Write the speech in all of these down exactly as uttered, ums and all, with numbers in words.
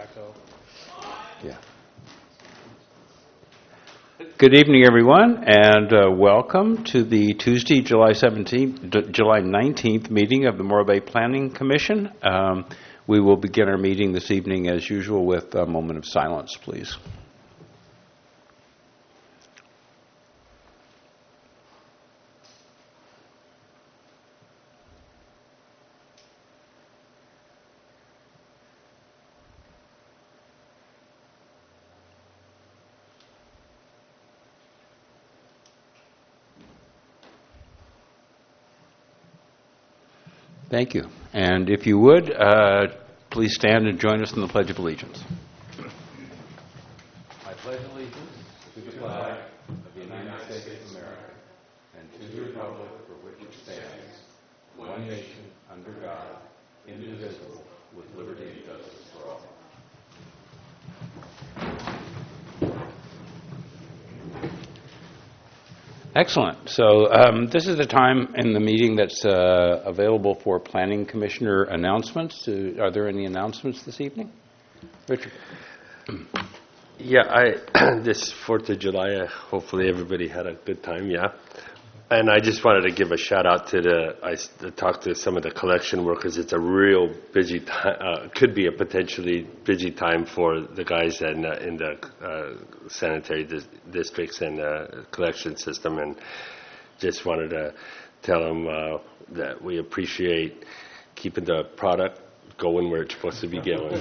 Echo. Yeah. Good evening, everyone, and uh, welcome to the Tuesday, July seventeenth, D- July nineteenth meeting of the Morro Bay Planning Commission. Um, we will begin our meeting this evening, as usual, with a moment of silence, please. Thank you. And if you would, uh, please stand and join us in the Pledge of Allegiance. I pledge allegiance to the flag of the United States of America and to the republic for which it stands, one nation, under God, indivisible, with liberty and justice for all. Excellent. So um, this is the time in the meeting that's uh, available for Planning Commissioner announcements. Uh, are there any announcements this evening? Richard? Yeah, I this fourth of July, uh, hopefully everybody had a good time, yeah. And I just wanted to give a shout out to the, I s- talked to some of the collection workers. It's a real busy time, uh, could be a potentially busy time for the guys in, uh, in the uh, sanitary dis- districts and uh, collection system. And just wanted to tell them uh, that we appreciate keeping the product going where it's supposed to be going.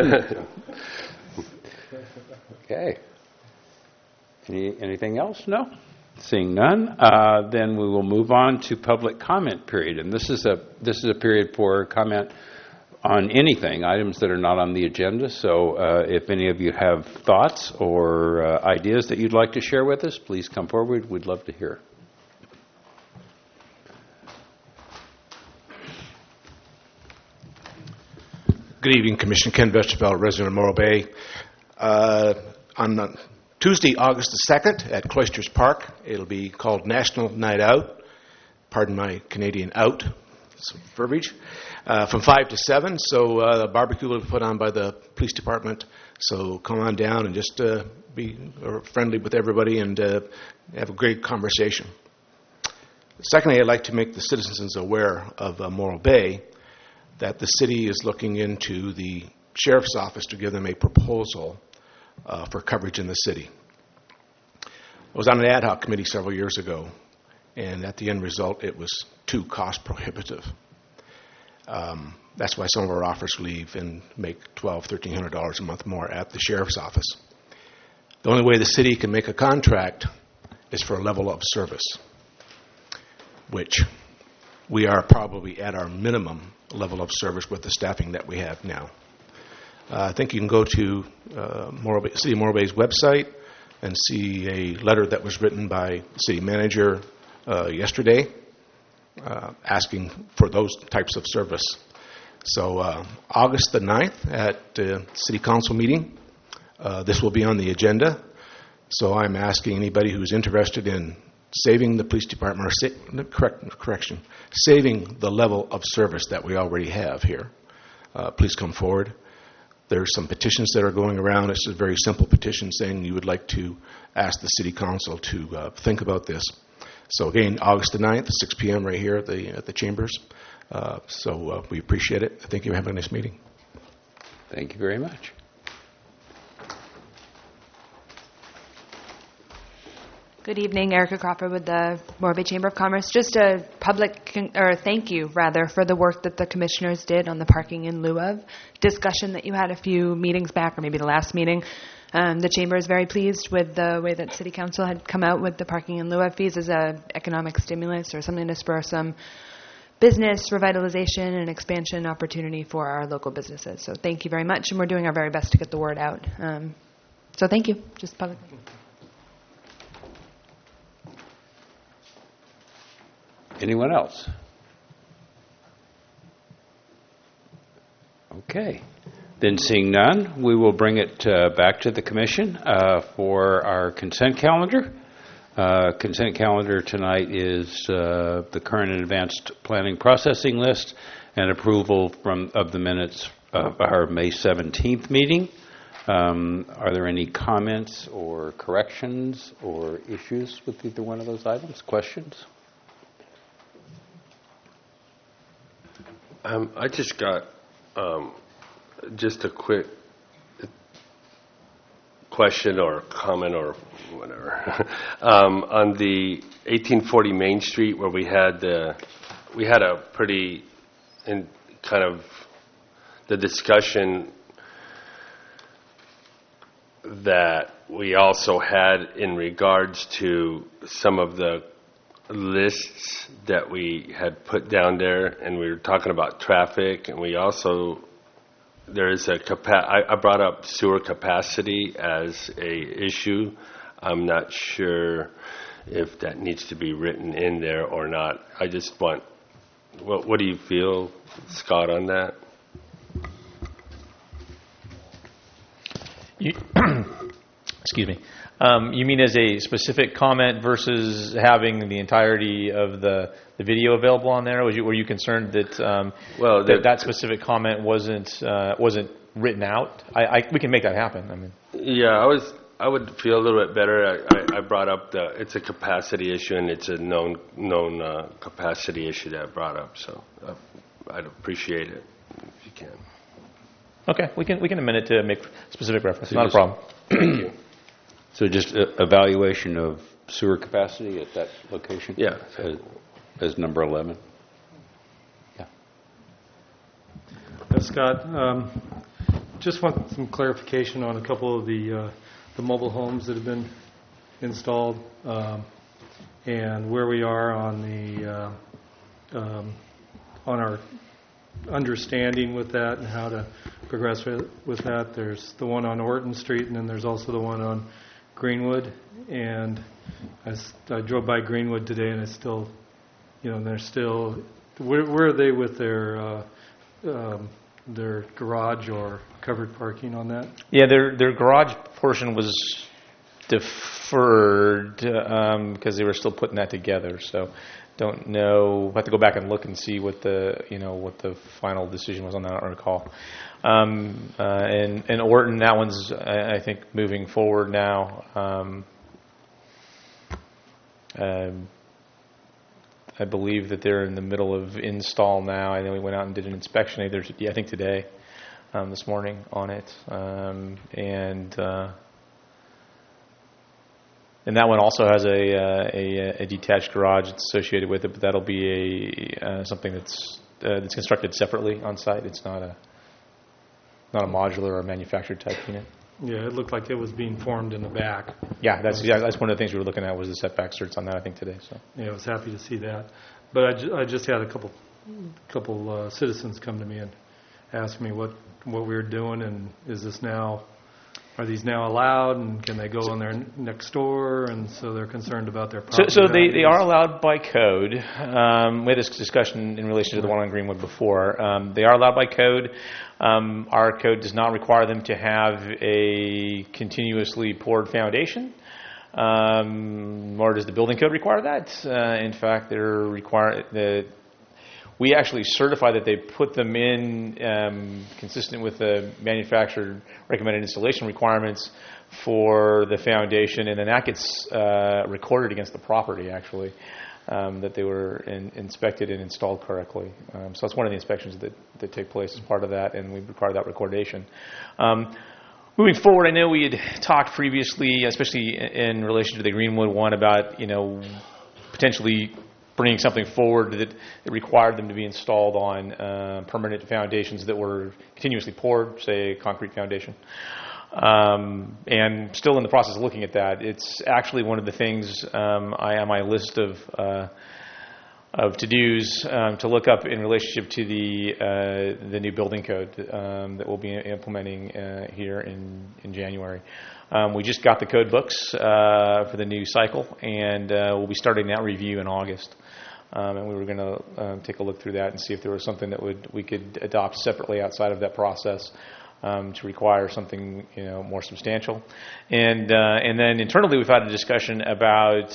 Okay. Any, anything else? No? Seeing none, uh, then we will move on to public comment period. And this is a this is a period for comment on anything, items that are not on the agenda. So uh, if any of you have thoughts or uh, ideas that you'd like to share with us, please come forward. We'd love to hear. Good evening, Commissioner Ken Vesterveld, resident of Morro Bay. Uh, on the Tuesday, August the second, at Cloisters Park, it'll be called National Night Out. Pardon my Canadian out, some verbiage. Uh, from five to seven, so uh, the barbecue will be put on by the police department. So come on down and just uh, be friendly with everybody and uh, have a great conversation. Secondly, I'd like to make the citizens aware of uh, Morro Bay that the city is looking into the sheriff's office to give them a proposal uh, for coverage in the city. I was on an ad hoc committee several years ago, and at the end result, it was too cost prohibitive. Um, that's why some of our officers leave and make twelve hundred dollars, thirteen hundred dollars a month more at the sheriff's office. The only way the city can make a contract is for a level of service, which we are probably at our minimum level of service with the staffing that we have now. Uh, I think you can go to uh, Morro Bay, City of Morro Bay's website and see a letter that was written by the city manager uh, yesterday uh, asking for those types of service. So uh, August the ninth at uh, City Council meeting, uh, this will be on the agenda. So I'm asking anybody who's interested in saving the police department, or sa- correct, correction, saving the level of service that we already have here. Uh, please come forward. There's some petitions that are going around. It's a very simple petition saying you would like to ask the City Council to uh, think about this. So again, August the ninth, six p.m. right here at the at the Chambers. Uh, so uh, we appreciate it. Thank you for having this meeting. Thank you very much. Good evening, Erica Crawford with the Morro Bay Chamber of Commerce. Just a public, con- or thank you, rather, for the work that the commissioners did on the parking in lieu of discussion that you had a few meetings back, or maybe the last meeting. Um, the Chamber is very pleased with the way that City Council had come out with the parking in lieu of fees as an economic stimulus or something to spur some business revitalization and expansion opportunity for our local businesses. So thank you very much, and we're doing our very best to get the word out. Um, so thank you, just publicly. Anyone else? Okay. Then seeing none, we will bring it uh, back to the Commission uh, for our consent calendar. Uh, consent calendar tonight is uh, the current and advanced planning processing list and approval from of the minutes of our May seventeenth meeting. Um, Are there any comments or corrections or issues with either one of those items? Questions? Um, I just got um, just a quick question or comment or whatever um, on the eighteen forty Main Street, where we had the we had a pretty in kind of the discussion that we also had in regards to some of the lists that we had put down there, and we were talking about traffic, and we also there is a capa- I, I brought up sewer capacity as a issue. I'm not sure if that needs to be written in there or not. I just want what what do you feel, Scott, on that? You, excuse me. Um, you mean as a specific comment versus having the entirety of the, the video available on there? Was you, were you concerned that um, Well, that, that- that specific comment wasn't uh, wasn't written out? I, I, we can make that happen. I mean, Yeah, I was. I would feel a little bit better. I, I, I brought up the. It's a capacity issue, and it's a known known uh, capacity issue that I brought up. So uh, I'd appreciate it if you can. okay, we can we can amend it to make specific reference. So Not a just- problem. Thank you. So just a- evaluation of sewer capacity at that location? Yeah. As, as number eleven? Yeah. Uh, Scott, um, just want some clarification on a couple of the uh, the mobile homes that have been installed, um, and where we are on the uh, um, on our understanding with that and how to progress with, with that. There's the one on Orton Street, and then there's also the one on Greenwood. And I, s- I drove by Greenwood today, and it's still, you know, they're still. Where, where are they with their uh, um, their garage or covered parking on that? Yeah, their their garage portion was deferred because they were still putting that together. So, don't know. We'll have to go back and look and see what the you know what the final decision was on that. I don't recall. Um, uh, and and Orton, that one's I, I think moving forward now. Um, um, I believe that they're in the middle of install now. I know we went out and did an inspection either, yeah, I think today, um, this morning on it. Um, and uh, and that one also has a, uh, a a detached garage that's associated with it, but that'll be a uh, something that's uh, that's constructed separately on site. It's not a not a modular or manufactured type unit. Yeah, it looked like it was being formed in the back. Yeah, that's yeah, that's one of the things we were looking at was the setback certs on that, I think, today. So. Yeah, I was happy to see that. But I, ju- I just had a couple couple uh, citizens come to me and ask me what, what we were doing, and is this now, are these now allowed, and can they go in there n- next door? And so they're concerned about their So, property so they, they values. are allowed by code. Um, we had this discussion in relation to the one on Greenwood before. Um, they are allowed by code. Um, our code does not require them to have a continuously poured foundation, um, nor does the building code require that. Uh, in fact, they're require the we actually certify that they put them in um, consistent with the manufacturer recommended installation requirements for the foundation, and then that gets uh, recorded against the property, actually, um, that they were in, inspected and installed correctly. Um, so that's one of the inspections that, that take place as part of that, and we require that recordation. Um, moving forward, I know we had talked previously, especially in relation to the Greenwood one, about, you know, potentially bringing something forward that, that required them to be installed on uh, permanent foundations that were continuously poured, say a concrete foundation. Um, and still in the process of looking at that. It's actually one of the things um, I on my list of uh, of to-dos um, to look up in relationship to the uh, the new building code um, that we'll be implementing uh, here in in January. Um, we just got the code books uh, for the new cycle, and uh, we'll be starting that review in August. Um, and we were going to um, take a look through that and see if there was something that would we could adopt separately outside of that process. um, to require something, you know, more substantial. And uh, and then internally, we've had a discussion about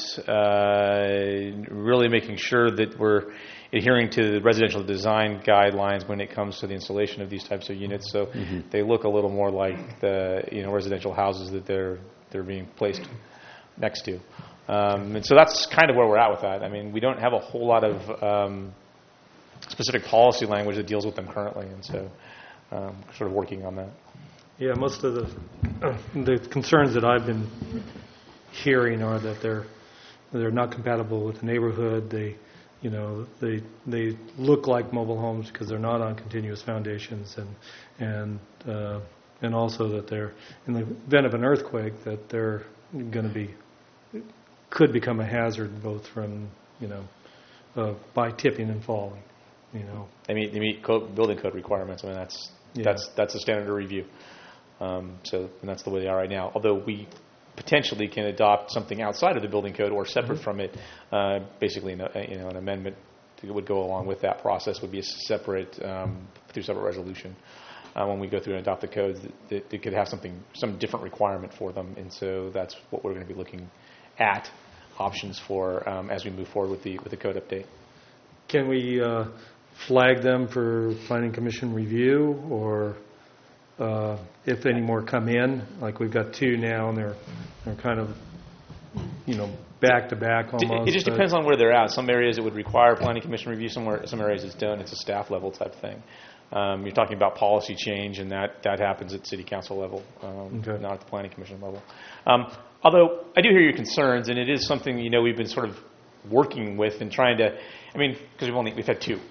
uh, really making sure that we're adhering to the residential design guidelines when it comes to the installation of these types of units. So mm-hmm. they look a little more like the, you know, residential houses that they're they're being placed next to. Um, and so that's kind of where we're at with that. I mean, we don't have a whole lot of um, specific policy language that deals with them currently, and so um, sort of working on that. Yeah, most of the uh, the concerns that I've been hearing are that they're they're not compatible with the neighborhood. They, you know, they they look like mobile homes because they're not on continuous foundations, and and uh, and also that they're, in the event of an earthquake, that they're going to be could become a hazard, both from, you know, uh, by tipping and falling, you know. They meet, they meet code, building code requirements. I mean, that's yeah. that's that's a standard of review. Um, so, and that's the way they are right now. Although we potentially can adopt something outside of the building code or separate mm-hmm. from it, uh, basically, you know, an amendment that would go along with that process would be a separate um, through separate resolution. Uh, when we go through and adopt the codes, that, that could have something, some different requirement for them, and so that's what we're going to be looking at options for um, as we move forward with the with the code update. Can we uh, flag them for Planning Commission review, or uh, if any more come in? Like we've got two now, and they're they're kind of, you know, back to back almost. It just depends on where they're at. Some areas it would require Planning Commission review. Somewhere, some areas it's done. It's a staff level type thing. Um, you're talking about policy change, and that, that happens at City Council level, um, okay. not at the Planning Commission level. Um, although I do hear your concerns, and it is something, you know, we've been sort of working with and trying to. I mean, because we've only we've had two,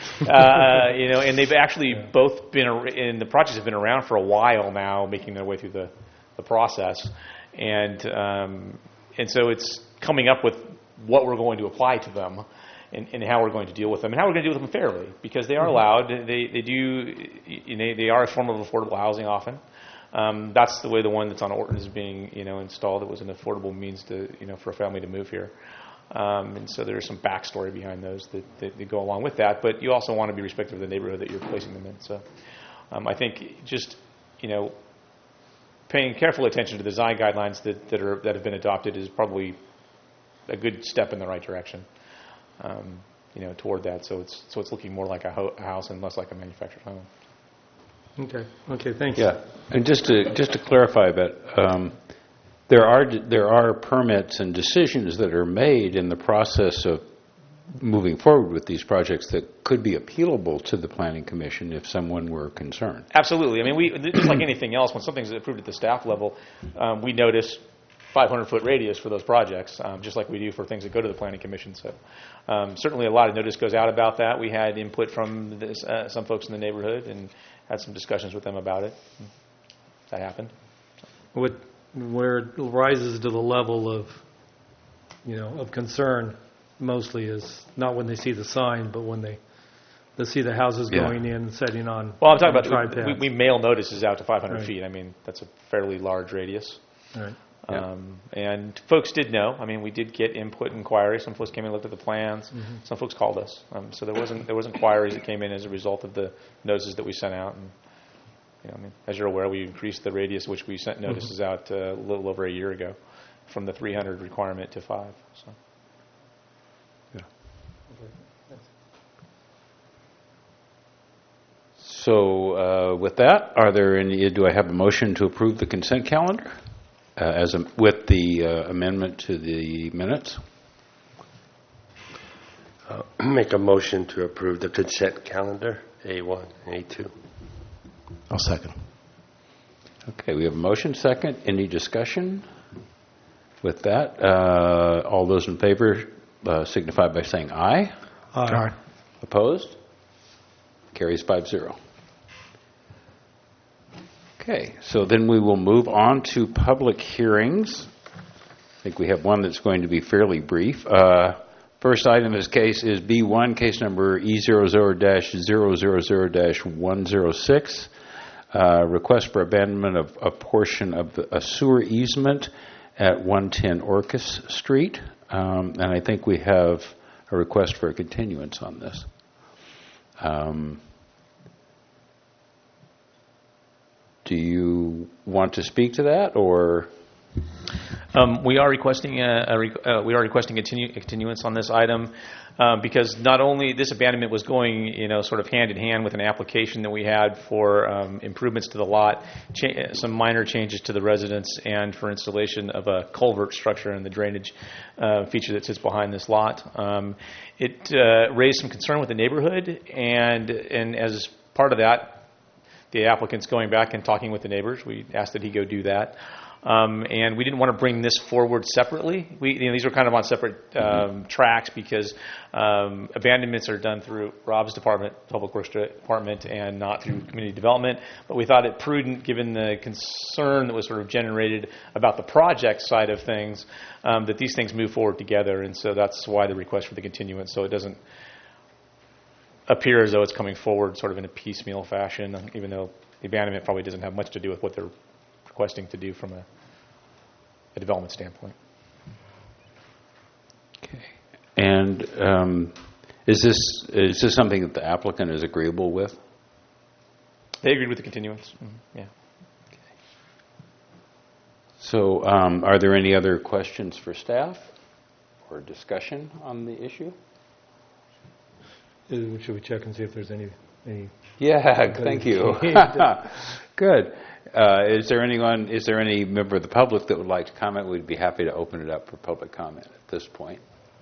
uh, you know, and they've actually yeah. both been, and the projects have been around for a while now, making their way through the, the process, and um, and so it's coming up with what we're going to apply to them. And, and how we're going to deal with them, and how we're going to deal with them fairly, because they are allowed. They they do. You know, they are a form of affordable housing often. Um, that's the way the one that's on Orton is being, you know, installed. It was an affordable means to, you know, for a family to move here. Um, and so there's some backstory behind those that, that, that go along with that. But you also want to be respectful of the neighborhood that you're placing them in. So um, I think just, you know, paying careful attention to the design guidelines that, that are that have been adopted is probably a good step in the right direction. Um, you know, toward that, so it's so it's looking more like a, ho- a house and less like a manufactured home. Okay. Okay. Thanks. Yeah, and just to just to clarify a bit, um, there are there are permits and decisions that are made in the process of moving forward with these projects that could be appealable to the Planning Commission if someone were concerned. Absolutely. I mean, we just like anything else, when something's approved at the staff level, um, we notice five hundred foot radius for those projects, um, just like we do for things that go to the Planning Commission. So um, certainly a lot of notice goes out about that. We had input from this, uh, some folks in the neighborhood and had some discussions with them about it. That happened. What, where it rises to the level of, you know, of concern mostly is not when they see the sign, but when they they see the houses yeah. going in and setting on. Well, I'm talking about we, we mail notices out to five hundred right. feet. I mean, that's a fairly large radius. Right. Um, yeah. And folks did know. I mean, we did get input inquiries. Some folks came in and looked at the plans. Mm-hmm. Some folks called us. Um, so there wasn't there was inquiries that came in as a result of the notices that we sent out. And you know, I mean, as you're aware, we increased the radius which we sent notices mm-hmm. out uh, a little over a year ago, from the three hundred requirement to five. So. Yeah. Okay. So uh, with that, are there any? Do I have a motion to approve the consent calendar? Uh, as a, with the uh, amendment to the minutes? Uh, make a motion to approve the consent calendar, A one and A two. I'll second. Okay, we have a motion, second. Any discussion? With that, uh, all those in favor uh, signify by saying aye. Aye. Aye. Opposed? Carries five zero. Okay, so then we will move on to public hearings. I think we have one that's going to be fairly brief. Uh, first item in this case is B one, case number E zero zero dash zero zero zero dash one zero six, uh, request for abandonment of a portion of the, a sewer easement at one ten Orcas Street. Um, and I think we have a request for a continuance on this. Um, do you want to speak to that, or? Um, we are requesting a, a re- uh, we are requesting continu- a continuance on this item um, because not only this abandonment was going, you know, sort of hand in hand with an application that we had for um, improvements to the lot, cha- some minor changes to the residence, and for installation of a culvert structure and the drainage uh, feature that sits behind this lot. Um, it uh, raised some concern with the neighborhood, and and as part of that, the applicant's going back and talking with the neighbors. We asked that he go do that. Um, and we didn't want to bring this forward separately. We, you know, these are kind of on separate um, mm-hmm. tracks because um, abandonments are done through Rob's department, Public Works Department, and not through Community Development. But we thought it prudent, given the concern that was sort of generated about the project side of things, um, that these things move forward together. And so that's why the request for the continuance, so it doesn't appear as though it's coming forward sort of in a piecemeal fashion, even though the abandonment probably doesn't have much to do with what they're requesting to do from a, a development standpoint. Okay. And um, is this is this something that the applicant is agreeable with? They agreed with the continuance. Mm-hmm. Yeah. Okay. So, um, are there any other questions for staff or discussion on the issue? Uh, Should we check and see if there's any any? Yeah. Thank you. Good. Uh, is there anyone? Is there any member of the public that would like to comment? We'd be happy to open it up for public comment at this point.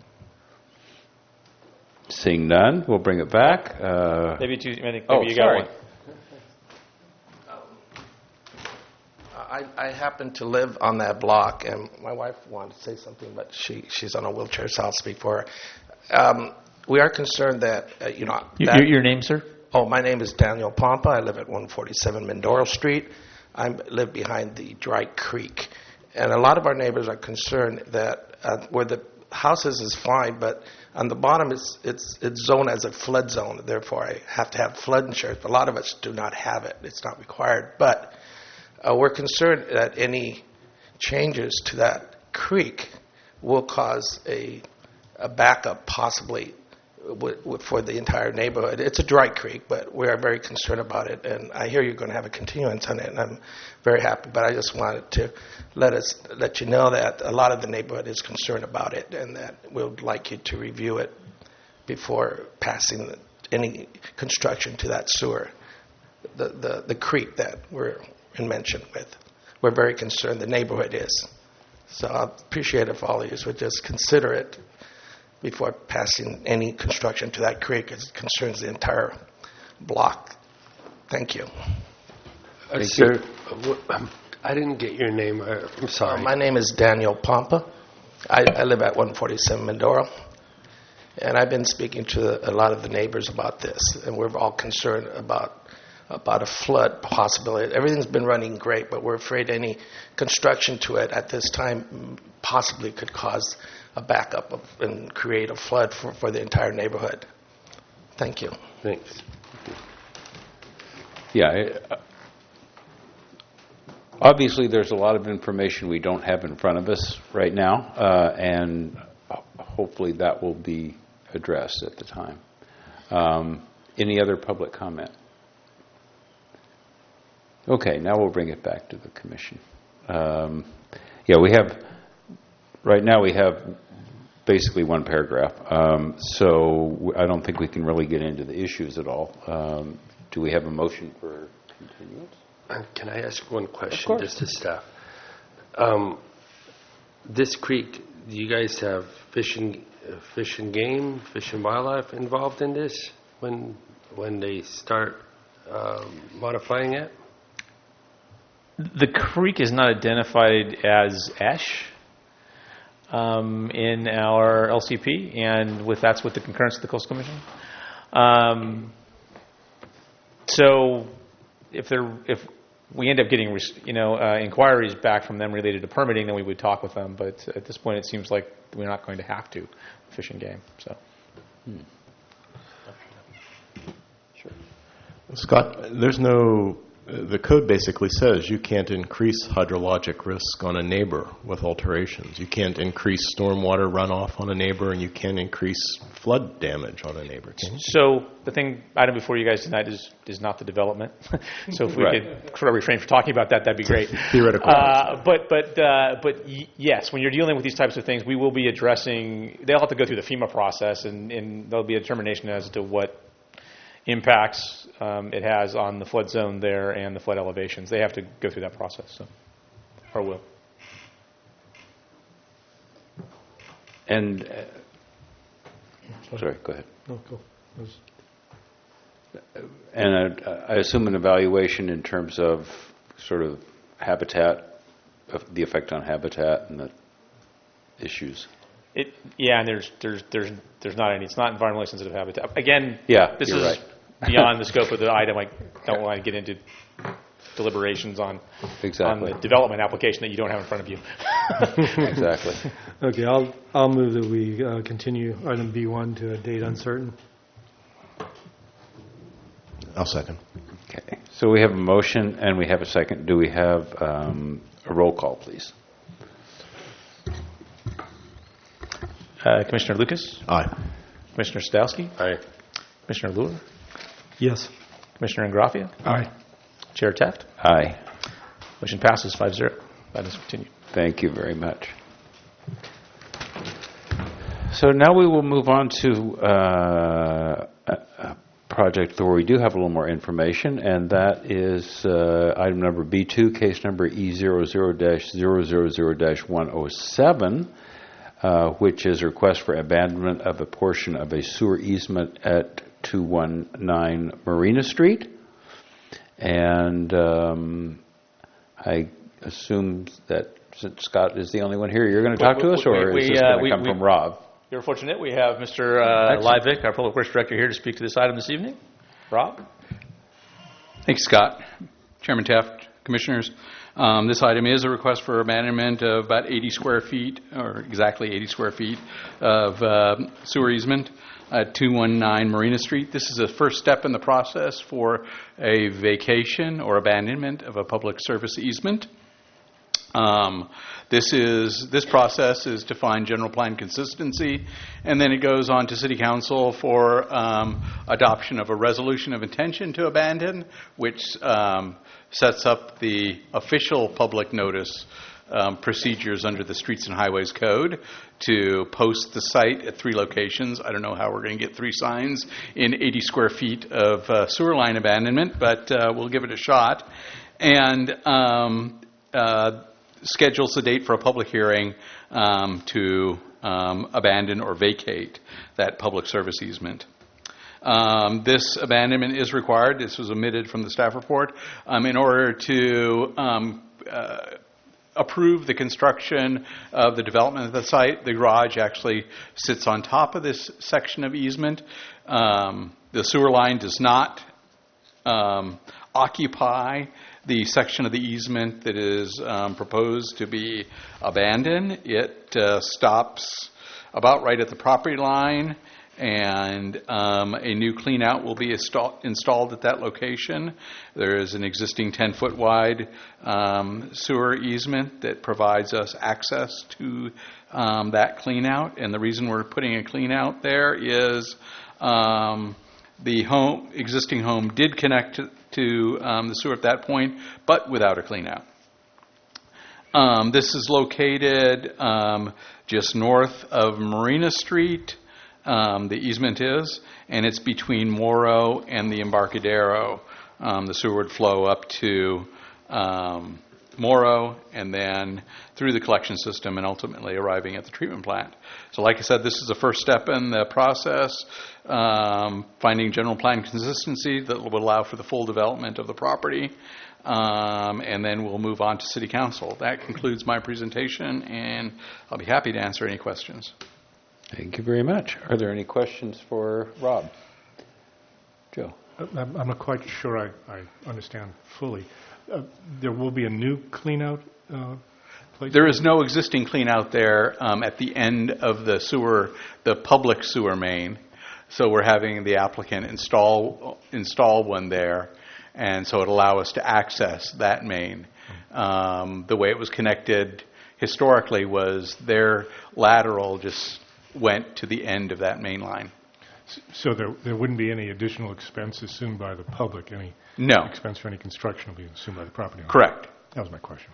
Seeing none, we'll bring it back. Uh, maybe two, maybe oh, you sorry. got one. I, I happen to live on that block, and my wife wanted to say something, but she, she's on a wheelchair, so I'll speak for her. Um, we are concerned that, uh, you know... Your, that, your name, sir? Oh, my name is Daniel Pompa. I live at one forty-seven Mindoro Street. I live behind the Dry Creek. And a lot of our neighbors are concerned that uh, where the houses is fine, but on the bottom it's, it's, it's zoned as a flood zone. Therefore, I have to have flood insurance. A lot of us do not have it. It's not required. But uh, we're concerned that any changes to that creek will cause a, a backup possibly w- w- for the entire neighborhood. It's a dry creek, but we are very concerned about it. And I hear you're going to have a continuance on it, and I'm very happy. But I just wanted to let us let you know that a lot of the neighborhood is concerned about it, and that we would like you to review it before passing the, any construction to that sewer, the, the the creek that we're in mention with. We're very concerned. The neighborhood is. So I appreciate if all of you would just consider it before passing any construction to that creek, as it concerns the entire block. Thank you. Uh, sir, uh, I didn't get your name. Uh, I'm sorry. Uh, my name is Daniel Pompa. I, I live at one forty-seven Mindoro. And I've been speaking to a lot of the neighbors about this, and we're all concerned about about a flood possibility. Everything's been running great, but we're afraid any construction to it at this time possibly could cause a backup of, and create a flood for, for the entire neighborhood. Thank you. Thanks. Yeah. Uh, obviously, there's a lot of information we don't have in front of us right now, uh, and hopefully that will be addressed at the time. Um, any other public comment? Okay, now we'll bring it back to the commission. Um, yeah, we have, right now we have basically one paragraph, um, so I don't think we can really get into the issues at all. Um, do we have a motion for continuance? Uh, Can I ask one question course. just to staff? Um, this creek, do you guys have fish and, uh, fish and game, fish and wildlife involved in this when when they start um, modifying it? The creek is not identified as E S H um, in our L C P, and with that's with the concurrence of the Coastal Commission. Um, so, if there, if we end up getting, you know, uh, inquiries back from them related to permitting, then we would talk with them. But at this point, it seems like we're not going to have to fish and game. So, Hmm. Sure. Scott, there's no, the code basically says you can't increase hydrologic risk on a neighbor with alterations. You can't increase stormwater runoff on a neighbor, and you can't increase flood damage on a neighbor, can you? So the thing, item before you guys tonight is, is not the development. So if we Right. could sort of refrain from talking about that, that'd be great. Theoretical. Uh, but but uh, but y- yes, when you're dealing with these types of things, we will be addressing, they'll have to go through the FEMA process, and, and there'll be a determination as to what impacts um, it has on the flood zone there and the flood elevations. They have to go through that process, so, or will. And, uh, sorry, go ahead. No, go. That was- And I, I assume an evaluation in terms of sort of habitat, of the effect on habitat and the issues. It, yeah, and there's there's there's there's not any. It's not environmentally sensitive habitat. Again, Yeah, this you're is right. beyond the scope of the item. I don't want to get into deliberations on Exactly. on the development application that you don't have in front of you. Exactly. Okay, I'll, I'll move that we uh, continue item B one to a date uncertain. I'll second. Okay. So we have a motion and we have a second. Do we have um, a roll call, please? Uh, Commissioner Lucas, Aye. Commissioner Stowski, Aye. Commissioner Lula, Yes. Commissioner Ingraffia, Aye. Chair Taft. Aye. Motion passes five zero. That is continued. Thank you very much. So now we will move on to uh, a, a project where we do have a little more information, and that is uh, item number B two, case number E zero zero dash zero zero zero dash one oh seven, uh, which is a request for abandonment of a portion of a sewer easement at two one nine Marina Street. And um, I assume that since Scott is the only one here, you're going to talk to us, or We- is we, this uh, going to we- come we- from Rob? You're fortunate. We have Mister Uh, Excellent. Livick, our Public Works Director, here to speak to this item this evening. Rob? Thanks, Scott. Chairman Taft, Commissioners. Um, this item is a request for abandonment of about eighty square feet, or exactly eighty square feet, of uh, sewer easement at two one nine Marina Street. This is a first step in the process for a vacation or abandonment of a public service easement. Um, this is this process is to find general plan consistency, and then it goes on to City Council for um, adoption of a resolution of intention to abandon, which um, sets up the official public notice um, procedures under the Streets and Highways Code to post the site at three locations. I don't know how we're going to get three signs in eighty square feet of uh, sewer line abandonment, but uh, we'll give it a shot. And um, uh, schedules a date for a public hearing um, to um, abandon or vacate that public service easement. Um, this abandonment is required. This was omitted from the staff report um, in order to um, uh, approve the construction of the development of the site. The garage actually sits on top of this section of easement. Um, the sewer line does not um, occupy the section of the easement that is um, proposed to be abandoned. It uh, stops about right at the property line, and um, a new cleanout will be install- installed at that location. There is an existing ten-foot wide um, sewer easement that provides us access to um, that cleanout, and the reason we're putting a cleanout there is um, the home, existing home did connect to, to um, the sewer at that point, but without a cleanout. Um, this is located um, just north of Marina Street, um, the easement is, and it's between Morrow and the Embarcadero. Um, the sewer would flow up to um, Morrow and then through the collection system and ultimately arriving at the treatment plant. So like I said, this is the first step in the process, um, finding general plan consistency that will allow for the full development of the property, um, and then we'll move on to City Council. That concludes my presentation, and I'll be happy to answer any questions. Thank you very much. Are there any questions for Rob? Joe? I'm I'm not quite sure I, I understand fully. Uh, there will be a new cleanout uh, place? There is no existing clean out there um, at the end of the sewer, the public sewer main. So we're having the applicant install install one there, and so it'll allow us to access that main. Um, the way it was connected historically was their lateral just went to the end of that main line. So there, there wouldn't be any additional expense assumed by the public, any No. expense for any construction will be assumed by the property owner? Correct. That was my question.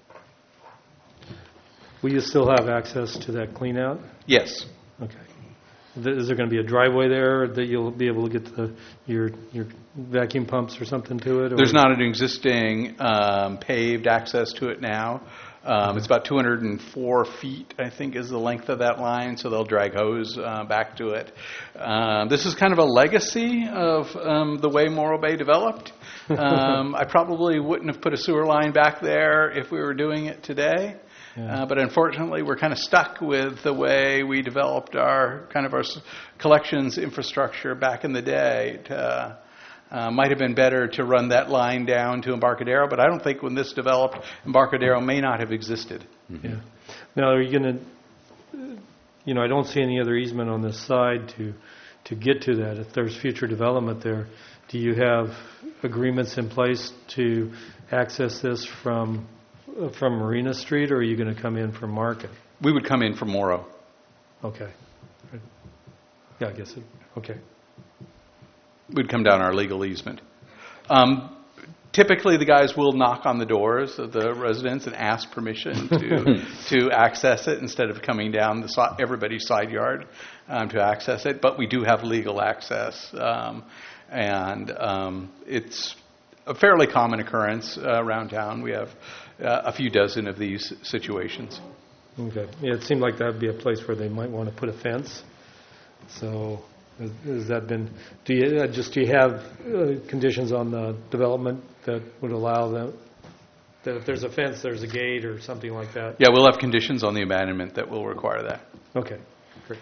Will you still have access to that clean out? Yes. Okay. Th- Is there going to be a driveway there that you'll be able to get the, your your vacuum pumps or something to it? Or? There's not an existing um, paved access to it now. Um, it's about two hundred four feet, I think, is the length of that line, so they'll drag hose uh, back to it. Um, this is kind of a legacy of um, the way Morro Bay developed. Um, I probably wouldn't have put a sewer line back there if we were doing it today. Yeah. Uh, but unfortunately, we're kind of stuck with the way we developed our kind of our s- collections infrastructure back in the day. It, uh, uh, might have been better to run that line down to Embarcadero, but I don't think when this developed, Embarcadero may not have existed. Yeah. Now, are you going to, you know, I don't see any other easement on this side to to get to that. If there's future development there, do you have agreements in place to access this from uh, from Marina Street, or are you going to come in from Market? We would come in from Morro. Okay. Yeah, I guess it, okay. We'd come down our legal easement. Um, typically, the guys will knock on the doors of the residents and ask permission to to access it instead of coming down the si- everybody's side yard um, to access it. But we do have legal access, um, and um, it's a fairly common occurrence uh, around town. We have uh, a few dozen of these situations. Okay. Yeah, it seemed like that would be a place where they might want to put a fence. So, has, has that been? Do you uh, just do you have uh, conditions on the development that would allow them? That if there's a fence, there's a gate or something like that. Yeah, we'll have conditions on the abandonment that will require that. Okay. Great.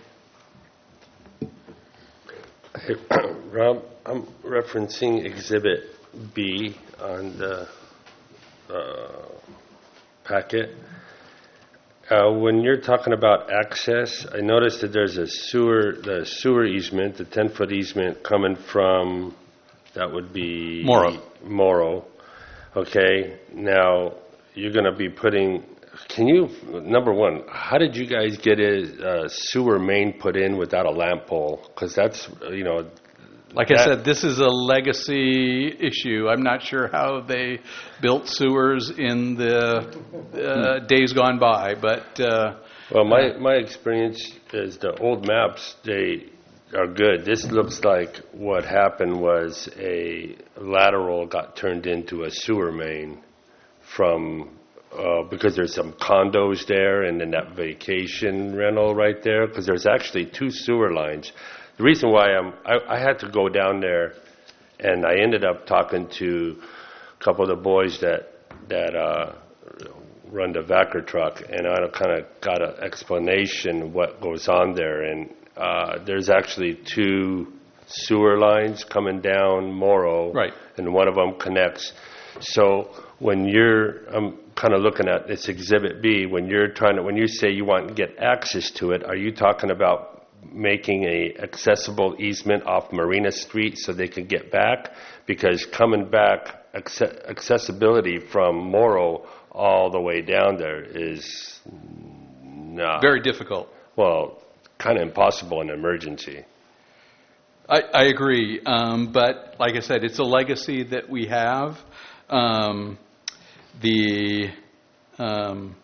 Hey, Rob, I'm referencing Exhibit B on the uh, packet. Uh, when you're talking about access, I noticed that there's a sewer, the sewer easement, the ten-foot easement coming from, that would be... Morro. Morro. Okay, now, you're going to be putting, can you, number one, how did you guys get a, a sewer main put in without a lamp pole? Because that's, you know... Like I that- said, this is a legacy issue. I'm not sure how they built sewers in the uh, days gone by, but... Uh, Well, my, my experience is the old maps, they are good. This looks like what happened was a lateral got turned into a sewer main from, uh, because there's some condos there and then that vacation rental right there, because there's actually two sewer lines. The reason why I'm, I, I had to go down there, and I ended up talking to a couple of the boys that, that, uh, run the Vacker truck, and I kind of got an explanation what goes on there. And uh, there's actually two sewer lines coming down Morro, Right. and one of them connects. So when you're, I'm kind of looking at this Exhibit B, when you're trying to, when you say you want to get access to it, are you talking about making a accessible easement off Marina Street so they can get back? Because coming back, acce- accessibility from Morro all the way down there is not... very difficult. Well, kind of impossible in an emergency. I, I agree, um, but like I said, it's a legacy that we have. Um, the um,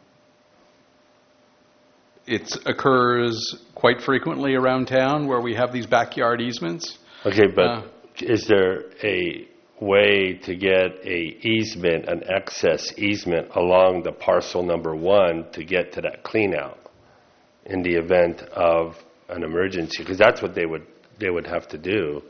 it occurs quite frequently around town where we have these backyard easements. Okay, but Uh, is there a way to get a easement, an access easement along the parcel number one to get to that clean out in the event of an emergency? Because that's what they would they would have to do.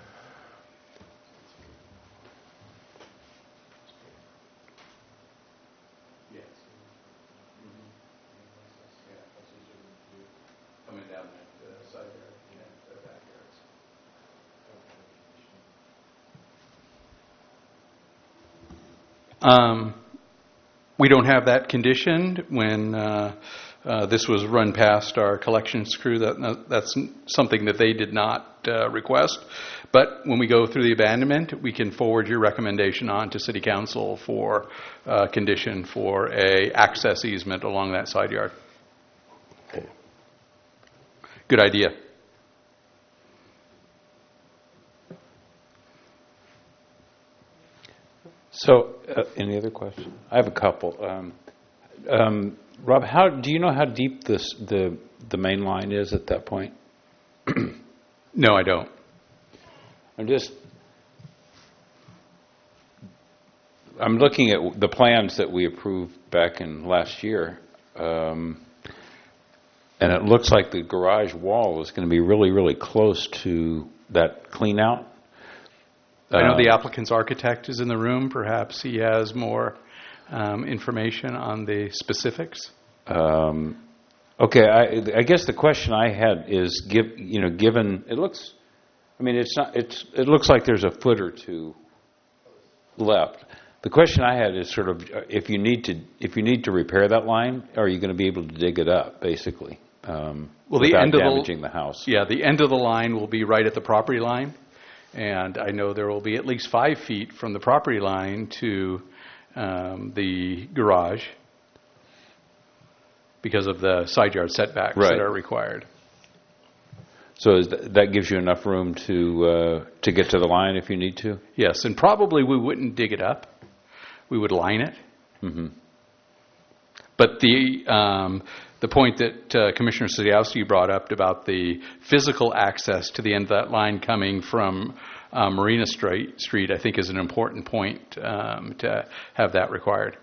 Um, we don't have that conditioned. When uh, uh, this was run past our collections crew, that that's something that they did not uh, request. But when we go through the abandonment, we can forward your recommendation on to City Council for uh, condition for a access easement along that side yard. Okay. good idea. So, uh, any other questions? I have a couple. Um, um, Rob, how do you know how deep this the the main line is at that point? No, I don't. I'm just I'm looking at the plans that we approved back in last year, um, and it looks like the garage wall is going to be really, really close to that clean out. I know Uh, the applicant's architect is in the room. Perhaps he has more um, information on the specifics. Um, okay, I, I guess the question I had is, give you know, given it looks, I mean, it's not, it's it looks like there's a foot or two left. The question I had is sort of if you need to if you need to repair that line, are you going to be able to dig it up, basically, um, Well, the without end of the- damaging the house? Yeah, the end of the line will be right at the property line, and I know there will be at least five feet from the property line to um, the garage because of the side yard setbacks Right. that are required. So is that, that gives you enough room to uh, to get to the line if you need to? Yes, and probably we wouldn't dig it up. We would line it. Mm-hmm. But the um, the point that uh, Commissioner Sadowski brought up about the physical access to the end of that line coming from uh, Marina Street, Street, I think is an important point um, to have that required.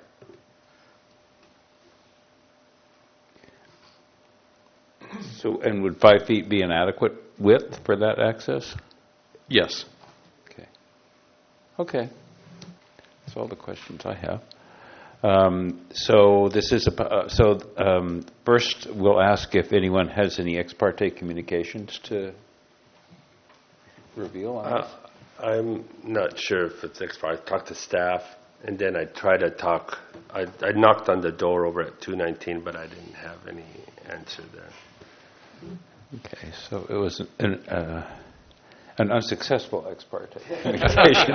So, and would five feet be an adequate width for that access? Yes. Okay. Okay. That's all the questions I have. Um, so this is a, uh, so um, first we'll ask if anyone has any ex parte communications to reveal on Uh, this. I'm not sure if it's expired. I talked to staff, and then I tried to talk. I, I knocked on the door over at two nineteen, but I didn't have any answer there. Okay, so it was an, uh, an unsuccessful ex parte communication.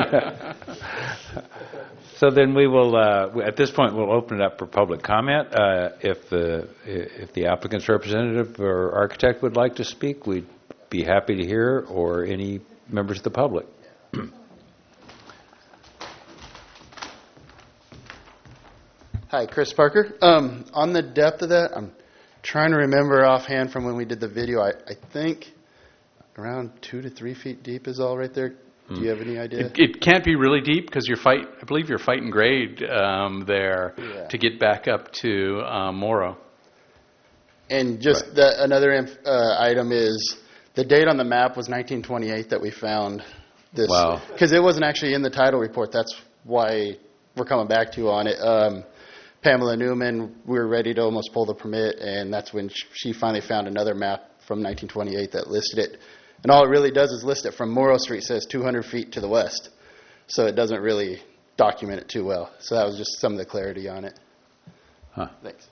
So then we will, uh, at this point, we'll open it up for public comment. Uh, if the if the applicant's representative or architect would like to speak, we'd be happy to hear, or any members of the public. Hi, Chris Parker. Um, on the depth of that, I'm trying to remember offhand from when we did the video. I, I think around two to three feet deep is all right there. Do you have any idea? It, it can't be really deep because you're fight. I believe you're fighting grade um, there Yeah. to get back up to um, Morrow. And just Right. the, another inf- uh, item is the date on the map was nineteen twenty-eight that we found this. Wow. Because it wasn't actually in the title report. That's why we're coming back to you on it. Um, Pamela Newman, we were ready to almost pull the permit, and that's when sh- she finally found another map from nineteen twenty-eight that listed it. And all it really does is list it from Morrow Street, says two hundred feet to the west. So it doesn't really document it too well. So that was just some of the clarity on it. Huh. Thanks.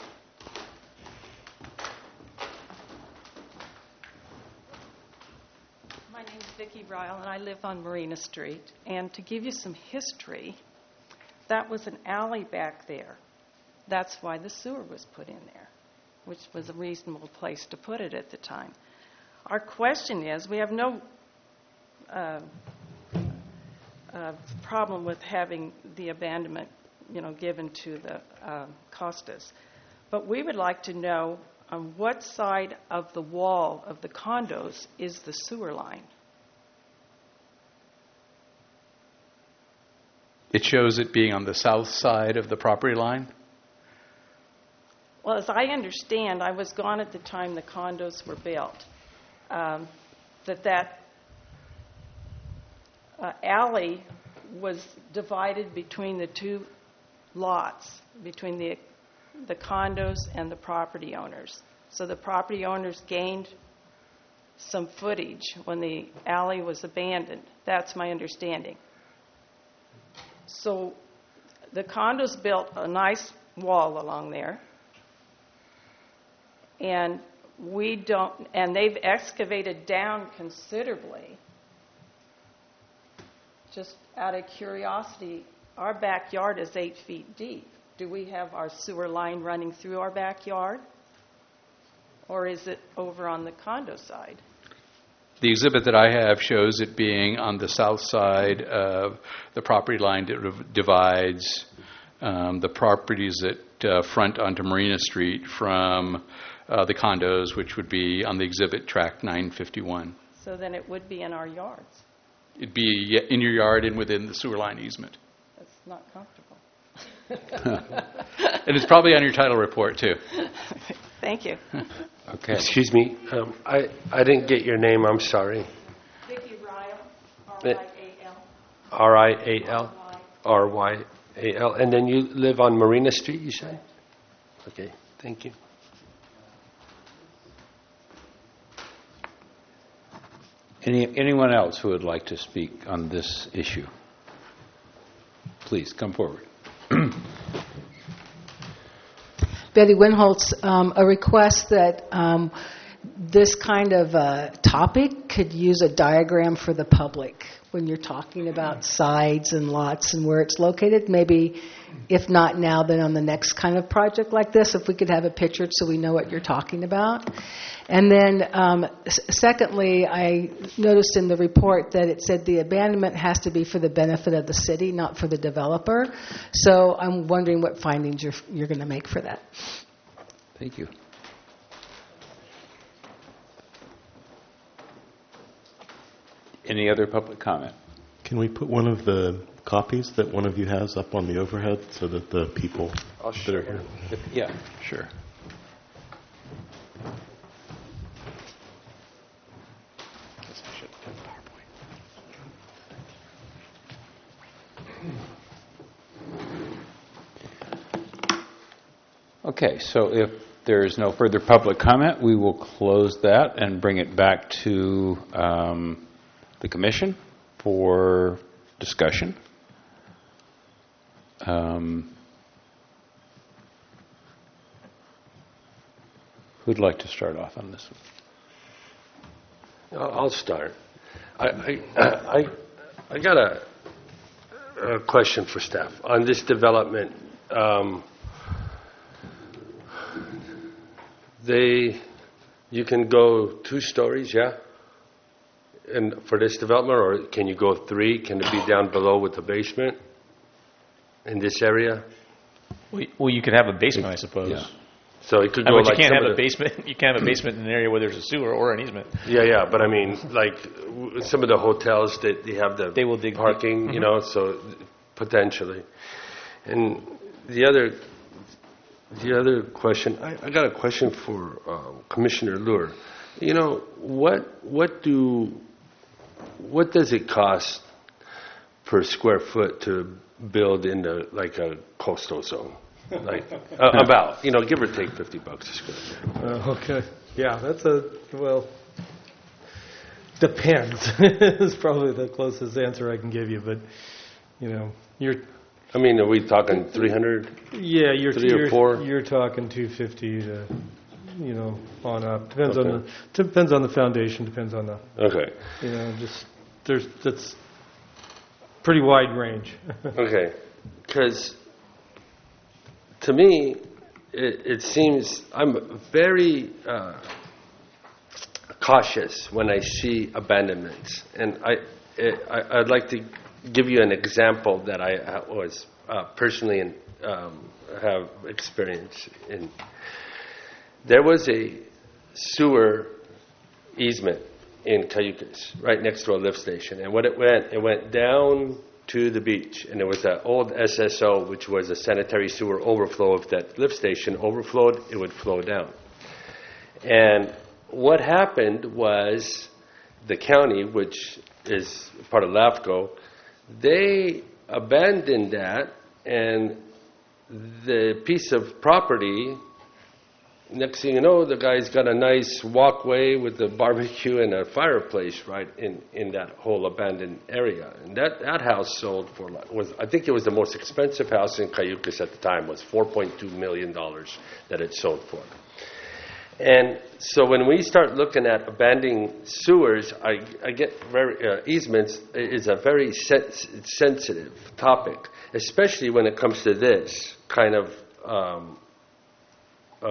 My name's Vicki Ryle, and I live on Marina Street. And to give you some history, that was an alley back there. That's why the sewer was put in there, which was a reasonable place to put it at the time. Our question is, we have no uh, uh, problem with having the abandonment, you know, given to the uh, Costas, but we would like to know on what side of the wall of the condos is the sewer line. It shows it being on the south side of the property line. Well, as I understand, I was gone at the time the condos were built, um, that that uh, alley was divided between the two lots, between the the condos and the property owners. So the property owners gained some footage when the alley was abandoned. That's my understanding. So the condos built a nice wall along there, and we don't, and they've excavated down considerably. Just out of curiosity, our backyard is eight feet deep. Do we have our sewer line running through our backyard? Or is it over on the condo side? The exhibit that I have shows it being on the south side of the property line that div- divides um, the properties that uh, front onto Marina Street from uh, the condos, which would be on the exhibit track nine fifty-one. So then it would be in our yards. It'd be in your yard and within the sewer line easement. That's not comfortable. And it's probably on your title report, too. Thank you. Okay. Excuse me, um, I, I didn't get your name, I'm sorry. Vicki Ryle, R Y A L. R I A L? R Y A L. And then you live on Marina Street, you said? Okay, thank you. Any anyone else who would like to speak on this issue? Please come forward. Betty Winholtz, um, a request that um, this kind of uh, topic could use a diagram for the public when you're talking about sides and lots and where it's located. Maybe, if not now, then on the next kind of project like this, if we could have it pictured so we know what you're talking about. And then, um, s- secondly, I noticed in the report that it said the abandonment has to be for the benefit of the city, not for the developer. So I'm wondering what findings you're, you're going to make for that. Thank you. Any other public comment? Can we put one of the copies that one of you has up on the overhead so that the people that are here? If- Yeah, sure. Okay, so if there is no further public comment, we will close that and bring it back to um, the commission for discussion. Um, who'd like to start off on this one? I'll I'll start. I, I, I, I got a, a question for staff on this development. Um, they, you can go two stories, yeah, and for this development, or can you go three? Can it be down below with the basement in this area? Well, well, you could have a basement, I suppose. Yeah. So it could I go mean, like you can't some have of a the- basement. You can't have a basement in an area where there's a sewer or an easement. Yeah, yeah, but I mean, like w- some of the hotels that they have the They will dig parking, deep. you Mhm. know, so potentially. And the other, the other question, I, I got a question for uh, Commissioner Lure. You know, what what do what does it cost per square foot to build in the like a coastal zone? Like uh, about, you know, give or take fifty bucks a square foot. Uh, okay. Yeah, that's a, well, depends. Is probably the closest answer I can give you, but, you know, you're, I mean, are we talking three hundred? yeah, you're, Three or you're, four? you're talking two fifty to, you know, on up. Depends on Okay. the, depends on the foundation, depends on the, Okay. you know, just, there's, that's pretty wide range. Okay, because to me, it, it seems I'm very uh, cautious when I see abandonments, and I, it, I I'd like to give you an example that I uh, was uh, personally in, um, have experience in. There was a sewer easement in Cayucas, right next to a lift station, and what it went, it went down to the beach, and there was an old S S O, which was a sanitary sewer overflow. If that lift station overflowed, it would flow down. And what happened was the county, which is part of LAFCO, they abandoned that, and the piece of property, next thing you know, the guy's got a nice walkway with a barbecue and a fireplace right in, in that whole abandoned area. And that, that house sold for, like- was I think it was the most expensive house in Cayucas at the time, was four point two million dollars that it sold for. And so when we start looking at abandoning sewers, I, I get very, uh, easements is a very sens- sensitive topic, especially when it comes to this kind of um, uh,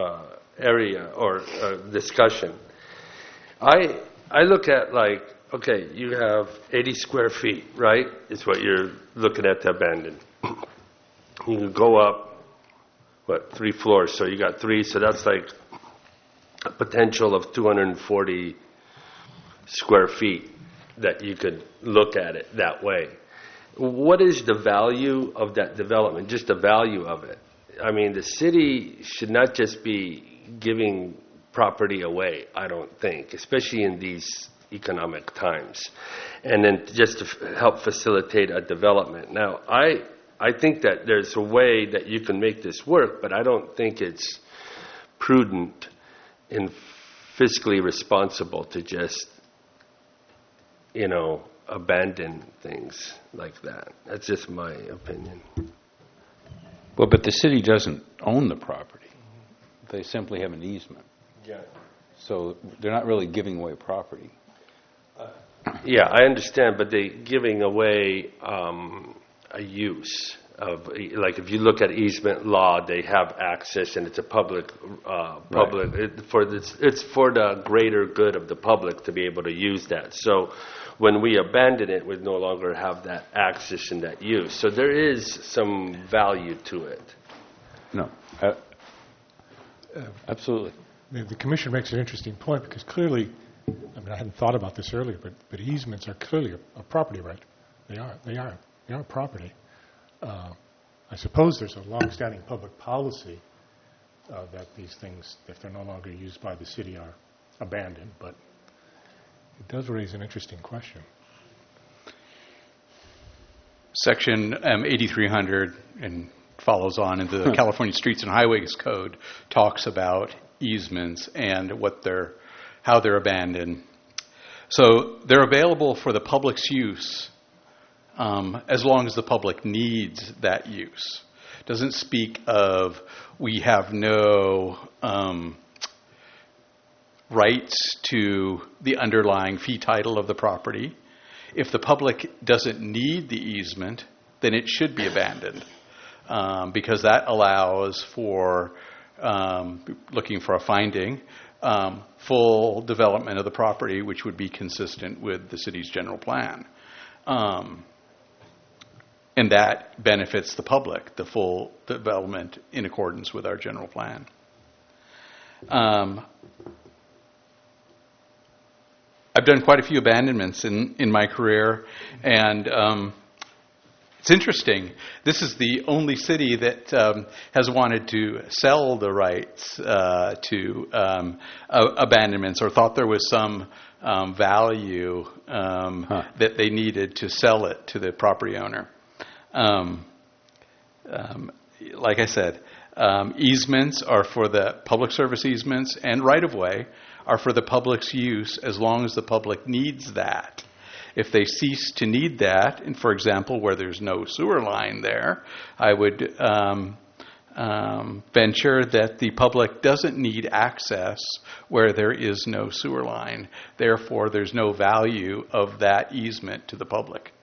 area or uh, discussion. I I look at like, okay, you have eighty square feet, right? Is what you're looking at to abandon. You can go up, what, three floors, so you got three, so that's like a potential of two hundred forty square feet that you could look at it that way. What is the value of that development, just the value of it? I mean, the city should not just be giving property away, I don't think, especially in these economic times, and then just to f- help facilitate a development. Now, I I think that there's a way that you can make this work, but I don't think it's prudent and fiscally responsible to just, you know, abandon things like that. That's just my opinion. Well, but the city doesn't own the property. They simply have an easement. Yeah. So they're not really giving away property. Uh, yeah, I understand, but they're giving away um, a use of, like, if you look at easement law, they have access, and it's a public, uh, public right. it, for this, it's for the greater good of the public to be able to use that. So when we abandon it, we no longer have that access and that use. So there is some value to it. No, uh, absolutely. The, the commission makes an interesting point, because clearly, I mean, I hadn't thought about this earlier, but, but easements are clearly a, a property right. They are. They are. They are property. Uh, I suppose there's a long-standing public policy uh, that these things, if they're no longer used by the city, are abandoned. But it does raise an interesting question. Section um, eighty-three hundred and follows on into the California Streets and Highways Code talks about easements and what they're, how they're abandoned. So they're available for the public's use um, as long as the public needs that use. Doesn't speak of we have no um, rights to the underlying fee title of the property. If the public doesn't need the easement, then it should be abandoned, um, because that allows for um, looking for a finding, um, full development of the property, which would be consistent with the city's general plan. Um, and that benefits the public, the full development in accordance with our general plan. Um, I've done quite a few abandonments in, in my career, and um, it's interesting. This is the only city that um, has wanted to sell the rights uh, to um, uh, abandonments, or thought there was some um, value um, huh. that they needed to sell it to the property owner. Um, um, like I said, um, easements are for the public service easements, and right-of-way are for the public's use as long as the public needs that. If they cease to need that, and for example, where there's no sewer line there, I would um, um, venture that the public doesn't need access where there is no sewer line. Therefore, there's no value of that easement to the public.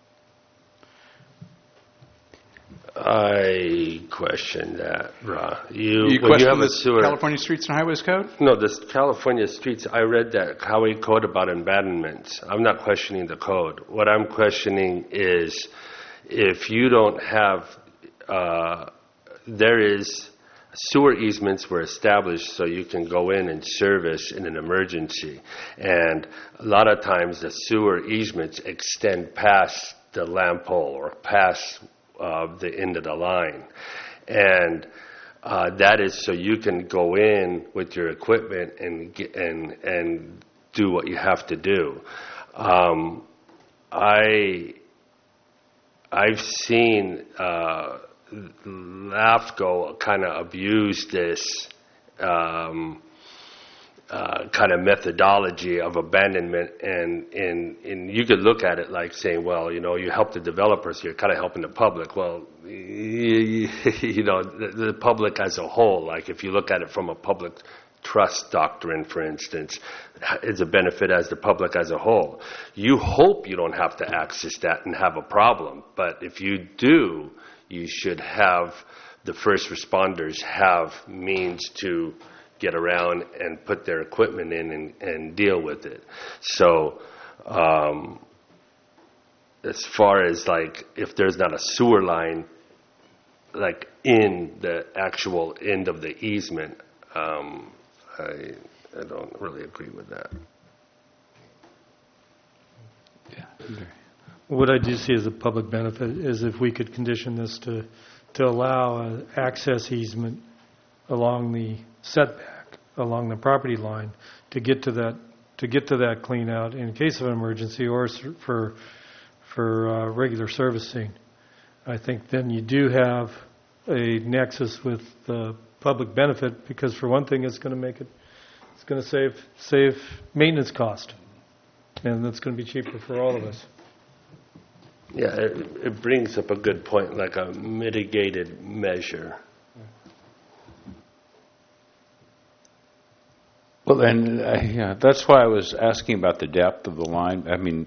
I question that, Ra. You, you when question you have the a sewer, California Streets and Highways Code? No, the California Streets, I read that Highway Code about abandonments. I'm not questioning the code. What I'm questioning is if you don't have, uh, there is, sewer easements were established so you can go in and service in an emergency. And a lot of times the sewer easements extend past the lamp pole or past Uh, the end of the line, and uh, that is so you can go in with your equipment and get, and and do what you have to do. Um, I I've seen uh, LAFCO kind of abuse this Um, Uh, kind of methodology of abandonment, and, and and you could look at it like saying, well, you know, you help the developers, you're kind of helping the public. Well, you, you know, the, the public as a whole, like if you look at it from a public trust doctrine, for instance, is a benefit as the public as a whole. You hope you don't have to access that and have a problem, but if you do, you should have the first responders have means to get around and put their equipment in and, and deal with it. So um, as far as like if there's not a sewer line like in the actual end of the easement, um, I, I don't really agree with that. What I do see as a public benefit is if we could condition this to, to allow an access easement along the setback, along the property line, to get to that, to get to that clean out in case of an emergency or s- for, for uh, regular servicing. I think then you do have a nexus with the public benefit, because for one thing, it's going to make it, it's going to save, save maintenance cost. And that's going to be cheaper for all of us. Yeah, it, it brings up a good point, like a mitigated measure. Well, then, uh, yeah, that's why I was asking about the depth of the line. I mean,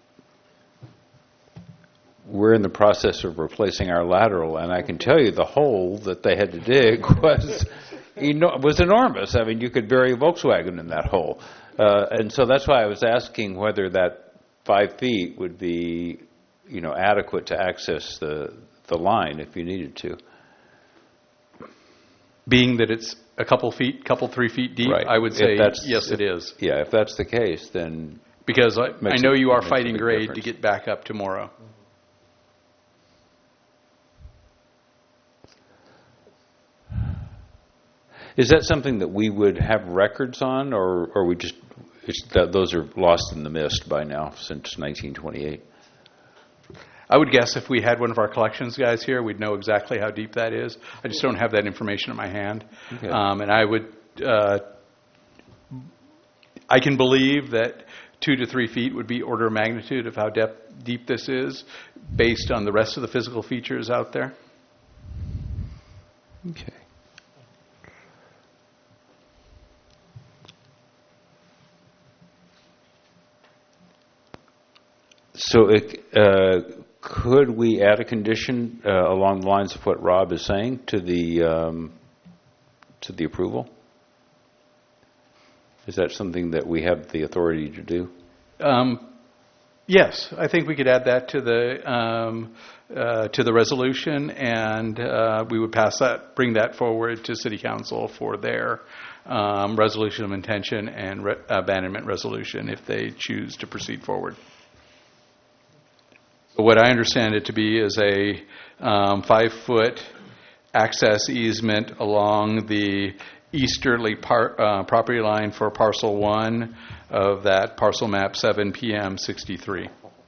we're in the process of replacing our lateral, and I can tell you the hole that they had to dig was eno- was enormous. I mean, you could bury a Volkswagen in that hole. Uh, and so that's why I was asking whether that five feet would be, you know, adequate to access the the line if you needed to. Being that it's a couple feet, couple three feet deep, Right. I would If say that's- yes, if- it is. Yeah, if that's the case, then Because I, I Makes know a- you are makes a fighting big grade difference. to get back up tomorrow. is that something that we would have records on, or or we just it's that those are lost in the mist by now since nineteen twenty-eight? I would guess if we had one of our collections guys here, we'd know exactly how deep that is. I just don't have that information in my hand. Okay. Um, and I would, uh, I can believe that two to three feet would be order of magnitude of how dep- deep this is based on the rest of the physical features out there. Okay. So it, uh, could we add a condition uh, along the lines of what Rob is saying to the um, to the approval? Is that something that we have the authority to do? Um, yes, I think we could add that to the um, uh, to the resolution, and uh, we would pass that, bring that forward to City Council for their um, resolution of intention and re- abandonment resolution if they choose to proceed forward. What I understand it to be is a um, five-foot access easement along the easterly par- uh, property line for parcel one of that parcel map seven P M sixty-three,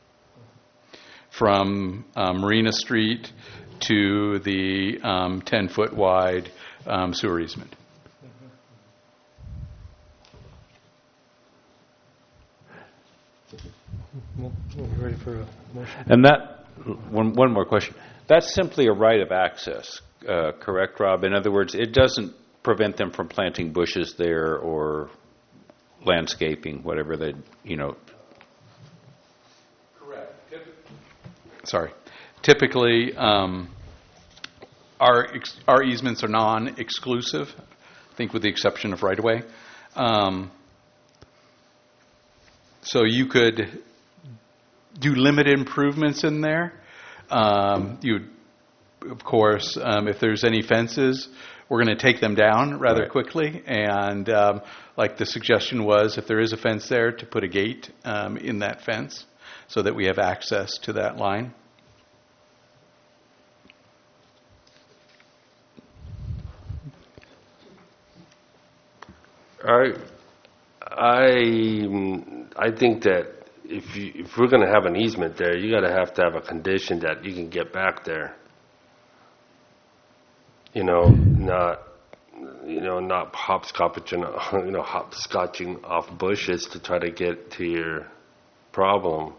from um, Marina Street to the um, ten-foot wide um, sewer easement. We'll, we'll be ready for a motion. And that, one, one more question. That's simply a right of access, uh, correct, Rob? In other words, it doesn't prevent them from planting bushes there or landscaping, whatever they, you know. Correct. Sorry. Typically, um, our ex- our easements are non-exclusive, I think with the exception of right-of-way. Um, so you could do limited improvements in there. Um, you, of course, um, if there's any fences, we're going to take them down rather Right. quickly. And um, like the suggestion was, if there is a fence there, to put a gate um, in that fence so that we have access to that line. I, I, I think that if you, if we're going to have an easement there, you got to have to have a condition that you can get back there. You know, not, you know, not hopscotching, you know, hopscotching off bushes to try to get to your problem.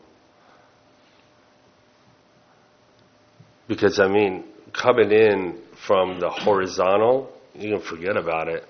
Because I mean, coming in from the horizontal, you can forget about it.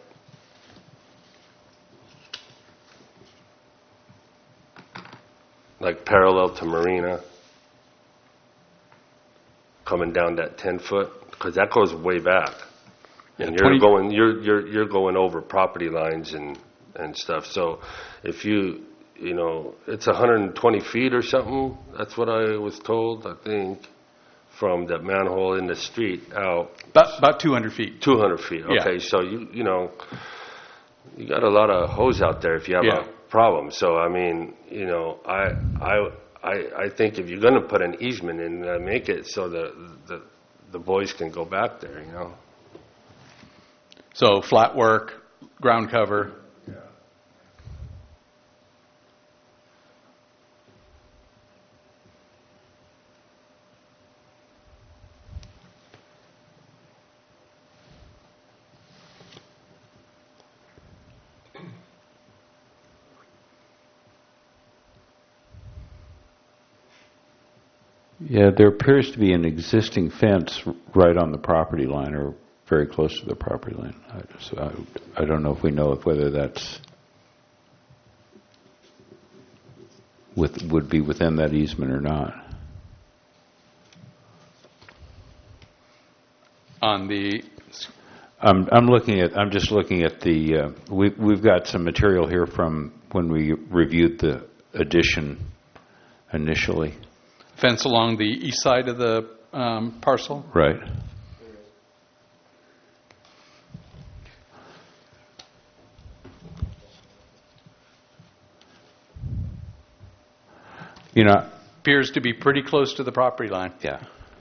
Like parallel to Marina, coming down that ten foot, because that goes way back. And Yeah, you're twenty going, you're, you're, you're going over property lines and, and stuff. So if you, you know, it's one hundred twenty feet or something, that's what I was told, I think, from the manhole in the street out. About, about two hundred feet. two hundred feet, Yeah. okay. So you, you know, you got a lot of hose out there if you have Yeah. a problem. So, I mean, you know, I, I, I, I think if you're going to put an easement in, uh, make it so the, the, the boys can go back there, you know. So flat work, ground cover. Yeah, there appears to be an existing fence right on the property line or very close to the property line. I, so I, I don't know if we know if whether that's with, would be within that easement or not. On the, I'm, I'm looking at, I'm just looking at the, uh, we, we've got some material here from when we reviewed the addition initially. fence along the east side of the um, parcel. Right. You know, Appears to be pretty close to the property line. yeah.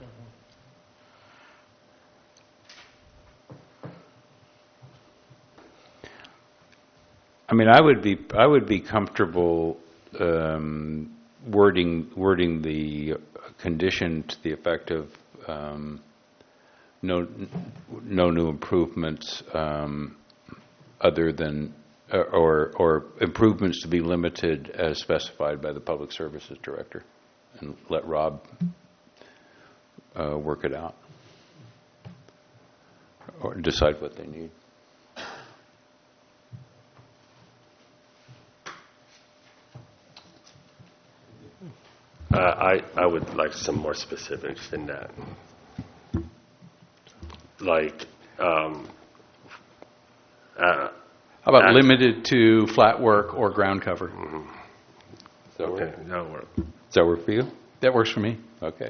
I mean, I would be, I would be comfortable um, wording, wording the condition to the effect of um, no, no new improvements um, other than, uh, or, or improvements to be limited as specified by the Public Services Director, and let Rob uh, work it out or decide what they need. Uh, I, I would like some more specifics than that. Like, um, uh, How about Act- limited to flat work or ground cover? okay, that'll work. Does that work for you? That works for me. Okay.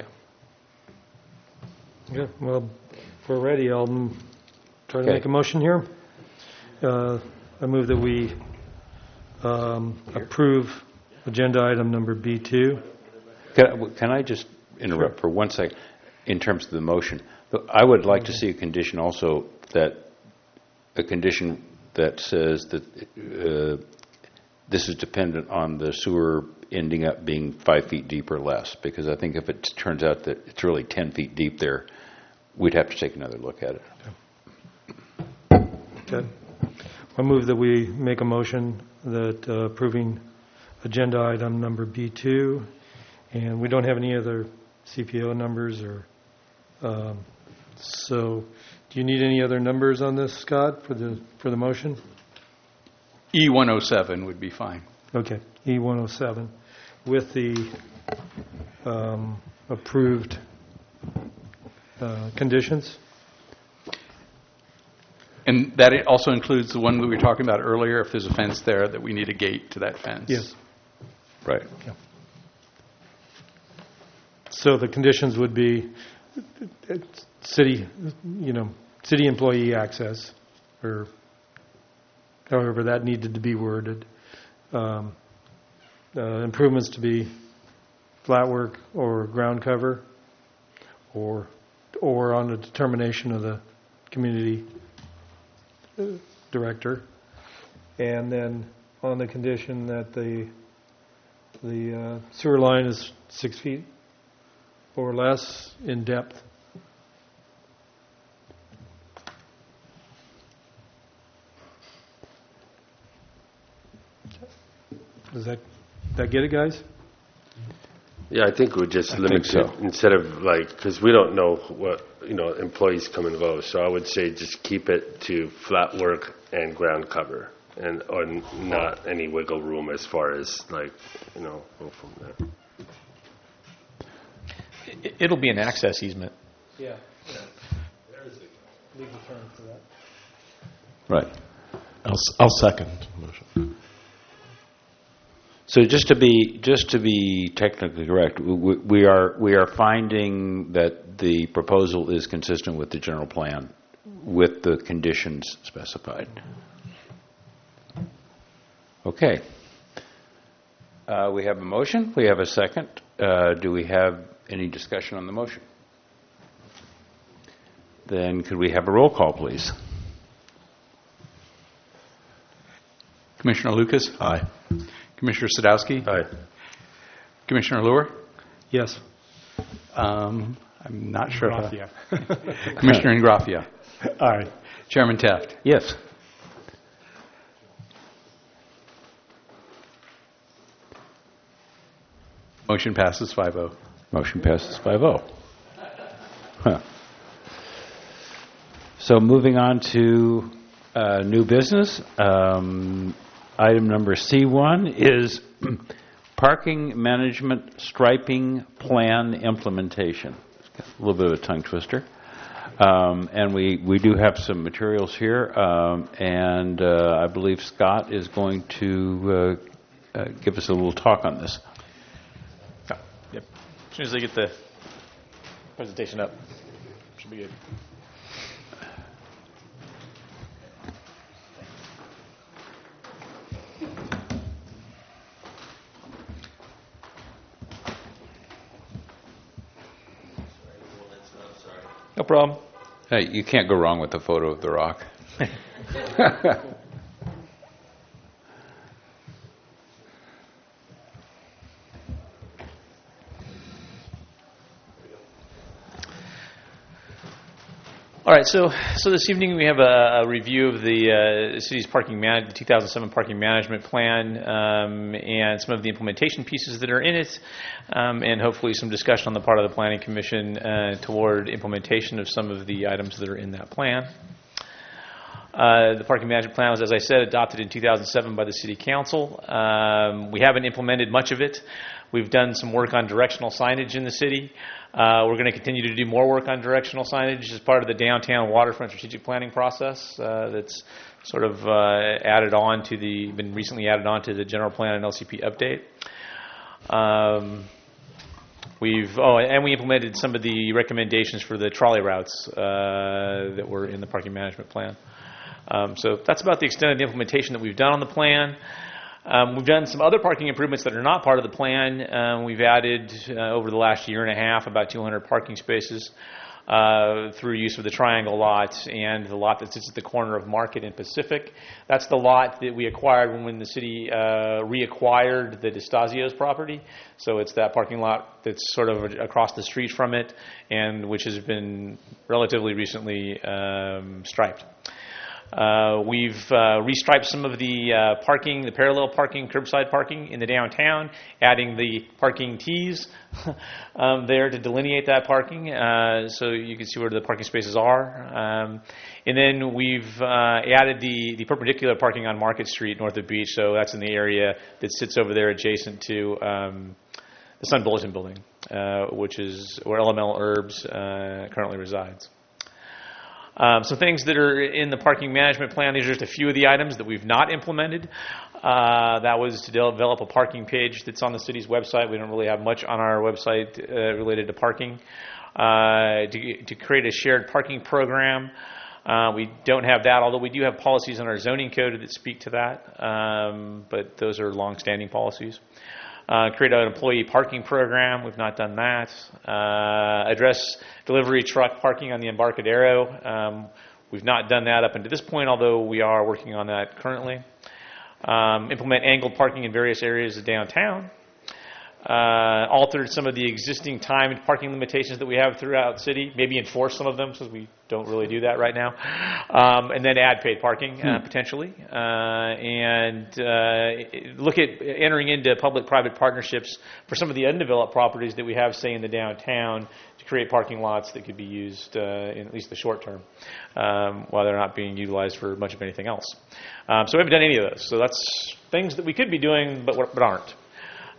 Yeah, well, if we're ready, I'll mm, try to Okay. make a motion here. Uh, I move that we um, approve agenda item number B two. Can I, can I just interrupt for one second in terms of the motion? I would like to see a condition also that, a condition that says that uh, this is dependent on the sewer ending up being five feet deep or less, because I think if it turns out that it's really ten feet deep there, we'd have to take another look at it. Okay. I move that we make a motion that uh, approving agenda item number B two, and we don't have any other C P O numbers or, um, so do you need any other numbers on this, Scott, for the, for the motion? E one oh seven would be fine. Okay, E one oh seven, with the um, approved uh, conditions? And that it also includes the one that we were talking about earlier, if there's a fence there, that we need a gate to that fence. Yes. Right. Yeah. So the conditions would be uh, city, you know, city employee access, or however that needed to be worded. Um, uh, improvements to be flat work or ground cover, or or on a determination of the community uh, director, and then on the condition that the the uh, sewer line is six feet or less in depth. Does that that get it, guys? Yeah, I think we'd just I limit think it so. instead of like, because we don't know what, you know, employees come and go. So I would say just keep it to flat work and ground cover, and or not any wiggle room as far as like, you know, go from there. It- It'll be an access easement. Yeah. legal term for that. Right. I'll, s- I'll second the motion. So just to be just to be technically correct, we, we are we are finding that the proposal is consistent with the general plan, with the conditions specified. Okay. Uh, we have a motion. We have a second. Uh, do we have any discussion on the motion? Then could we have a roll call, please? Commissioner Lucas? Aye. Commissioner Sadowski? Aye. Commissioner Lure? Yes. Um, I'm not sure. if I- Graffia. Commissioner Ingraffia? Aye. Chairman Taft? Yes. Motion passes five oh. Motion passes five oh. Huh. So moving on to uh, new business. Um, item number C one is parking management striping plan implementation. A little bit of a tongue twister. Um, and we, we do have some materials here, um, and uh, I believe Scott is going to uh, uh, give us a little talk on this. Yep. As soon as they get the presentation up, should be good. No problem. Hey, you can't go wrong with a photo of The Rock. All right, so so this evening we have a, a review of the uh, city's parking man- the two thousand seven parking management plan um, and some of the implementation pieces that are in it, um, and hopefully some discussion on the part of the Planning Commission uh, toward implementation of some of the items that are in that plan. Uh, the parking management plan was, as I said, adopted in two thousand seven by the City Council. Um, we haven't implemented much of it. We've done some work on directional signage in the city. Uh, we're going to continue to do more work on directional signage as part of the downtown waterfront strategic planning process uh, that's sort of uh, added on to the, been recently added on to the general plan and L C P update. Um, we've, oh, and we implemented some of the recommendations for the trolley routes uh, that were in the parking management plan. Um, so that's about the extent of the implementation that we've done on the plan. Um, we've done some other parking improvements that are not part of the plan. Um, we've added, uh, over the last year and a half, about two hundred parking spaces uh, through use of the triangle lot and the lot that sits at the corner of Market and Pacific. That's the lot that we acquired when, when the city uh, reacquired the DeStasio's property. So it's that parking lot that's sort of across the street from it, and which has been relatively recently um, striped. Uh, we've uh, restriped some of the uh, parking, the parallel parking, curbside parking in the downtown, adding the parking T's um, there to delineate that parking uh, so you can see where the parking spaces are. Um, and then we've uh, added the, the perpendicular parking on Market Street north of Beach, so that's in the area that sits over there adjacent to um, the Sun Bulletin Building, uh, which is where L M L Herbs uh, currently resides. Um, some things that are in the parking management plan, these are just a few of the items that we've not implemented. Uh, that was to develop a parking page that's on the city's website. We don't really have much on our website uh, related to parking. Uh, to, to create a shared parking program. Uh, we don't have that, although we do have policies in our zoning code that speak to that, um, but those are long-standing policies. Uh, create an employee parking program. We've not done that. Uh, address delivery truck parking on the Embarcadero. Um, we've not done that up until this point, although we are working on that currently. Um, implement angled parking in various areas of downtown. Uh, altered some of the existing timed parking limitations that we have throughout the city, maybe enforce some of them since we don't really do that right now, um, and then add paid parking uh, potentially, uh, and uh, look at entering into public-private partnerships for some of the undeveloped properties that we have, say, in the downtown to create parking lots that could be used uh, in at least the short term um, while they're not being utilized for much of anything else. Um, so we haven't done any of those. So that's things that we could be doing but, but aren't.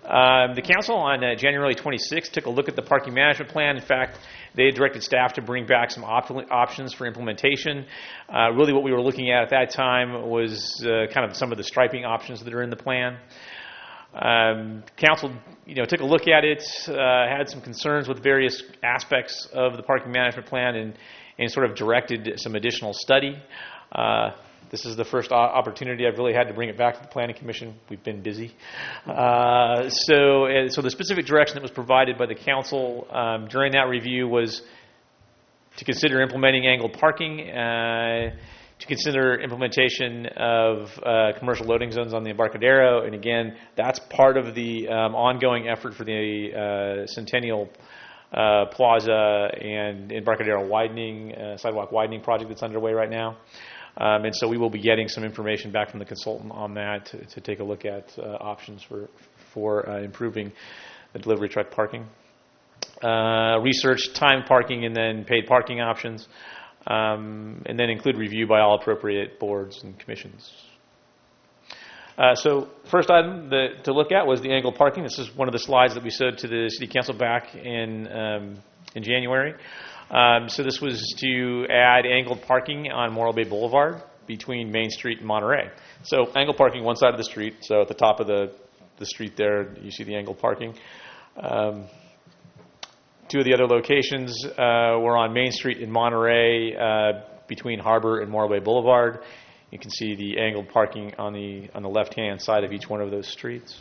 Um, the council on uh, January twenty-sixth took a look at the parking management plan. In fact, they had directed staff to bring back some op- options for implementation. Uh, really what we were looking at at that time was uh, kind of some of the striping options that are in the plan. Um, council, you know, took a look at it, uh, had some concerns with various aspects of the parking management plan, and, and sort of directed some additional study. Uh, This is the first opportunity I've really had to bring it back to the Planning Commission. We've been busy. Uh, so, uh, so the specific direction that was provided by the council um, during that review was to consider implementing angled parking, uh, to consider implementation of uh, commercial loading zones on the Embarcadero, and again, that's part of the um, ongoing effort for the uh, Centennial uh, Plaza and Embarcadero widening, uh, sidewalk widening project that's underway right now. Um, and so we will be getting some information back from the consultant on that to, to take a look at uh, options for for uh, improving the delivery truck parking. Uh, research time parking and then paid parking options, um, and then include review by all appropriate boards and commissions. Uh, so first item that, to look at was the angled parking. This is one of the slides that we showed to the City Council back in um, in January. Um, so this was to add angled parking on Morro Bay Boulevard between Main Street and Monterey. So angled parking one side of the street. So at the top of the, the street there, you see the angled parking. Um, two of the other locations uh, were on Main Street in Monterey uh, between Harbor and Morro Bay Boulevard. You can see the angled parking on the on the left-hand side of each one of those streets.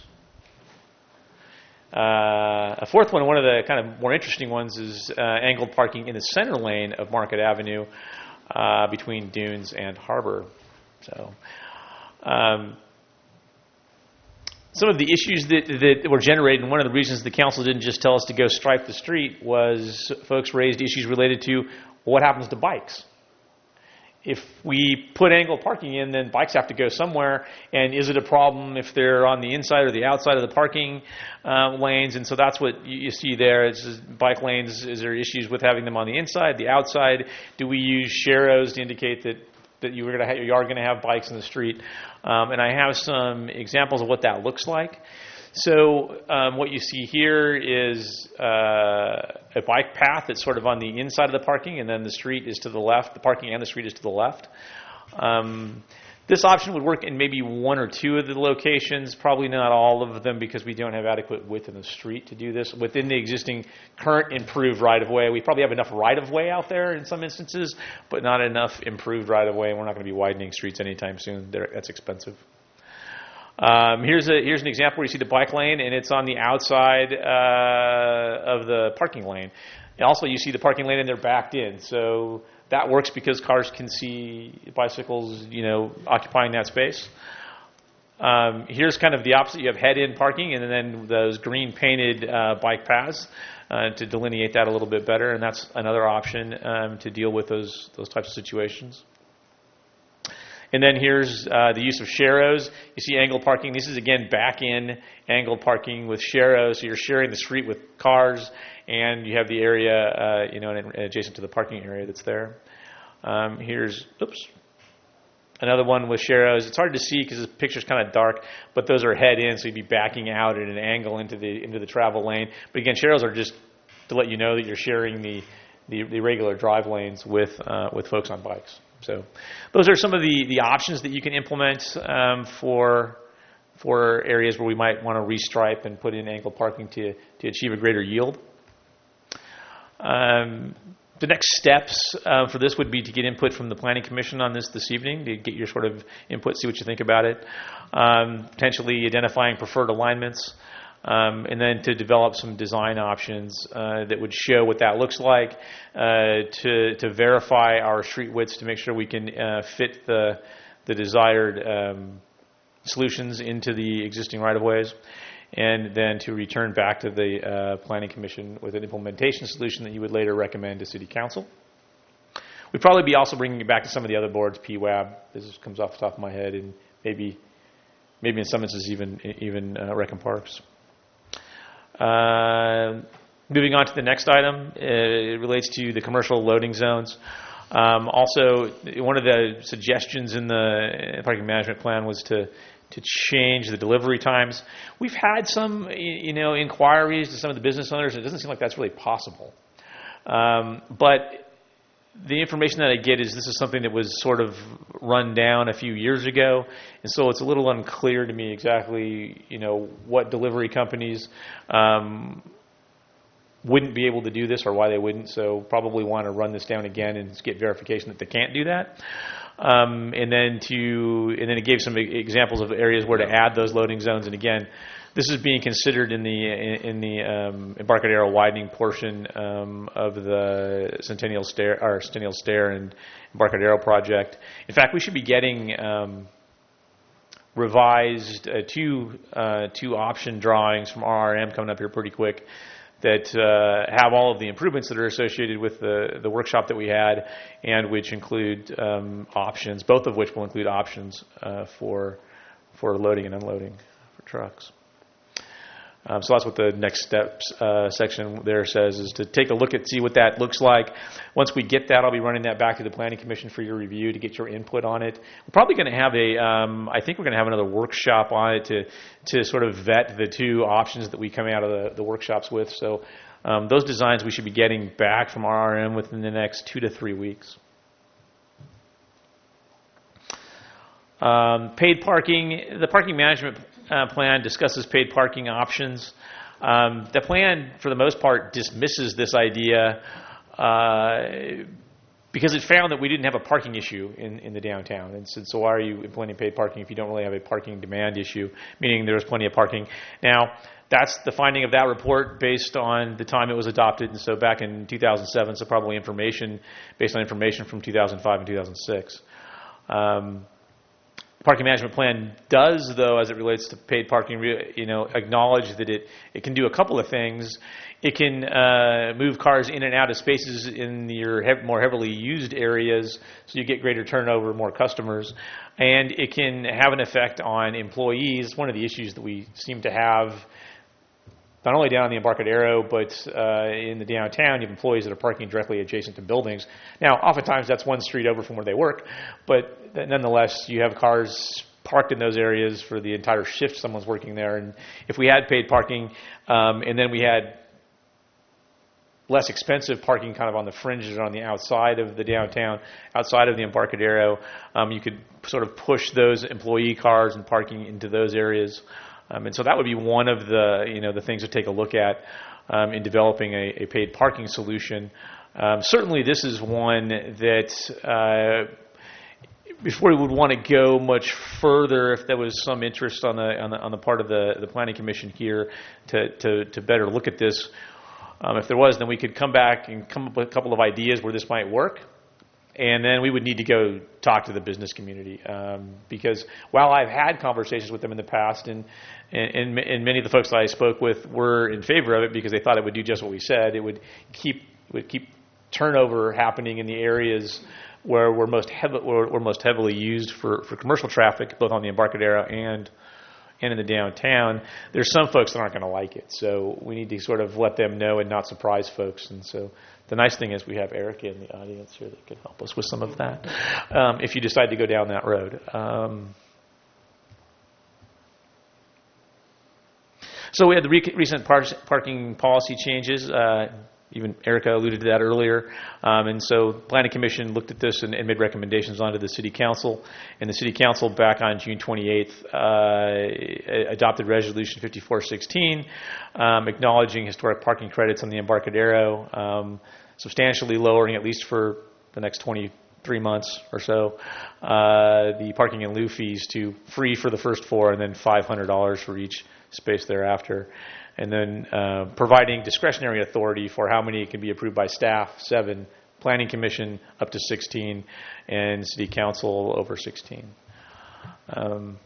Uh, a fourth one, one of the kind of more interesting ones, is uh, angled parking in the center lane of Market Avenue uh, between Dunes and Harbor. So, um, some of the issues that, that were generated, and one of the reasons the council didn't just tell us to go stripe the street, was folks raised issues related to what happens to bikes. If we put angled parking in, then bikes have to go somewhere, and is it a problem if they're on the inside or the outside of the parking uh, lanes? And so that's what you, you see there. It's just bike lanes. Is there issues with having them on the inside, the outside? Do we use sharrows to indicate that that you, were gonna ha- you are going to have bikes in the street? Um, and I have some examples of what that looks like. So um, what you see here is uh, a bike path that's sort of on the inside of the parking, and then the street is to the left. The parking and the street is to the left. Um, this option would work in maybe one or two of the locations, probably not all of them, because we don't have adequate width in the street to do this. Within the existing current improved right-of-way, we probably have enough right-of-way out there in some instances, but not enough improved right-of-way, and we're not going to be widening streets anytime soon. They're, that's expensive. Um, here's a here's an example where you see the bike lane, and it's on the outside uh, of the parking lane. And also, you see the parking lane, and they're backed in. So that works because cars can see bicycles, you know, occupying that space. Um, here's kind of the opposite. You have head-in parking, and then those green painted uh, bike paths uh, to delineate that a little bit better. And that's another option um, to deal with those those types of situations. And then here's uh, the use of sharrows. You see angled parking. This is, again, back-in angled parking with sharrows. So you're sharing the street with cars, and you have the area, uh, you know, adjacent to the parking area that's there. Um, here's, oops, another one with sharrows. It's hard to see because the picture's kind of dark, but those are head-in, so you'd be backing out at an angle into the into the travel lane. But again, sharrows are just to let you know that you're sharing the the, the regular drive lanes with uh, with folks on bikes. So those are some of the, the options that you can implement um, for for areas where we might want to restripe and put in angled parking to, to achieve a greater yield. Um, the next steps uh, for this would be to get input from the Planning Commission on this this evening, to get your sort of input, see what you think about it, um, potentially identifying preferred alignments, Um, and then to develop some design options uh, that would show what that looks like, uh, to to verify our street widths to make sure we can uh, fit the the desired um, solutions into the existing right-of-ways, and then to return back to the uh, Planning Commission with an implementation solution that you would later recommend to City Council. We'd probably be also bringing it back to some of the other boards, P W A B, this comes off the top of my head, and maybe maybe in some instances even even uh, Rec and Parks. Uh, moving on to the next item, uh, it relates to the commercial loading zones. Um, also, one of the suggestions in the parking management plan was to to change the delivery times. We've had some, you know, inquiries to some of the business owners. It doesn't seem like that's really possible. Um, but the information that I get is this is something that was sort of run down a few years ago, and so it's a little unclear to me exactly, you know, what delivery companies um, wouldn't be able to do this or why they wouldn't. So probably want to run this down again and get verification that they can't do that. Um, and then to and then it gave some examples of areas where to add those loading zones. And again, this is being considered in the in, in the um, Embarcadero widening portion um, of the Centennial Stair or Centennial Stair and Embarcadero project. In fact, we should be getting um, revised uh, two uh, two option drawings from R R M coming up here pretty quick that uh, have all of the improvements that are associated with the, the workshop that we had, and which include um, options, both of which will include options uh, for for loading and unloading for trucks. Um, so that's what the next steps uh, section there says, is to take a look at, see what that looks like. Once we get that, I'll be running that back to the Planning Commission for your review to get your input on it. We're probably going to have a, um, I think we're going to have another workshop on it to to sort of vet the two options that we come out of the, the workshops with. So um, those designs we should be getting back from R R M within the next two to three weeks. Um, paid parking, the parking management uh, plan discusses paid parking options. Um, the plan, for the most part, dismisses this idea uh, because it found that we didn't have a parking issue in, in the downtown. And said, so why are you implementing paid parking if you don't really have a parking demand issue, meaning there's plenty of parking? Now, that's the finding of that report based on the time it was adopted, and so back in two thousand seven, so probably information based on information from two thousand five and two thousand six. Um, Parking management plan does, though, as it relates to paid parking, you know, acknowledge that it, it can do a couple of things. It can uh, move cars in and out of spaces in your hev- more heavily used areas, so you get greater turnover, more customers. And it can have an effect on employees. One of the issues that we seem to have, not only down in the Embarcadero, but uh, in the downtown, you have employees that are parking directly adjacent to buildings. Now, oftentimes that's one street over from where they work, but nonetheless, you have cars parked in those areas for the entire shift someone's working there. And if we had paid parking, um, and then we had less expensive parking kind of on the fringes or on the outside of the downtown, outside of the Embarcadero, um, you could sort of push those employee cars and parking into those areas. Um, and so that would be one of the, you know, the things to take a look at um, in developing a, a paid parking solution. Um, certainly, this is one that uh, before we would want to go much further, if there was some interest on the on the, on the part of the, the Planning Commission here to, to, to better look at this. Um, if there was, then we could come back and come up with a couple of ideas where this might work. And then we would need to go talk to the business community um, because while I've had conversations with them in the past, and, and and many of the folks that I spoke with were in favor of it because they thought it would do just what we said. It would keep would keep turnover happening in the areas where we're most heavy, we're most heavily used for, for commercial traffic, both on the Embarcadero and and in the downtown. There's some folks that aren't going to like it, so we need to sort of let them know and not surprise folks. And so the nice thing is we have Erica in the audience here that could help us with some of that um, if you decide to go down that road. Um, so we had the re- recent par- parking policy changes. Uh, even Erica alluded to that earlier. Um, and so the Planning Commission looked at this and, and made recommendations onto the City Council. And the City Council back on June twenty-eighth uh, adopted Resolution fifty-four sixteen, um, acknowledging historic parking credits on the Embarcadero, um, substantially lowering, at least for the next twenty-three months or so, uh, the parking in lieu fees to free for the first four and then five hundred dollars for each space thereafter. And then uh, providing discretionary authority for how many can be approved by staff, seven, Planning Commission up to sixteen, and City Council over sixteen. Um,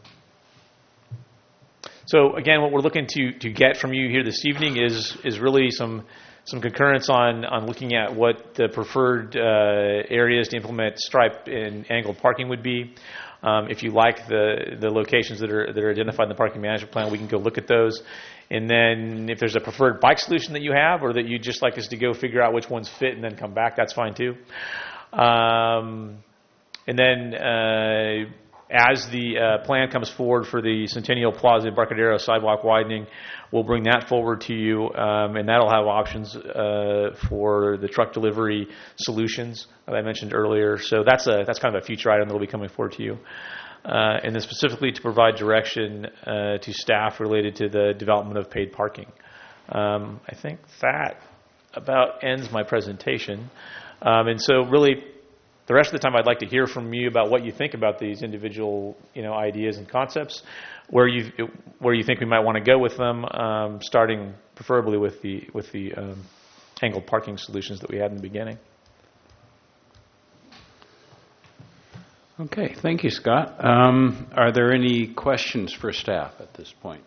so again, what we're looking to to get from you here this evening is is really some some concurrence on on looking at what the preferred uh, areas to implement striped and angled parking would be. Um, if you like the the locations that are that are identified in the parking management plan, we can go look at those. And then if there's a preferred bike solution that you have, or that you'd just like us to go figure out which ones fit and then come back, that's fine too. Um, and then uh, as the uh, plan comes forward for the Centennial Plaza Embarcadero sidewalk widening, we'll bring that forward to you, um, and that'll have options uh, for the truck delivery solutions that I mentioned earlier. So that's a that's kind of a future item that will be coming forward to you. Uh, and then specifically to provide direction uh, to staff related to the development of paid parking. Um, I think that about ends my presentation. Um, and so really, the rest of the time I'd like to hear from you about what you think about these individual, you know, ideas and concepts, where you where you think we might want to go with them, um, starting preferably with the with the um, angled parking solutions that we had in the beginning. Okay, thank you, Scott. Um, are there any questions for staff at this point?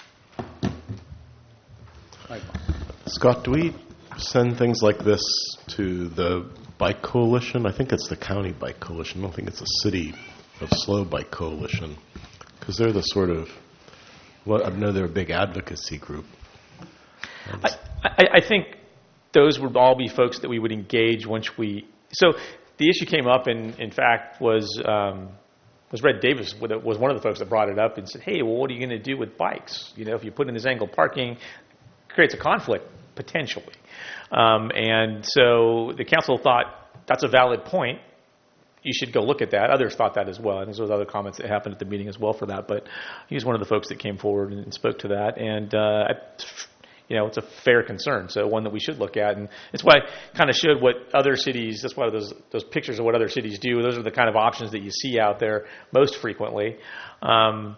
Scott, do we send things like this to the Bike Coalition? I think it's the County Bike Coalition. I don't think it's a City of Slow Bike Coalition, because they're the sort of, well, I know they're a big advocacy group. I, I, I think those would all be folks that we would engage once we, so the issue came up, and in fact was um, was Red Davis was one of the folks that brought it up and said, hey, well, what are you going to do with bikes? You know, if you put in this angled parking, it creates a conflict potentially. Um, and so the council thought that's a valid point. You should go look at that. Others thought that as well. And there was other comments that happened at the meeting as well for that. But he was one of the folks that came forward and spoke to that. And uh, you know, it's a fair concern, so one that we should look at. And it's why I kind of showed what other cities, that's why those those pictures of what other cities do, those are the kind of options that you see out there most frequently. Um,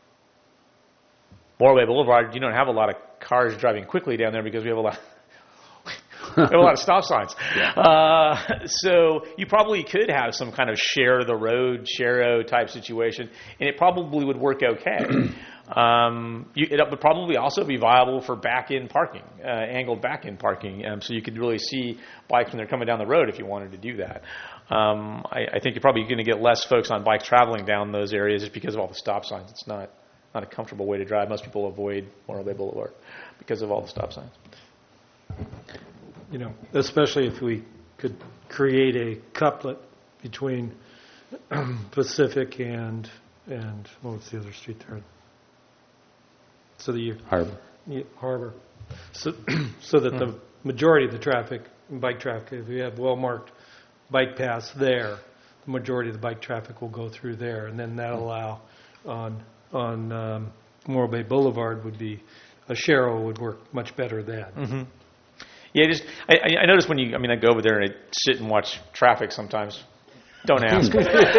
Morro Boulevard, you don't have a lot of cars driving quickly down there because we have a lot we have a lot of stop signs. Yeah. Uh, so you probably could have some kind of share the road, share type situation, and it probably would work okay. Um, you, it would probably also be viable for back-in parking, uh, angled back-in parking, um, so you could really see bikes when they're coming down the road if you wanted to do that. Um, I, I think you're probably going to get less folks on bike traveling down those areas just because of all the stop signs. It's not not a comfortable way to drive. Most people avoid Morro Bay Boulevard because of all the stop signs. You know, especially if we could create a couplet between Pacific and and what was the other street there? So the Harbor. Yeah, Harbor. So so that the majority of the traffic, bike traffic, if we have well-marked bike paths there, the majority of the bike traffic will go through there, and then that'll allow on on um, Morro Bay Boulevard would be a Sharrow would work much better then. Mm-hmm. Yeah, just I, I notice when you, I mean, I go over there and I sit and watch traffic sometimes. Don't ask. uh,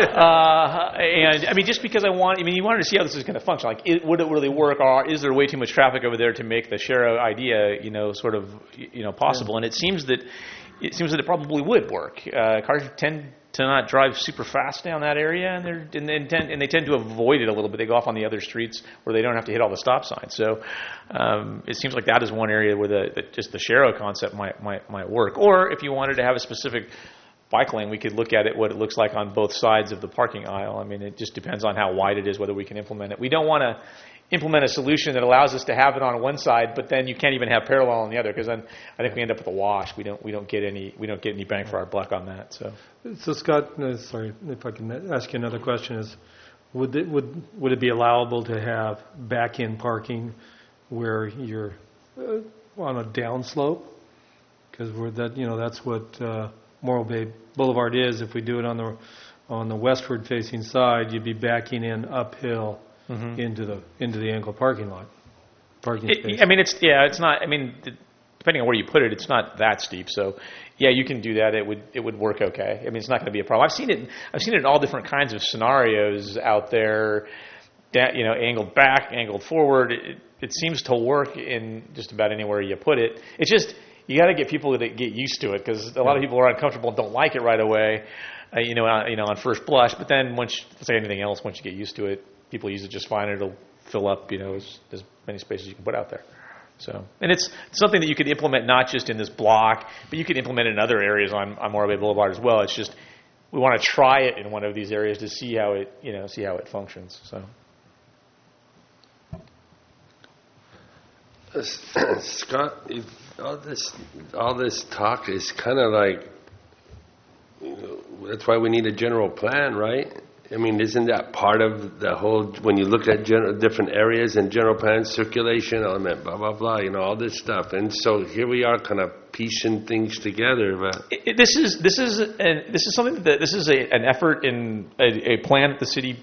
and I mean, just because I want, I mean, you wanted to see how this is going to function. Like, it, would it really work, or is there way too much traffic over there to make the Sharrow idea, you know, sort of, you know, possible? Yeah. And it seems that it seems that it probably would work. Uh, cars tend to not drive super fast down that area, and they're and they tend and they tend to avoid it a little bit. They go off on the other streets where they don't have to hit all the stop signs. So um, it seems like that is one area where the, the just the Sharrow concept might might might work. Or if you wanted to have a specific bike lane, we could look at it, what it looks like on both sides of the parking aisle. I mean, it just depends on how wide it is, whether we can implement it. We don't want to implement a solution that allows us to have it on one side, but then you can't even have parallel on the other, because then I think we end up with a wash. We don't we don't get any we don't get any bang for our buck on that. So, so Scott, no, sorry if I can ask you another question: Is would it would would it be allowable to have back-in parking where you're uh, on a downslope? Because we're that you know that's what uh, Morro Bay Boulevard is. If we do it on the on the westward facing side, you'd be backing in uphill mm-hmm. into the into the angled parking lot. Parking it, space. I mean, it's yeah, it's not. I mean, depending on where you put it, it's not that steep. So yeah, you can do that. It would it would work okay. I mean, it's not going to be a problem. I've seen it. I've seen it in all different kinds of scenarios out there. That, you know, angled back, angled forward. It, it seems to work in just about anywhere you put it. It's just you got to get people to get used to it, because a lot of people are uncomfortable and don't like it right away. Uh, you know, uh, you know, on first blush. But then once, let's say anything else, once you get used to it, people use it just fine. It'll fill up, you know, as, as many spaces as you can put out there. So, and it's something that you could implement not just in this block, but you could implement it in other areas on, on Morro Bay Boulevard as well. It's just we want to try it in one of these areas to see how it, you know, see how it functions. So. Uh, Scott, if all this all this talk is kind of like, you know, that's why we need a general plan, right? I mean, isn't that part of the whole, when you look at general, different areas and general plan circulation element, blah, blah, blah, you know, all this stuff. And so here we are kind of piecing things together. But It- it- This is this is an, this is something that this is a, an effort in a, a plan that the city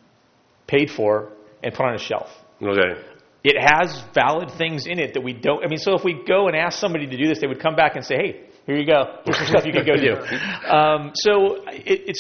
paid for and put on a shelf. Okay. It has valid things in it that we don't. I mean, so if we go and ask somebody to do this, they would come back and say, "Hey, here you go. Here's some stuff you can go do." Um, so it, it's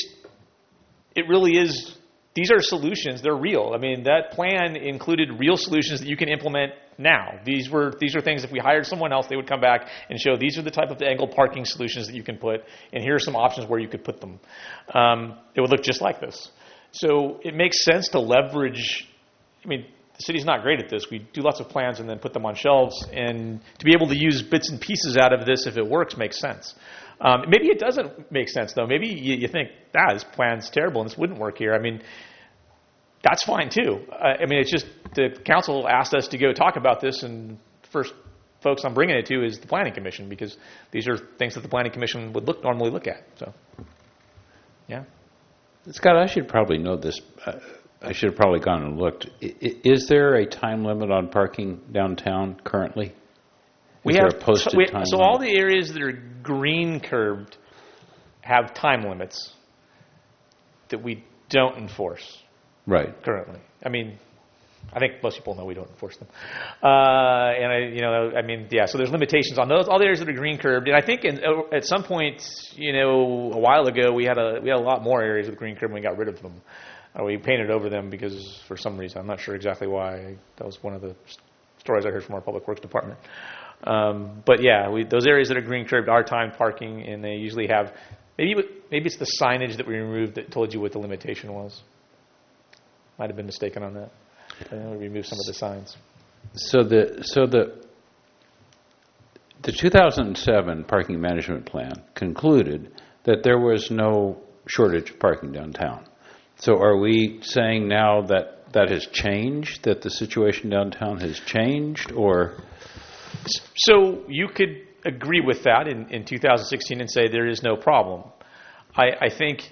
it really is. These are solutions. They're real. I mean, that plan included real solutions that you can implement now. These were these are things. If we hired someone else, they would come back and show these are the type of angled parking solutions that you can put, and here are some options where you could put them. Um, it would look just like this. So it makes sense to leverage. I mean, the city's not great at this. We do lots of plans and then put them on shelves, and to be able to use bits and pieces out of this if it works makes sense. Um, maybe it doesn't make sense, though. Maybe you, you think, ah, this plan's terrible and this wouldn't work here. I mean, that's fine, too. Uh, I mean, it's just the council asked us to go talk about this, and the first folks I'm bringing it to is the Planning Commission, because these are things that the Planning Commission would look normally look at. So, yeah. Scott, I should probably know this. Uh, I should have probably gone and looked. I, i- is there a time limit on parking downtown currently? We Is there have a posted we, time so limit? all the areas that are green curbed have time limits that we don't enforce Right. currently. I mean, I think most people know we don't enforce them. Uh, and I, you know, I mean, yeah. So there's limitations on those. All the areas that are green curbed, and I think in, at some point, you know, a while ago, we had a we had a lot more areas with green curb, and we got rid of them. Uh, we painted over them because for some reason, I'm not sure exactly why. That was one of the s- stories I heard from our public works department. Um, but yeah, we, those areas that are green curbed are timed parking, and they usually have maybe maybe it's the signage that we removed that told you what the limitation was. Might have been mistaken on that. I know we removed some of the signs. So the so the the two thousand seven parking management plan concluded that there was no shortage of parking downtown. So are we saying now that that has changed, that the situation downtown has changed, or? So you could agree with that in, in two thousand sixteen and say there is no problem. I, I think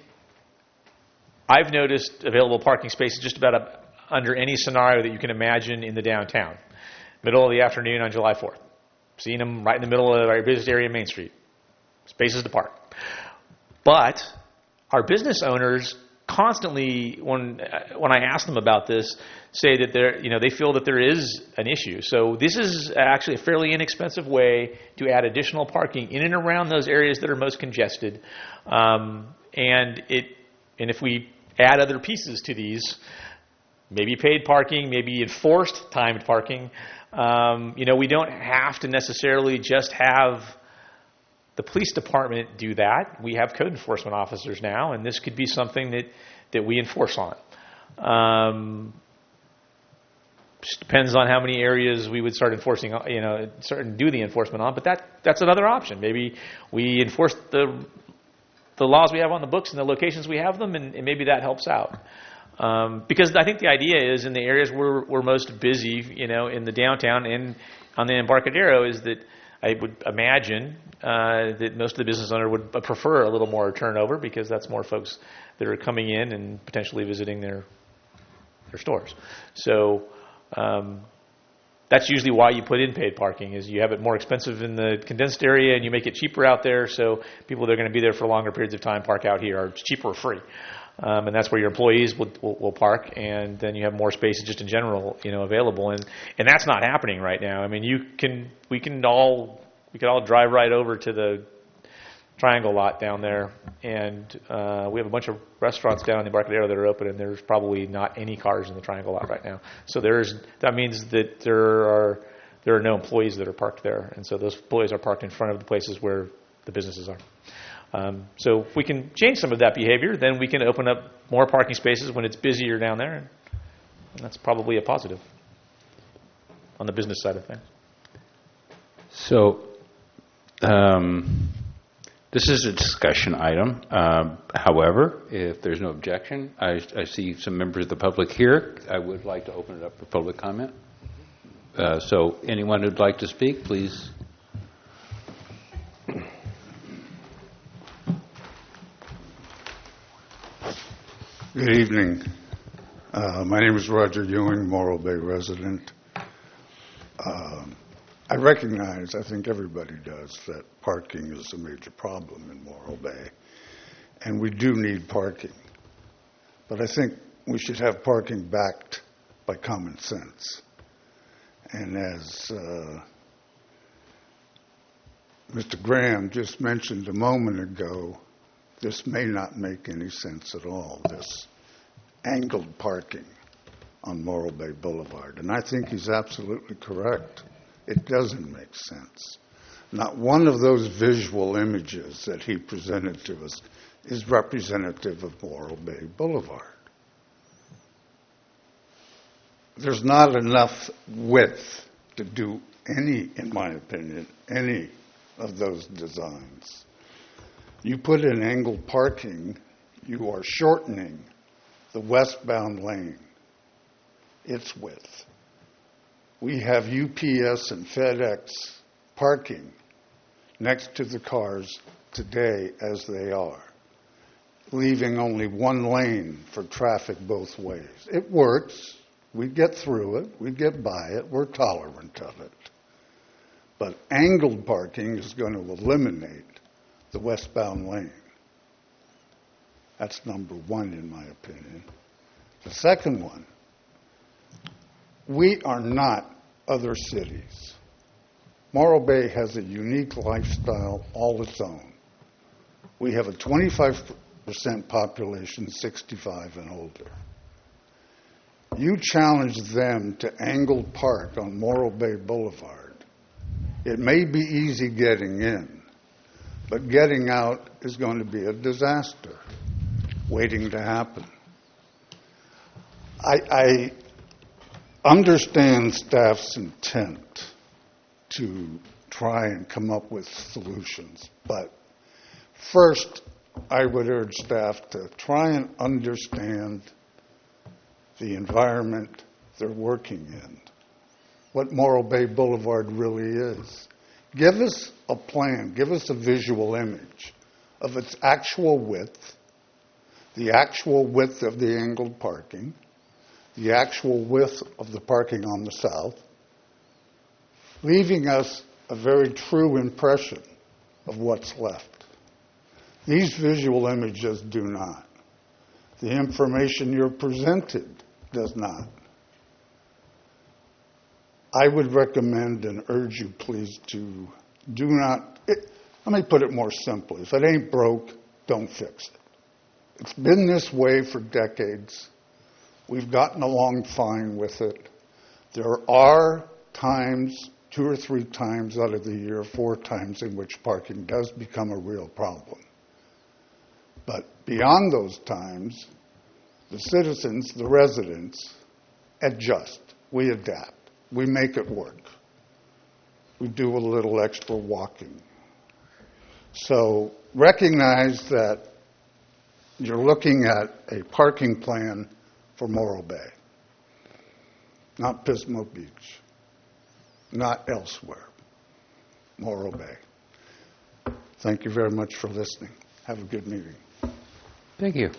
I've noticed available parking spaces just about a, under any scenario that you can imagine in the downtown. Middle of the afternoon on July fourth. Seeing them right in the middle of our business area, Main Street. Spaces to park. But our business owners constantly, when when I ask them about this, say that they're, you know, they feel that there is an issue. So this is actually a fairly inexpensive way to add additional parking in and around those areas that are most congested. Um, and it, and if we add other pieces to these, maybe paid parking, maybe enforced timed parking, um, you know, we don't have to necessarily just have the police department do that. We have code enforcement officers now, and this could be something that, that we enforce on. Um, just depends on how many areas we would start enforcing, you know, start and do the enforcement on. But that that's another option. Maybe we enforce the the laws we have on the books and the locations we have them, and, and maybe that helps out. Um, because I think the idea is in the areas where we're most busy, you know, in the downtown and on the Embarcadero, is that I would imagine uh, that most of the business owner would prefer a little more turnover because that's more folks that are coming in and potentially visiting their their stores. So um, that's usually why you put in paid parking, is you have it more expensive in the condensed area and you make it cheaper out there, so people that are going to be there for longer periods of time park out here, or it's cheaper or free. Um, and that's where your employees will, will, will park, and then you have more spaces just in general, you know, available. And, and that's not happening right now. I mean, you can we can all we could all drive right over to the Triangle lot down there, and uh, we have a bunch of restaurants down in the Embarcadero that are open, and there's probably not any cars in the Triangle lot right now. So there's that means that there are there are no employees that are parked there, and so those employees are parked in front of the places where the businesses are. Um, so if we can change some of that behavior, then we can open up more parking spaces when it's busier down there, and, and that's probably a positive on the business side of things. So um, this is a discussion item. Um, however, if there's no objection, I, I see some members of the public here. I would like to open it up for public comment. Uh, so anyone who'd like to speak, please. Good evening. Uh, my name is Roger Ewing, Morro Bay resident. Um, I recognize, I think everybody does, that parking is a major problem in Morro Bay, and we do need parking. But I think we should have parking backed by common sense. And as uh, Mister Graham just mentioned a moment ago, this may not make any sense at all, this angled parking on Morro Bay Boulevard. And I think he's absolutely correct. It doesn't make sense. Not one of those visual images that he presented to us is representative of Morro Bay Boulevard. There's not enough width to do any, in my opinion, any of those designs. You put in angled parking, you are shortening the westbound lane, its width. We have U P S and FedEx parking next to the cars today as they are, leaving only one lane for traffic both ways. It works. We get through it. We get by it. We're tolerant of it. But angled parking is going to eliminate the westbound lane. That's number one, in my opinion. The second one, we are not other cities. Morro Bay has a unique lifestyle all its own. We have a twenty-five percent population sixty-five and older. You challenge them to angled park on Morro Bay Boulevard. It may be easy getting in, but getting out is going to be a disaster waiting to happen. I, I understand staff's intent to try and come up with solutions, but first I would urge staff to try and understand the environment they're working in, what Morro Bay Boulevard really is. Give us a plan, give us a visual image of its actual width, the actual width of the angled parking, the actual width of the parking on the south, leaving us a very true impression of what's left. These visual images do not. The information you're presented does not. I would recommend and urge you, please, to do not, it, let me put it more simply. If it ain't broke, don't fix it. It's been this way for decades. We've gotten along fine with it. There are times, two or three times out of the year, four times in which parking does become a real problem. But beyond those times, the citizens, the residents, adjust. We adapt. We make it work. We do a little extra walking. So recognize that you're looking at a parking plan for Morro Bay, not Pismo Beach, not elsewhere. Morro Bay. Thank you very much for listening. Have a good meeting. Thank you.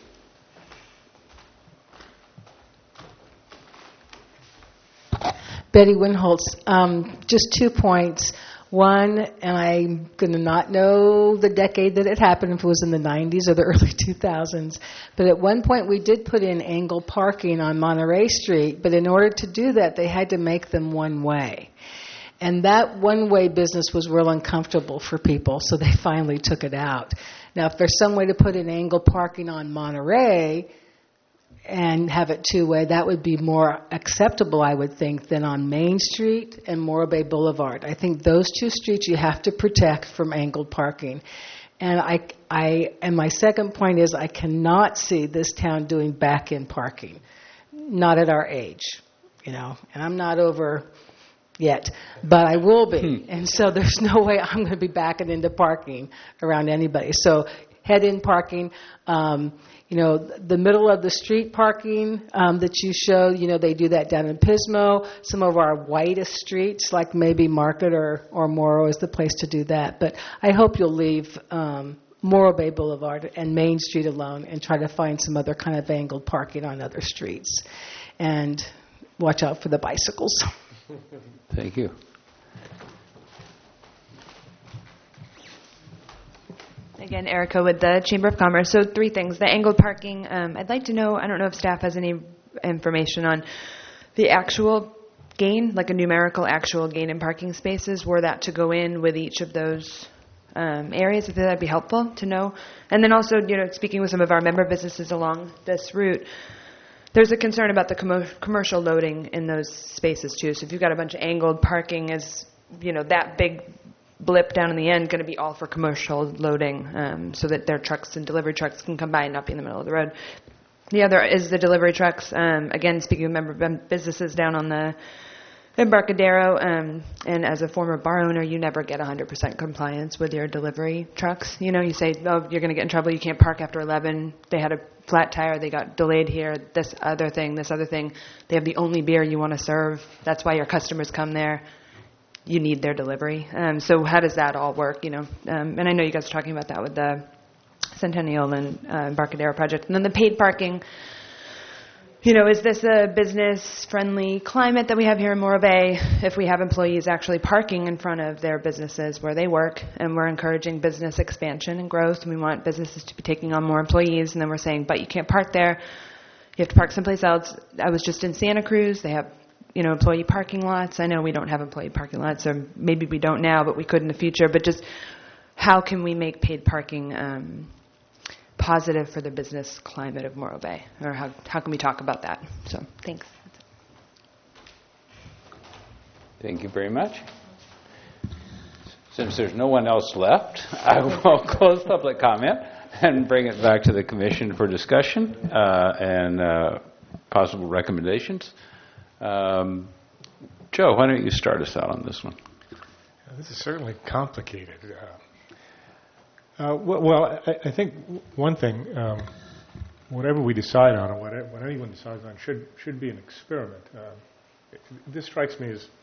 Betty Winholtz, um, just two points. One, and I'm going to not know the decade that it happened, if it was in the nineties or the early two thousands, but at one point we did put in angle parking on Monterey Street, but in order to do that, they had to make them one-way. And that one-way business was real uncomfortable for people, so they finally took it out. Now, if there's some way to put in angle parking on Monterey and have it two-way, that would be more acceptable, I would think, than on Main Street and Morro Bay Boulevard. I think those two streets you have to protect from angled parking. And I, I, and my second point is I cannot see this town doing back-in parking, not at our age, you know. And I'm not over yet, but I will be. And so there's no way I'm going to be backing into parking around anybody. So head-in parking. Um, You know, the middle of the street parking um, that you showed, you know, they do that down in Pismo. Some of our whitest streets, like maybe Market or, or Morro, is the place to do that. But I hope you'll leave um, Morro Bay Boulevard and Main Street alone and try to find some other kind of angled parking on other streets. And watch out for the bicycles. Thank you. Again, Erica with the Chamber of Commerce. So three things. The angled parking, um, I'd like to know, I don't know if staff has any information on the actual gain, like a numerical actual gain in parking spaces, were that to go in with each of those um, areas. I think that'd be helpful to know. And then also, you know, speaking with some of our member businesses along this route, there's a concern about the com- commercial loading in those spaces too. So if you've got a bunch of angled parking, is, you know, that big blip down in the end going to be all for commercial loading, um, so that their trucks and delivery trucks can come by and not be in the middle of the road. The other is the delivery trucks. Um, again, speaking of member businesses down on the Embarcadero, um, and as a former bar owner, you never get one hundred percent compliance with your delivery trucks. You know, you say, oh, you're going to get in trouble. You can't park after eleven. They had a flat tire. They got delayed here. This other thing, this other thing. They have the only beer you want to serve. That's why your customers come there. You need their delivery. Um, so how does that all work? You know, um, and I know you guys are talking about that with the Centennial and uh, Embarcadero project. And then the paid parking, you know, is this a business-friendly climate that we have here in Morro Bay if we have employees actually parking in front of their businesses where they work, and we're encouraging business expansion and growth, and we want businesses to be taking on more employees, and then we're saying, but you can't park there. You have to park someplace else. I was just in Santa Cruz. They have, you know, employee parking lots. I know we don't have employee parking lots, or maybe we don't now, but we could in the future. But just how can we make paid parking um, positive for the business climate of Morro Bay? Or how, how can we talk about that? So thanks. Thank you very much. Since there's no one else left, I will close public comment and bring it back to the Commission for discussion uh, and uh, possible recommendations. Um, Joe, why don't you start us out on this one? This is certainly complicated. Uh, uh, well, well I, I think one thing, um, whatever we decide on, or whatever, what anyone decides on, should should be an experiment. Uh, it, this strikes me as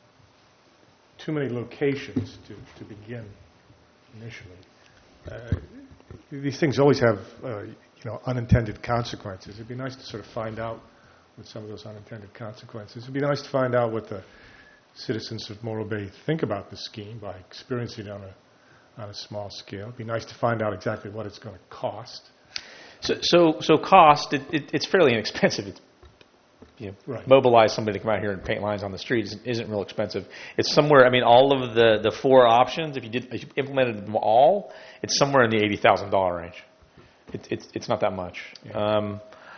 too many locations to, to begin initially. Uh, these things always have, uh, you know, unintended consequences. It'd be nice to sort of find out what some of those unintended consequences. It'd be nice to find out what the citizens of Morro Bay think about the scheme by experiencing it on a on a small scale. It'd be nice to find out exactly what it's going to cost. So, so, so cost. It, it, it's fairly inexpensive. It's, you know, right. Mobilize somebody to come out here and paint lines on the street isn't, isn't real expensive. It's somewhere. I mean, all of the, the four options. If you did, if you implemented them all, it's somewhere in the eighty thousand dollar range. It, it's it's not that much. Yeah. Um,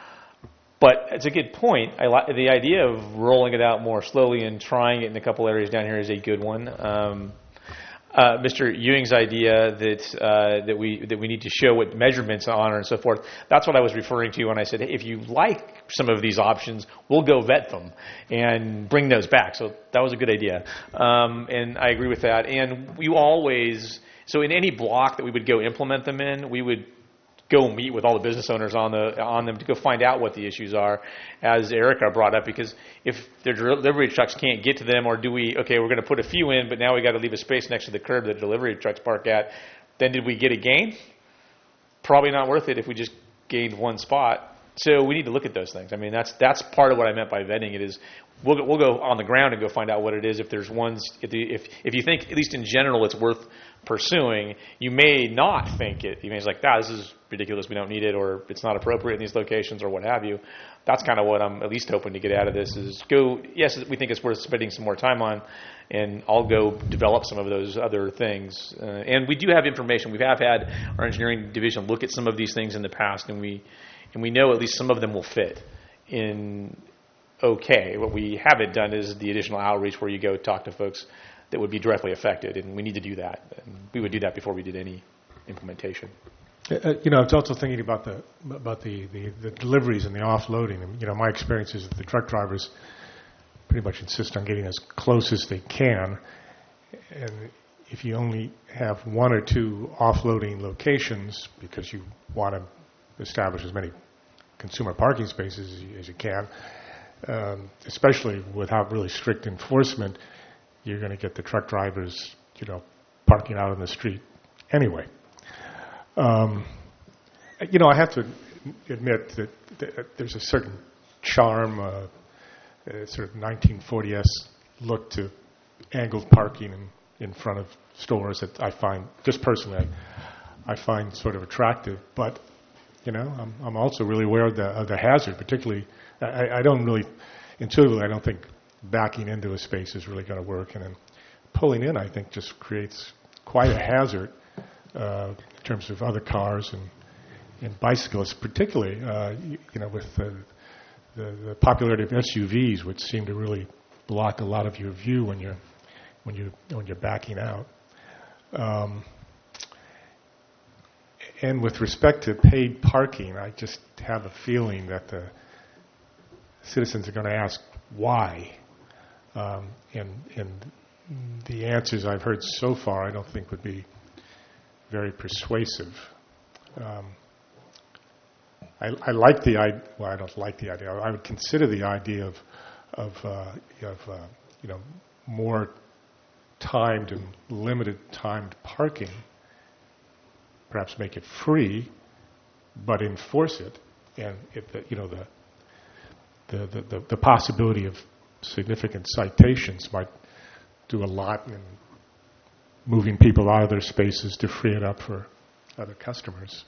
But it's a good point. I li- the idea of rolling it out more slowly and trying it in a couple areas down here is a good one. Um, uh, Mister Ewing's idea that uh, that we that we need to show what measurements on and so forth. That's what I was referring to when I said, hey, if you like some of these options, we'll go vet them and bring those back. So that was a good idea, um, and I agree with that. And you always so in any block that we would go implement them in, we would go meet with all the business owners on the on them to go find out what the issues are, as Erica brought up, because if their delivery trucks can't get to them, or do we, okay, we're going to put a few in, but now we got to leave a space next to the curb that the delivery trucks park at, then did we get a gain? Probably not worth it if we just gained one spot. So we need to look at those things. I mean, that's that's part of what I meant by vetting it is we'll we'll go on the ground and go find out what it is. If there's ones, if the, if if you think, at least in general, it's worth pursuing, you may not think it. You may be like, ah, this is ridiculous, we don't need it, or it's not appropriate in these locations, or what have you. That's kind of what I'm at least hoping to get out of this is go, yes, we think it's worth spending some more time on, and I'll go develop some of those other things. Uh, and we do have information. We have had our engineering division look at some of these things in the past, and we and we know at least some of them will fit in okay. What we haven't done is the additional outreach where you go talk to folks that would be directly affected, and we need to do that. And we would do that before we did any implementation. Uh, you know, I was also thinking about the about the, the, the deliveries and the offloading. And, you know, my experience is that the truck drivers pretty much insist on getting as close as they can. And if you only have one or two offloading locations because you want to establish as many consumer parking spaces as you, as you can, um, especially without really strict enforcement, you're going to get the truck drivers, you know, parking out in the street anyway. Um, you know, I have to admit that, that there's a certain charm, uh, uh, sort of nineteen forty-esque look to angled parking in, in front of stores that I find, just personally, I, I find sort of attractive. But, you know, I'm, I'm also really aware of the, of the hazard, particularly, I, I don't really, intuitively, I don't think backing into a space is really going to work. And then pulling in, I think, just creates quite a hazard uh, in terms of other cars and, and bicyclists, particularly, uh, you, you know, with the, the, the popularity of S U Vs, which seem to really block a lot of your view when you're when you when you're backing out. Um, and with respect to paid parking, I just have a feeling that the citizens are going to ask why, um, and and the answers I've heard so far I don't think would be very persuasive. Um, I, I like the idea. Well, I don't like the idea. I would consider the idea of of, uh, of uh, you know, more timed and limited timed parking. Perhaps make it free, but enforce it, and it, the, you know the the, the the the possibility of significant citations might do a lot in moving people out of their spaces to free it up for other customers.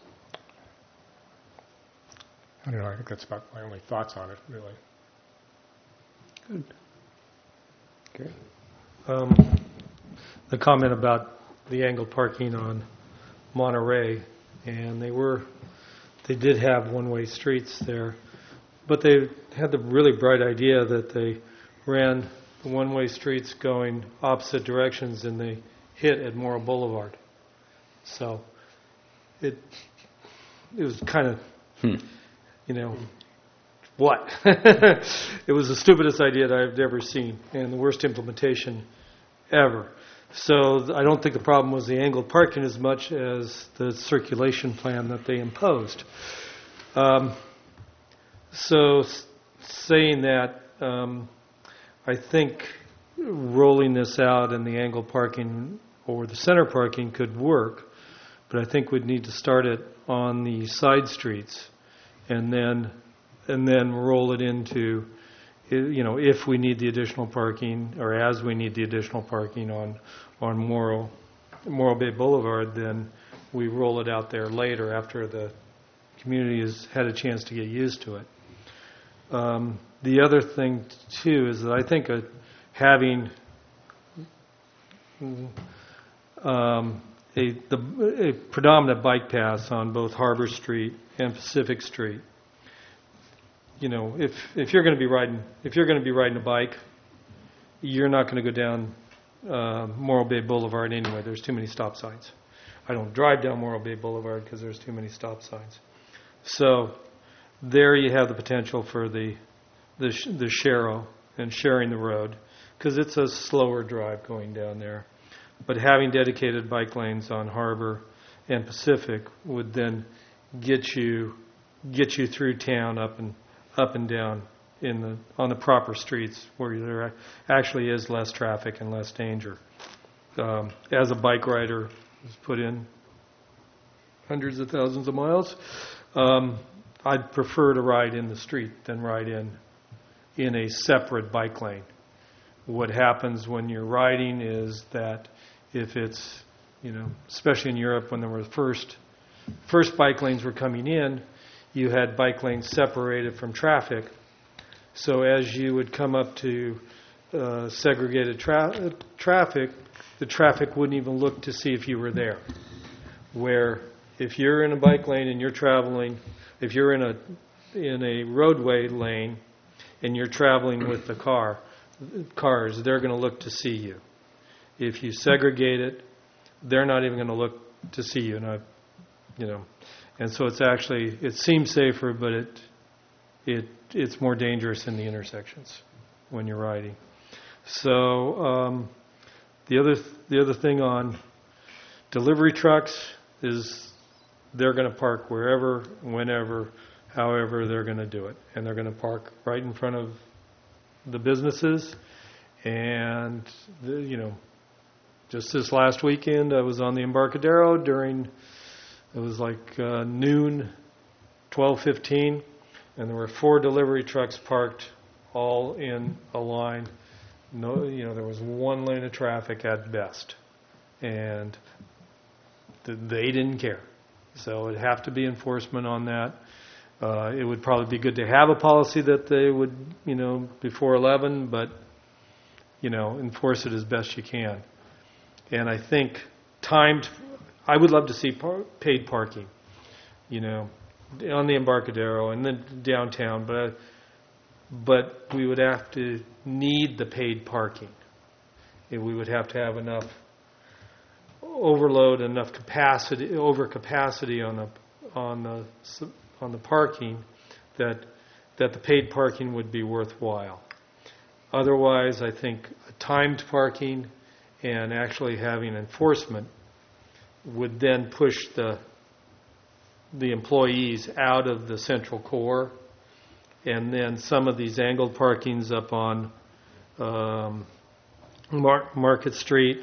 I don't know, I think that's about my only thoughts on it, really. Good. Okay. Um, the comment about the angled parking on Monterey, and they were, they did have one-way streets there, but they had the really bright idea that they ran the one-way streets going opposite directions, and they hit at Morro Boulevard. So it it was kind of, hmm. you know, what? It was the stupidest idea that I've ever seen, and the worst implementation ever. So I don't think the problem was the angled parking as much as the circulation plan that they imposed. Um, so s- saying that, um, I think rolling this out and the angled parking or the center parking could work, but I think we'd need to start it on the side streets and then and then roll it into, you know, if we need the additional parking or as we need the additional parking on on Morro, Morro Bay Boulevard, then we roll it out there later after the community has had a chance to get used to it. Um, the other thing, too, is that I think a, having um, a, the, a predominant bike paths on both Harbor Street and Pacific Street. You know, if if you're going to be riding, if you're going to be riding a bike, you're not going to go down uh, Morro Bay Boulevard anyway. There's too many stop signs. I don't drive down Morro Bay Boulevard because there's too many stop signs. So there you have the potential for the the, the Shero and sharing the road, because it's a slower drive going down there. But having dedicated bike lanes on Harbor and Pacific would then get you get you through town up and up and down in the on the proper streets where there actually is less traffic and less danger. Um, as a bike rider who's put in hundreds of thousands of miles, um, I'd prefer to ride in the street than ride in in a separate bike lane. What happens when you're riding is that if it's, you know, especially in Europe when there were first first bike lanes were coming in, you had bike lanes separated from traffic. So as you would come up to uh, segregated tra- traffic, the traffic wouldn't even look to see if you were there. Where if you're in a bike lane and you're traveling, if you're in a in a roadway lane and you're traveling with the car, cars, they're going to look to see you. If you segregate it, they're not even going to look to see you. And I, you know, and so it's actually it seems safer, but it it it's more dangerous in the intersections when you're riding. So um, the other the other thing on delivery trucks is they're going to park wherever, whenever, however they're going to do it, and they're going to park right in front of the businesses. And the, you know, just this last weekend, I was on the Embarcadero during it was like uh, noon, twelve fifteen, and there were four delivery trucks parked all in a line. No, you know, there was one lane of traffic at best, and th- they didn't care. So it'd have to be enforcement on that. Uh, it would probably be good to have a policy that they would, you know, before eleven, but, you know, enforce it as best you can. And I think timed, I would love to see par- paid parking, you know, on the Embarcadero and then downtown, but uh, but we would have to need the paid parking. And we would have to have enough overload, enough capacity, overcapacity on the on the on the parking that that the paid parking would be worthwhile. Otherwise, I think timed parking and actually having enforcement would then push the the employees out of the central core, and then some of these angled parkings up on um, Mar- Market Street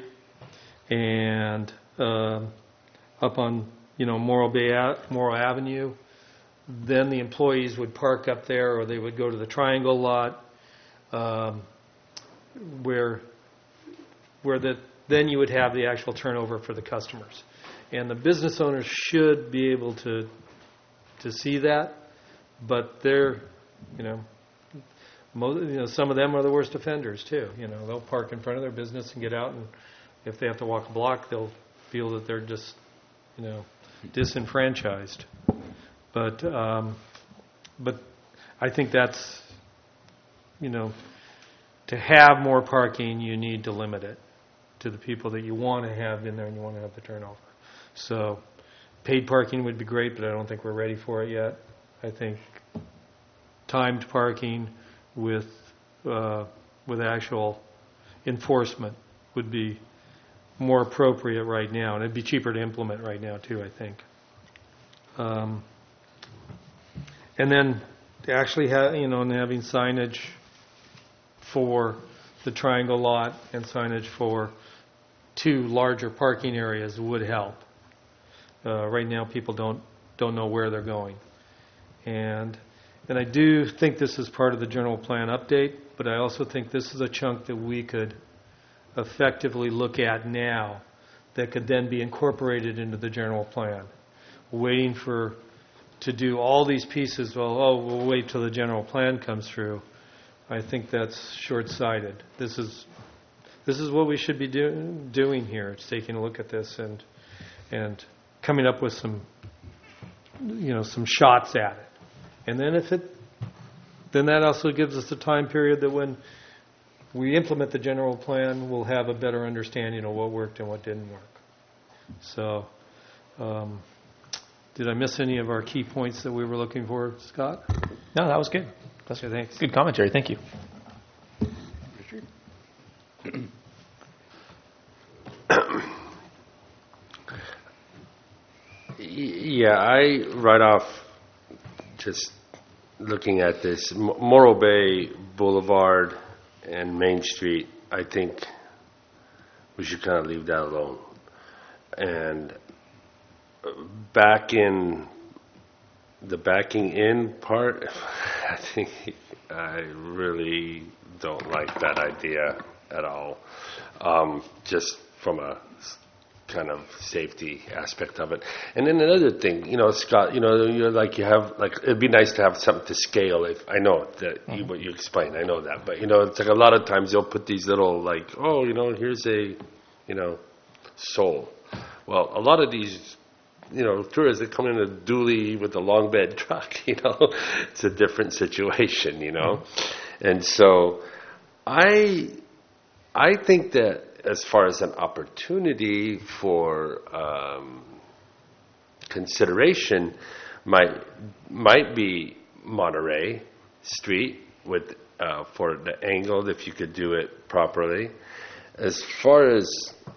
and uh, up on you know Morro Bay A- Morro Avenue. Then the employees would park up there, or they would go to the Triangle lot, um, where where the then you would have the actual turnover for the customers. And the business owners should be able to to see that, but they're, you know, mo- you know, some of them are the worst offenders too. You know, they'll park in front of their business and get out, and if they have to walk a block, they'll feel that they're just, you know, disenfranchised. But um, but I think that's, you know, to have more parking, you need to limit it to the people that you want to have in there and you want to have the turnover. So paid parking would be great, but I don't think we're ready for it yet. I think timed parking with uh, with actual enforcement would be more appropriate right now, and it'd be cheaper to implement right now too, I think. Um, and then actually, ha- you know, and having signage for the Triangle lot and signage for two larger parking areas would help. Uh, right now, people don't don't know where they're going, and and I do think this is part of the general plan update. But I also think this is a chunk that we could effectively look at now, that could then be incorporated into the general plan. Waiting for to do all these pieces. Well, oh, we'll wait till the general plan comes through. I think that's short-sighted. This is this is what we should be do, doing here. It's taking a look at this and and coming up with some, you know, some shots at it. And then if it, then that also gives us the time period that when we implement the general plan, we'll have a better understanding of what worked and what didn't work. So, um, did I miss any of our key points that we were looking for, Scott? No, that was good. That's okay, thanks. Good commentary. Thank you. Yeah, I, right off, just looking at this, M- Morro Bay Boulevard and Main Street, I think we should kind of leave that alone. And back in the backing in part, I think I really don't like that idea at all, um, just from a kind of safety aspect of it. And then another thing, you know, Scott, you know, you're like you have like it'd be nice to have something to scale. If I know that you, what you explained, I know that, but you know, it's like a lot of times they'll put these little like, oh, you know, here's a, you know, soul. Well, a lot of these, you know, tourists, they come in a dually with a long bed truck. You know, it's a different situation. You know, and so I, I think that, as far as an opportunity for um, consideration, might might be Monterey Street with uh, for the angled, if you could do it properly. As far as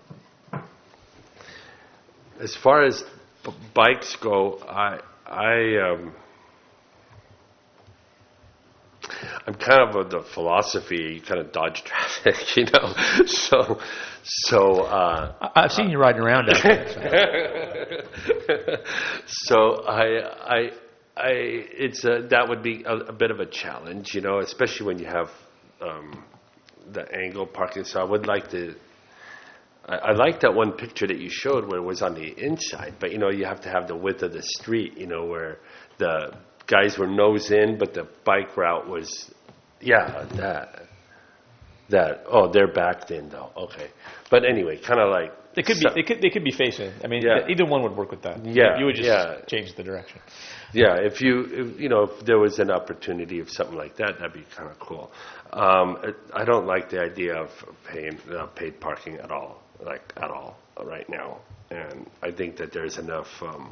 as far as b- bikes go, I I um, I'm kind of of the philosophy, you kind of dodge traffic, you know. So, so. Uh, I- I've seen you riding around out there. So, so I, I, I, it's a, that would be a, a bit of a challenge, you know, especially when you have um, the angle parking. So I would like to. I, I like that one picture that you showed where it was on the inside, but you know, you have to have the width of the street, you know, where the guys were nose in, but the bike route was, yeah, that, that. Oh, they're backed in though. Okay, but anyway, kind of like They could be. They could. They could be facing. I mean, Yeah. either one would work with that. Yeah, You would just yeah. change the direction. Yeah, if you, if, you know, if there was an opportunity of something like that, that'd be kind of cool. Um, I don't like the idea of paying uh, paid parking at all, like at all, right now. And I think that there's enough. Um,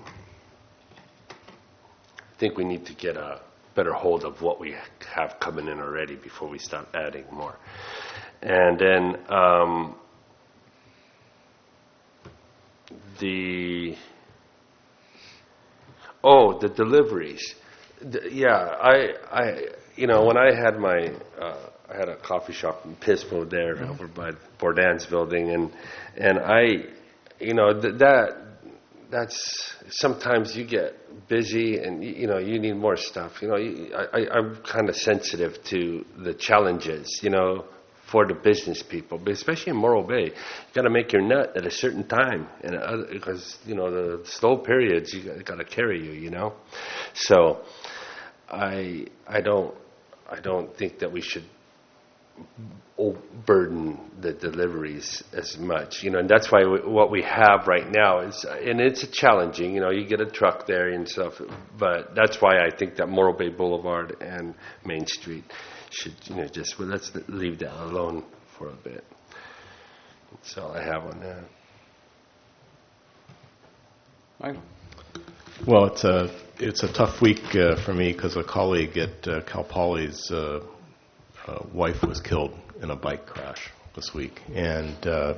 I think we need to get a better hold of what we have coming in already before we start adding more. And then um, the oh, the deliveries. The, yeah, I, I, you know, when I had my, uh, I had a coffee shop in Pismo there mm-hmm. over by Bourdain's building, and and I, you know, th- that. That's sometimes you get busy and you, you know you need more stuff. You know, you, I, I, I'm kind of sensitive to the challenges. You know, for the business people, but especially in Morro Bay, you got to make your nut at a certain time, and uh, because you know the slow periods, you got to carry you. You know, so I I don't I don't think that we should burden the deliveries as much, you know, and that's why we, what we have right now is, and it's challenging, you know, you get a truck there and stuff, but that's why I think that Morro Bay Boulevard and Main Street should, you know, just, well, let's leave that alone for a bit. That's all I have on that. Michael? Well, it's a, it's a tough week uh, for me because a colleague at uh, Cal Poly's uh, uh, wife was killed in a bike crash this week. And uh,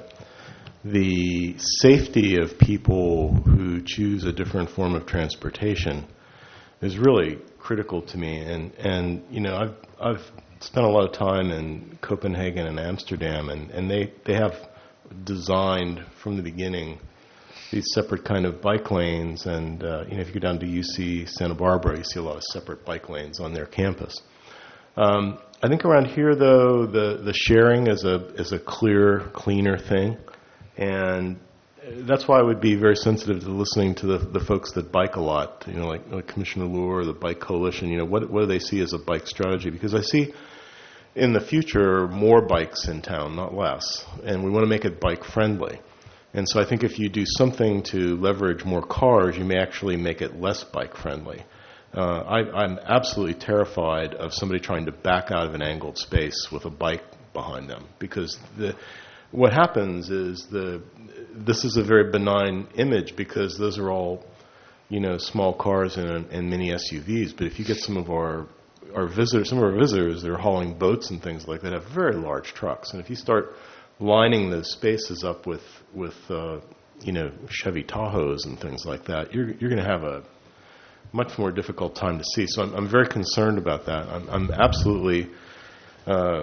the safety of people who choose a different form of transportation is really critical to me. And, and you know, I've, I've spent a lot of time in Copenhagen and Amsterdam, and, and they, they have designed from the beginning these separate kind of bike lanes. And, uh, you know, if you go down to U C Santa Barbara, you see a lot of separate bike lanes on their campus. Um, I think around here, though, the, the sharing is a is a clear, cleaner thing, and that's why I would be very sensitive to listening to the, the folks that bike a lot. You know, like, like Commissioner Luer or the Bike Coalition. You know, what what do they see as a bike strategy? Because I see in the future more bikes in town, not less, and we want to make it bike friendly. And so I think if you do something to leverage more cars, you may actually make it less bike friendly. Uh, I, I'm absolutely terrified of somebody trying to back out of an angled space with a bike behind them, because the, what happens is the this is a very benign image because those are all, you know, small cars and, and mini S U Vs. But if you get some of our our visitors, some of our visitors, they're hauling boats and things like that, have very large trucks, and if you start lining those spaces up with with uh, you know, Chevy Tahoes and things like that, you're you're going to have a much more difficult time to see. So I'm, I'm very concerned about that. I'm, I'm absolutely uh,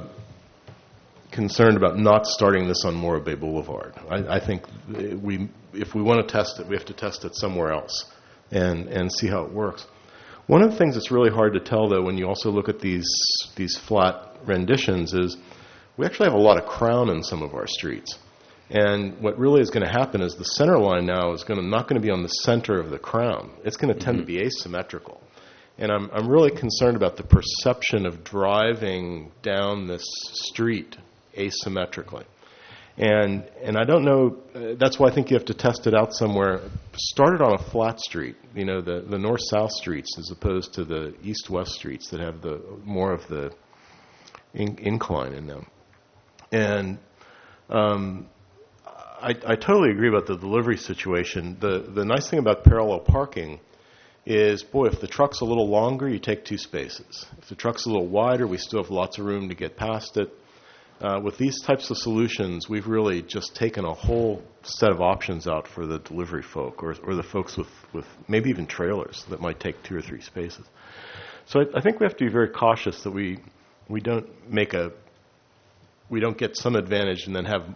concerned about not starting this on Morro Bay Boulevard. I, I think we, if we want to test it, we have to test it somewhere else and, and see how it works. One of the things that's really hard to tell, though, when you also look at these these flat renditions is we actually have a lot of crown in some of our streets. And what really is going to happen is the center line now is going to not going to be on the center of the crown. It's going to tend mm-hmm. to be asymmetrical. And I'm I'm really concerned about the perception of driving down this street asymmetrically. And and I don't know, uh, that's why I think you have to test it out somewhere. Start it on a flat street, you know, the, the north-south streets as opposed to the east-west streets that have the more of the in, incline in them. And um I, I totally agree about the delivery situation. The the nice thing about parallel parking is, boy, if the truck's a little longer, you take two spaces. If the truck's a little wider, we still have lots of room to get past it. Uh, with these types of solutions, we've really just taken a whole set of options out for the delivery folk or, or the folks with, with maybe even trailers that might take two or three spaces. So I, I think we have to be very cautious that we we don't make a we don't get some advantage and then have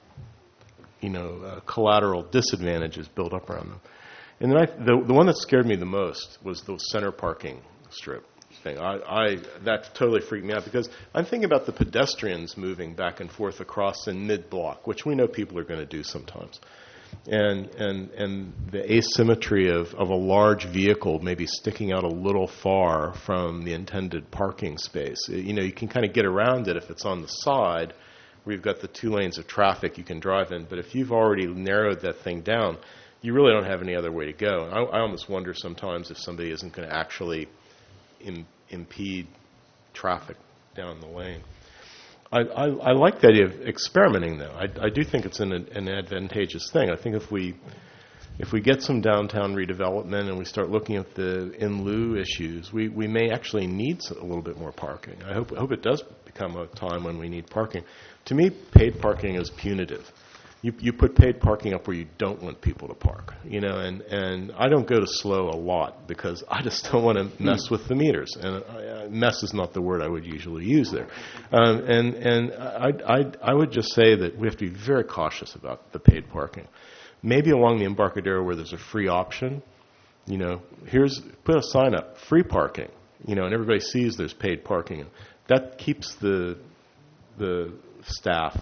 you know uh, collateral disadvantages built up around them. And then I, the the one that scared me the most was the center parking strip thing. I, I that totally freaked me out because I'm thinking about the pedestrians moving back and forth across in mid-block, which we know people are going to do sometimes. And and and the asymmetry of, of a large vehicle maybe sticking out a little far from the intended parking space. You know, you can kind of get around it if it's on the side where you've got the two lanes of traffic you can drive in. But if you've already narrowed that thing down, you really don't have any other way to go. And I, I almost wonder sometimes if somebody isn't going to actually im- impede traffic down the lane. I, I, I like the idea of experimenting, though. I, I do think it's an, an advantageous thing. I think if we if we get some downtown redevelopment and we start looking at the in lieu issues, we, we may actually need a little bit more parking. I hope I hope it does become a time when we need parking. To me, paid parking is punitive. You you put paid parking up where you don't want people to park, you know, and, and I don't go to SLO a lot because I just don't want to mess with the meters. And I, mess is not the word I would usually use there. Um, and and I, I I would just say that we have to be very cautious about the paid parking. Maybe along the Embarcadero where there's a free option, you know, here's put a sign up, free parking, you know, and everybody sees there's paid parking. That keeps the the staff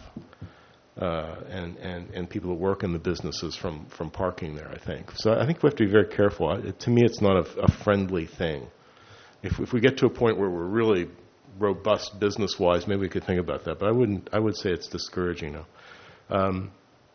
Uh, and, and, and people that work in the businesses from, from parking there, I think. So I think we have to be very careful. It, to me, it's not a, a friendly thing. If, if we get to a point where we're really robust business-wise, maybe we could think about that. But I wouldn't. I would say it's discouraging now. Um,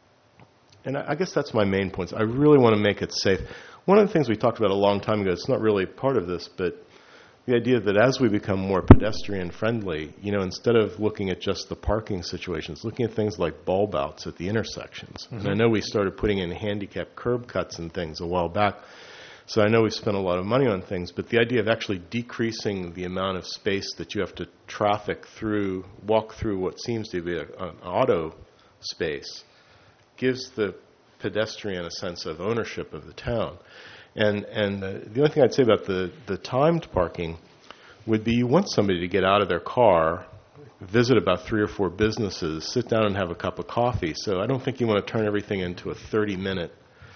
and I, I guess that's my main points. I really want to make it safe. One of the things we talked about a long time ago, it's not really part of this, but the idea that as we become more pedestrian-friendly, you know, instead of looking at just the parking situations, looking at things like bulb outs at the intersections. Mm-hmm. And I know we started putting in handicap curb cuts and things a while back, so I know we've spent a lot of money on things, but the idea of actually decreasing the amount of space that you have to traffic through, walk through what seems to be a, an auto space, gives the pedestrian a sense of ownership of the town. And and uh, the only thing I'd say about the, the timed parking would be you want somebody to get out of their car, visit about three or four businesses, sit down and have a cup of coffee. So I don't think you want to turn everything into a thirty-minute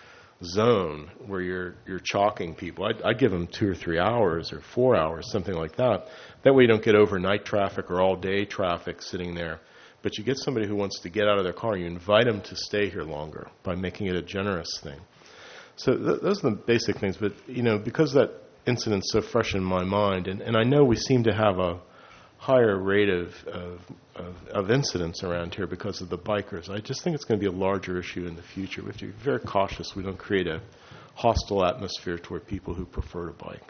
zone where you're you're chalking people. I'd, I'd give them two or three hours or four hours, something like that. That way you don't get overnight traffic or all-day traffic sitting there. But you get somebody who wants to get out of their car, and you invite them to stay here longer by making it a generous thing. So th- those are the basic things, but, you know, because that incident's so fresh in my mind, and, and I know we seem to have a higher rate of, of, of, of incidents around here because of the bikers, I just think it's going to be a larger issue in the future. We have to be very cautious we don't create a hostile atmosphere toward people who prefer to bike.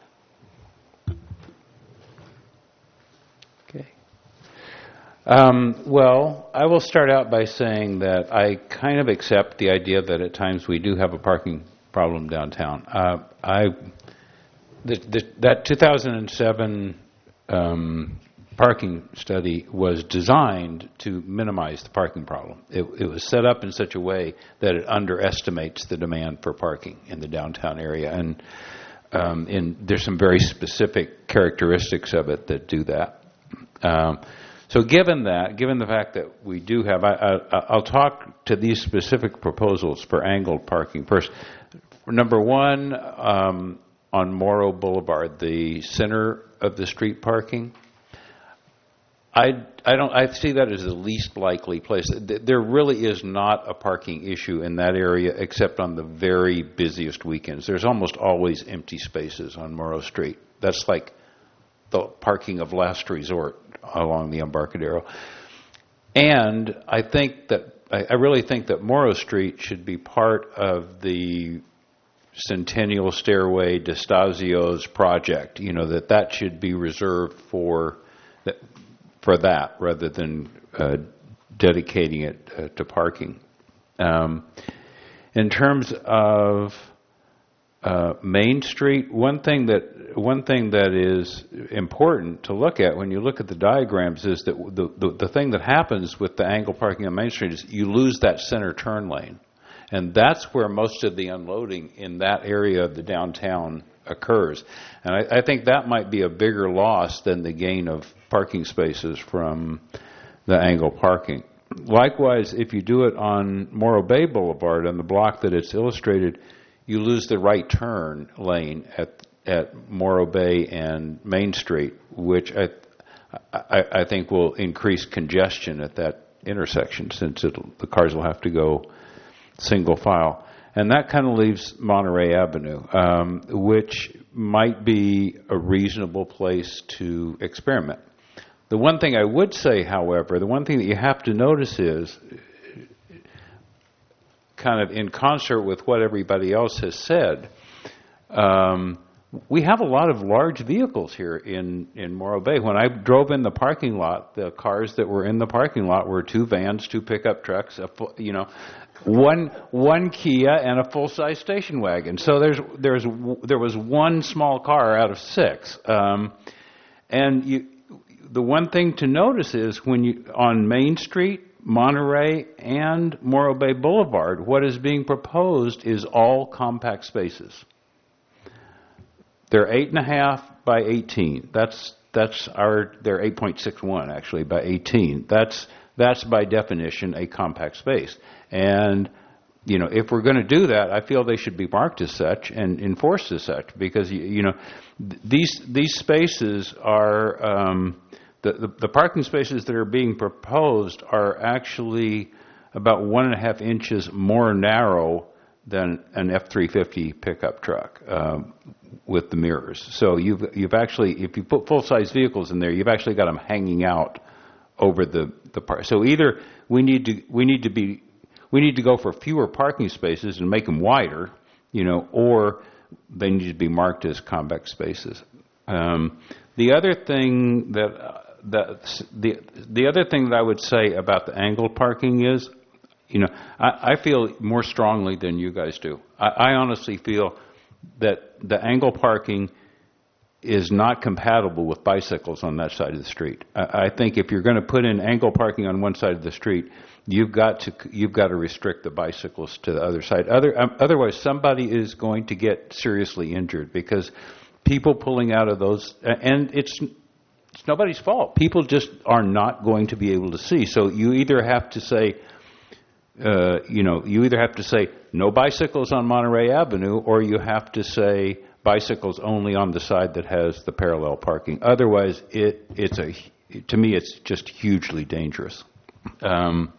Okay. Um, well, I will start out by saying that I kind of accept the idea that at times we do have a parking problem downtown. Uh, I the, the, that two thousand seven um, parking study was designed to minimize the parking problem. It, it was set up in such a way that it underestimates the demand for parking in the downtown area, and um, in, there's some very specific characteristics of it that do that. Um, So given that, given the fact that we do have, I, I, I'll talk to these specific proposals for angled parking first. Number one, um, on Morrow Boulevard, the center of the street parking, I, I don't, I see that as the least likely place. There really is not a parking issue in that area except on the very busiest weekends. There's almost always empty spaces on Morrow Street. That's like the parking of last resort along the Embarcadero. And I think that, I, I really think that Morrow Street should be part of the Centennial Stairway DeStasio's project, you know, that that should be reserved for that, for that rather than uh, dedicating it uh, to parking. Um, in terms of uh, Main Street, one thing that one thing that is important to look at when you look at the diagrams is that the, the, the thing that happens with the angle parking on Main Street is you lose that center turn lane. And that's where most of the unloading in that area of the downtown occurs. And I, I think that might be a bigger loss than the gain of parking spaces from the angle parking. Likewise, if you do it on Morro Bay Boulevard, on the block that it's illustrated, you lose the right turn lane at at Morro Bay and Main Street, which I, I, I think will increase congestion at that intersection, since it'll, the cars will have to go single file. And that kind of leaves Monterey Avenue, um, which might be a reasonable place to experiment. The one thing I would say, however, the one thing that you have to notice is, kind of in concert with what everybody else has said, um, we have a lot of large vehicles here in, in Morro Bay. When I drove in the parking lot, the cars that were in the parking lot were two vans, two pickup trucks, a full, you know, one one Kia and a full-size station wagon. So there's there's there was one small car out of six. Um, and you, the one thing to notice is when you on Main Street, Monterey, and Morro Bay Boulevard, what is being proposed is all compact spaces. They're eight and a half by eighteen. That's that's our. They're eight point six one actually by eighteen. That's that's by definition a compact space. And you know, if we're going to do that, I feel they should be marked as such and enforced as such, because you, you know, th- these these spaces are um, the, the the parking spaces that are being proposed are actually about one and a half inches more narrow than an F three fifty pickup truck. Um, with the mirrors. So you've you've actually, if you put full-size vehicles in there, you've actually got them hanging out over the the park. So either we need to we need to be we need to go for fewer parking spaces and make them wider, you know, or they need to be marked as compact spaces. Um, the other thing that uh, that the the other thing that I would say about the angled parking is, you know, I, I feel more strongly than you guys do. I, I honestly feel that the angle parking is not compatible with bicycles on that side of the street. I, I think if you're going to put in angle parking on one side of the street, you've got to you've got to restrict the bicycles to the other side. Other um, otherwise, somebody is going to get seriously injured, because people pulling out of those, and it's it's nobody's fault. People just are not going to be able to see. So you either have to say. Uh, you know, you either have to say no bicycles on Monterey Avenue, or you have to say bicycles only on the side that has the parallel parking. Otherwise, it it's a to me it's just hugely dangerous. Um,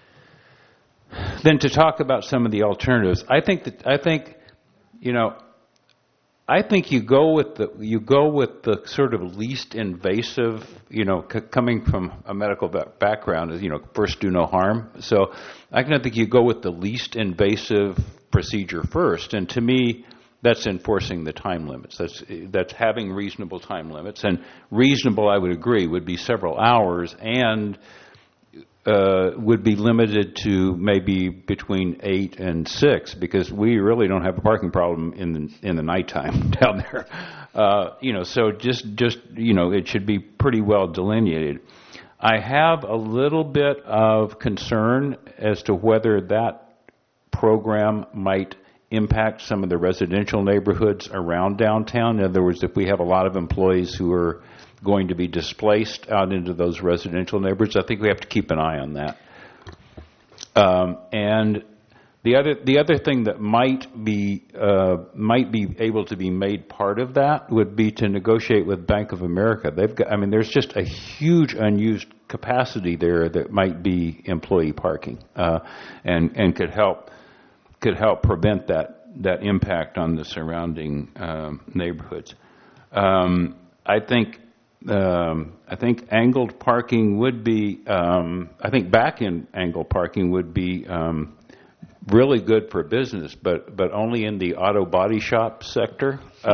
then to talk about some of the alternatives, I think that I think, you know, I think you go with the you go with the sort of least invasive, you know, c- coming from a medical ba- background, is, you know, first do no harm. So I kind of think you go with the least invasive procedure first, and to me, that's enforcing the time limits. That's that's having reasonable time limits, and reasonable, I would agree, would be several hours, and uh, would be limited to maybe between eight and six, because we really don't have a parking problem in the in the nighttime down there. Uh, you know, so just just you know, it should be pretty well delineated. I have a little bit of concern as to whether that program might impact some of the residential neighborhoods around downtown. In other words, if we have a lot of employees who are going to be displaced out into those residential neighborhoods, I think we have to keep an eye on that. Um, and the other the other thing that might be uh, might be able to be made part of that would be to negotiate with Bank of America. They've got, I mean, there's just a huge unused capacity there that might be employee parking, uh, and and could help could help prevent that that impact on the surrounding um, neighborhoods. Um, I think. Um, I think angled parking would be, um, I think back-in angled parking would be um, really good for business, but, but only in the auto body shop sector. Uh,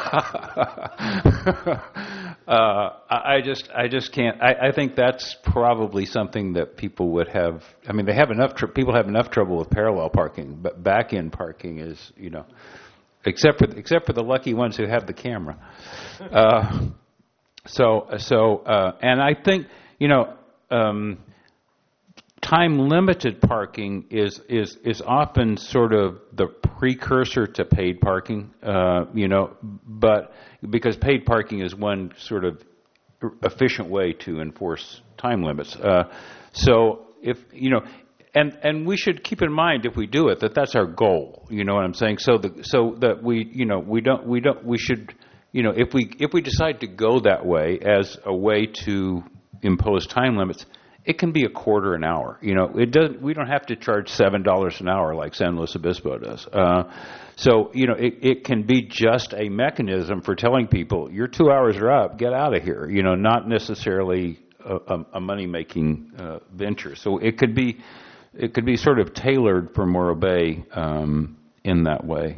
uh, I just I just can't. I, I think that's probably something that people would have. I mean, they have enough. Tr- people have enough trouble with parallel parking, but back-in parking is, you know, except for except for the lucky ones who have the camera. Uh, So, so, uh, and I think, you know, um, time-limited parking is, is, is often sort of the precursor to paid parking, uh, you know, but because paid parking is one sort of efficient way to enforce time limits. Uh, so if, you know, and, and we should keep in mind if we do it that that's our goal, you know what I'm saying? So the, so that we, you know, we don't, we don't, we should, you know, if we, if we decide to go that way as a way to impose time limits, it can be a quarter an hour. You know, it doesn't. We don't have to charge seven dollars an hour like San Luis Obispo does. Uh, so you know, it, it can be just a mechanism for telling people your two hours are up, get out of here. You know, not necessarily a, a, a money-making uh, venture. So it could be, it could be sort of tailored for Morro Bay um, in that way.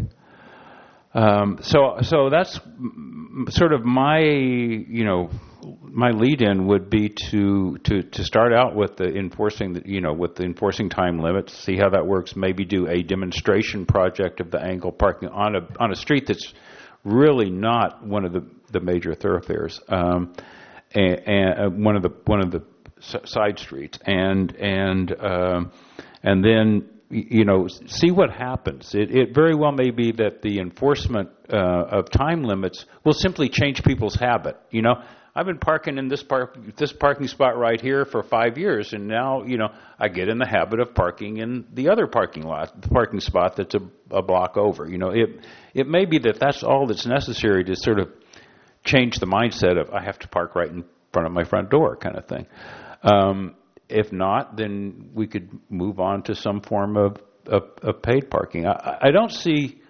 Um, so so that's sort of my you know. My lead-in would be to, to, to start out with the enforcing, the, you know, with the enforcing time limits, see how that works. Maybe do a demonstration project of the angle parking on a on a street that's really not one of the, the major thoroughfares, um, and, and one of the one of the side streets, and and um, and then you know see what happens. It, it very well may be that the enforcement uh, of time limits will simply change people's habit. You know. I've been parking in this park, this parking spot right here for five years, and now, you know, I get in the habit of parking in the other parking lot, the parking spot that's a, a block over. You know, it it may be that that's all that's necessary to sort of change the mindset of I have to park right in front of my front door kind of thing. Um, if not, then we could move on to some form of of, of paid parking. I, I don't see.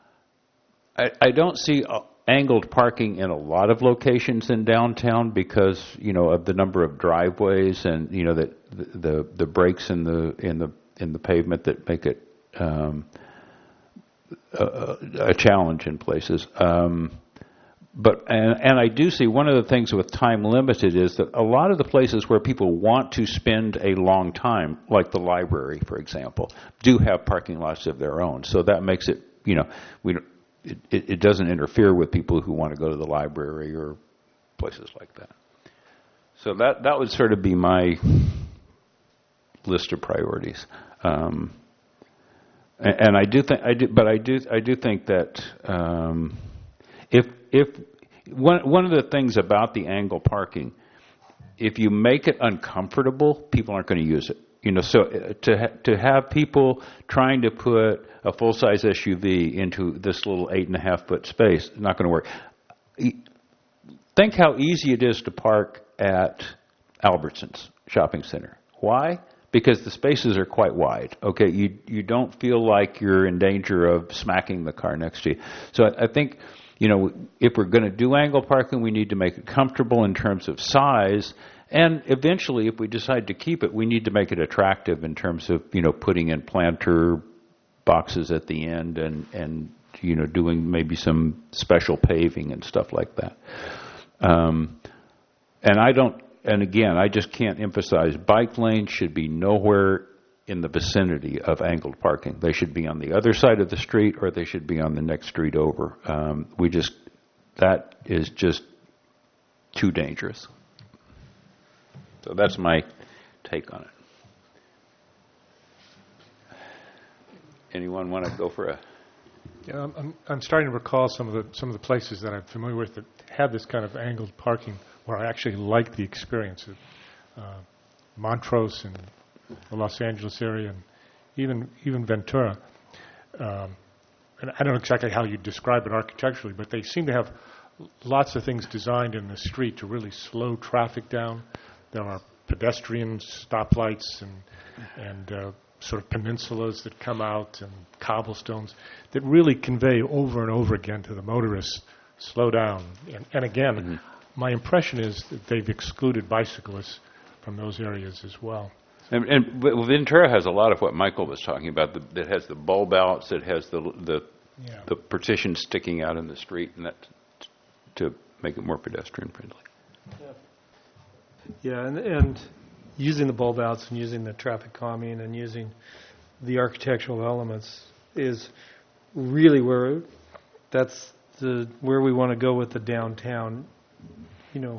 I, I don't see. A, angled parking in a lot of locations in downtown because you know of the number of driveways and you know that the, the the breaks in the in the in the pavement that make it um, a, a challenge in places. Um, but and and I do see one of the things with time limited is that a lot of the places where people want to spend a long time, like the library, for example, do have parking lots of their own. So that makes it you know we don't. It, it, it doesn't interfere with people who want to go to the library or places like that. So that that would sort of be my list of priorities. Um, and, and I do think I do, but I do I do think that um, if if one one of the things about the angle parking, if you make it uncomfortable, people aren't going to use it. You know, so to ha- to have people trying to put a full-size S U V into this little eight and a half foot space is not going to work. Think how easy it is to park at Albertsons Shopping Center. Why? Because the spaces are quite wide. Okay, you you don't feel like you're in danger of smacking the car next to you. So I, I think, you know, if we're going to do angle parking, we need to make it comfortable in terms of size. And eventually, if we decide to keep it, we need to make it attractive in terms of, you know, putting in planter boxes at the end and, and you know, doing maybe some special paving and stuff like that. Um, and I don't, and again, I just can't emphasize, bike lanes should be nowhere in the vicinity of angled parking. They should be on the other side of the street or they should be on the next street over. Um, we just, that is just too dangerous. So that's my take on it. Anyone want to go for a? Yeah, I'm, I'm starting to recall some of the some of the places that I'm familiar with that have this kind of angled parking where I actually like the experience. Of, uh, Montrose and the Los Angeles area, and even even Ventura. Um, and I don't know exactly how you describe it architecturally, but they seem to have lots of things designed in the street to really slow traffic down. There are pedestrian stoplights and and uh, sort of peninsulas that come out and cobblestones that really convey over and over again to the motorists, slow down. And, and again, mm-hmm. my impression is that they've excluded bicyclists from those areas as well. And, and Ventura has a lot of what Michael was talking about. The, it has the bulb outs, it has the the, yeah. the partitions sticking out in the street, and that t- to make it more pedestrian friendly. Yeah. Yeah, and, and using the bulb outs and using the traffic calming and using the architectural elements is really where that's the where we want to go with the downtown. You know,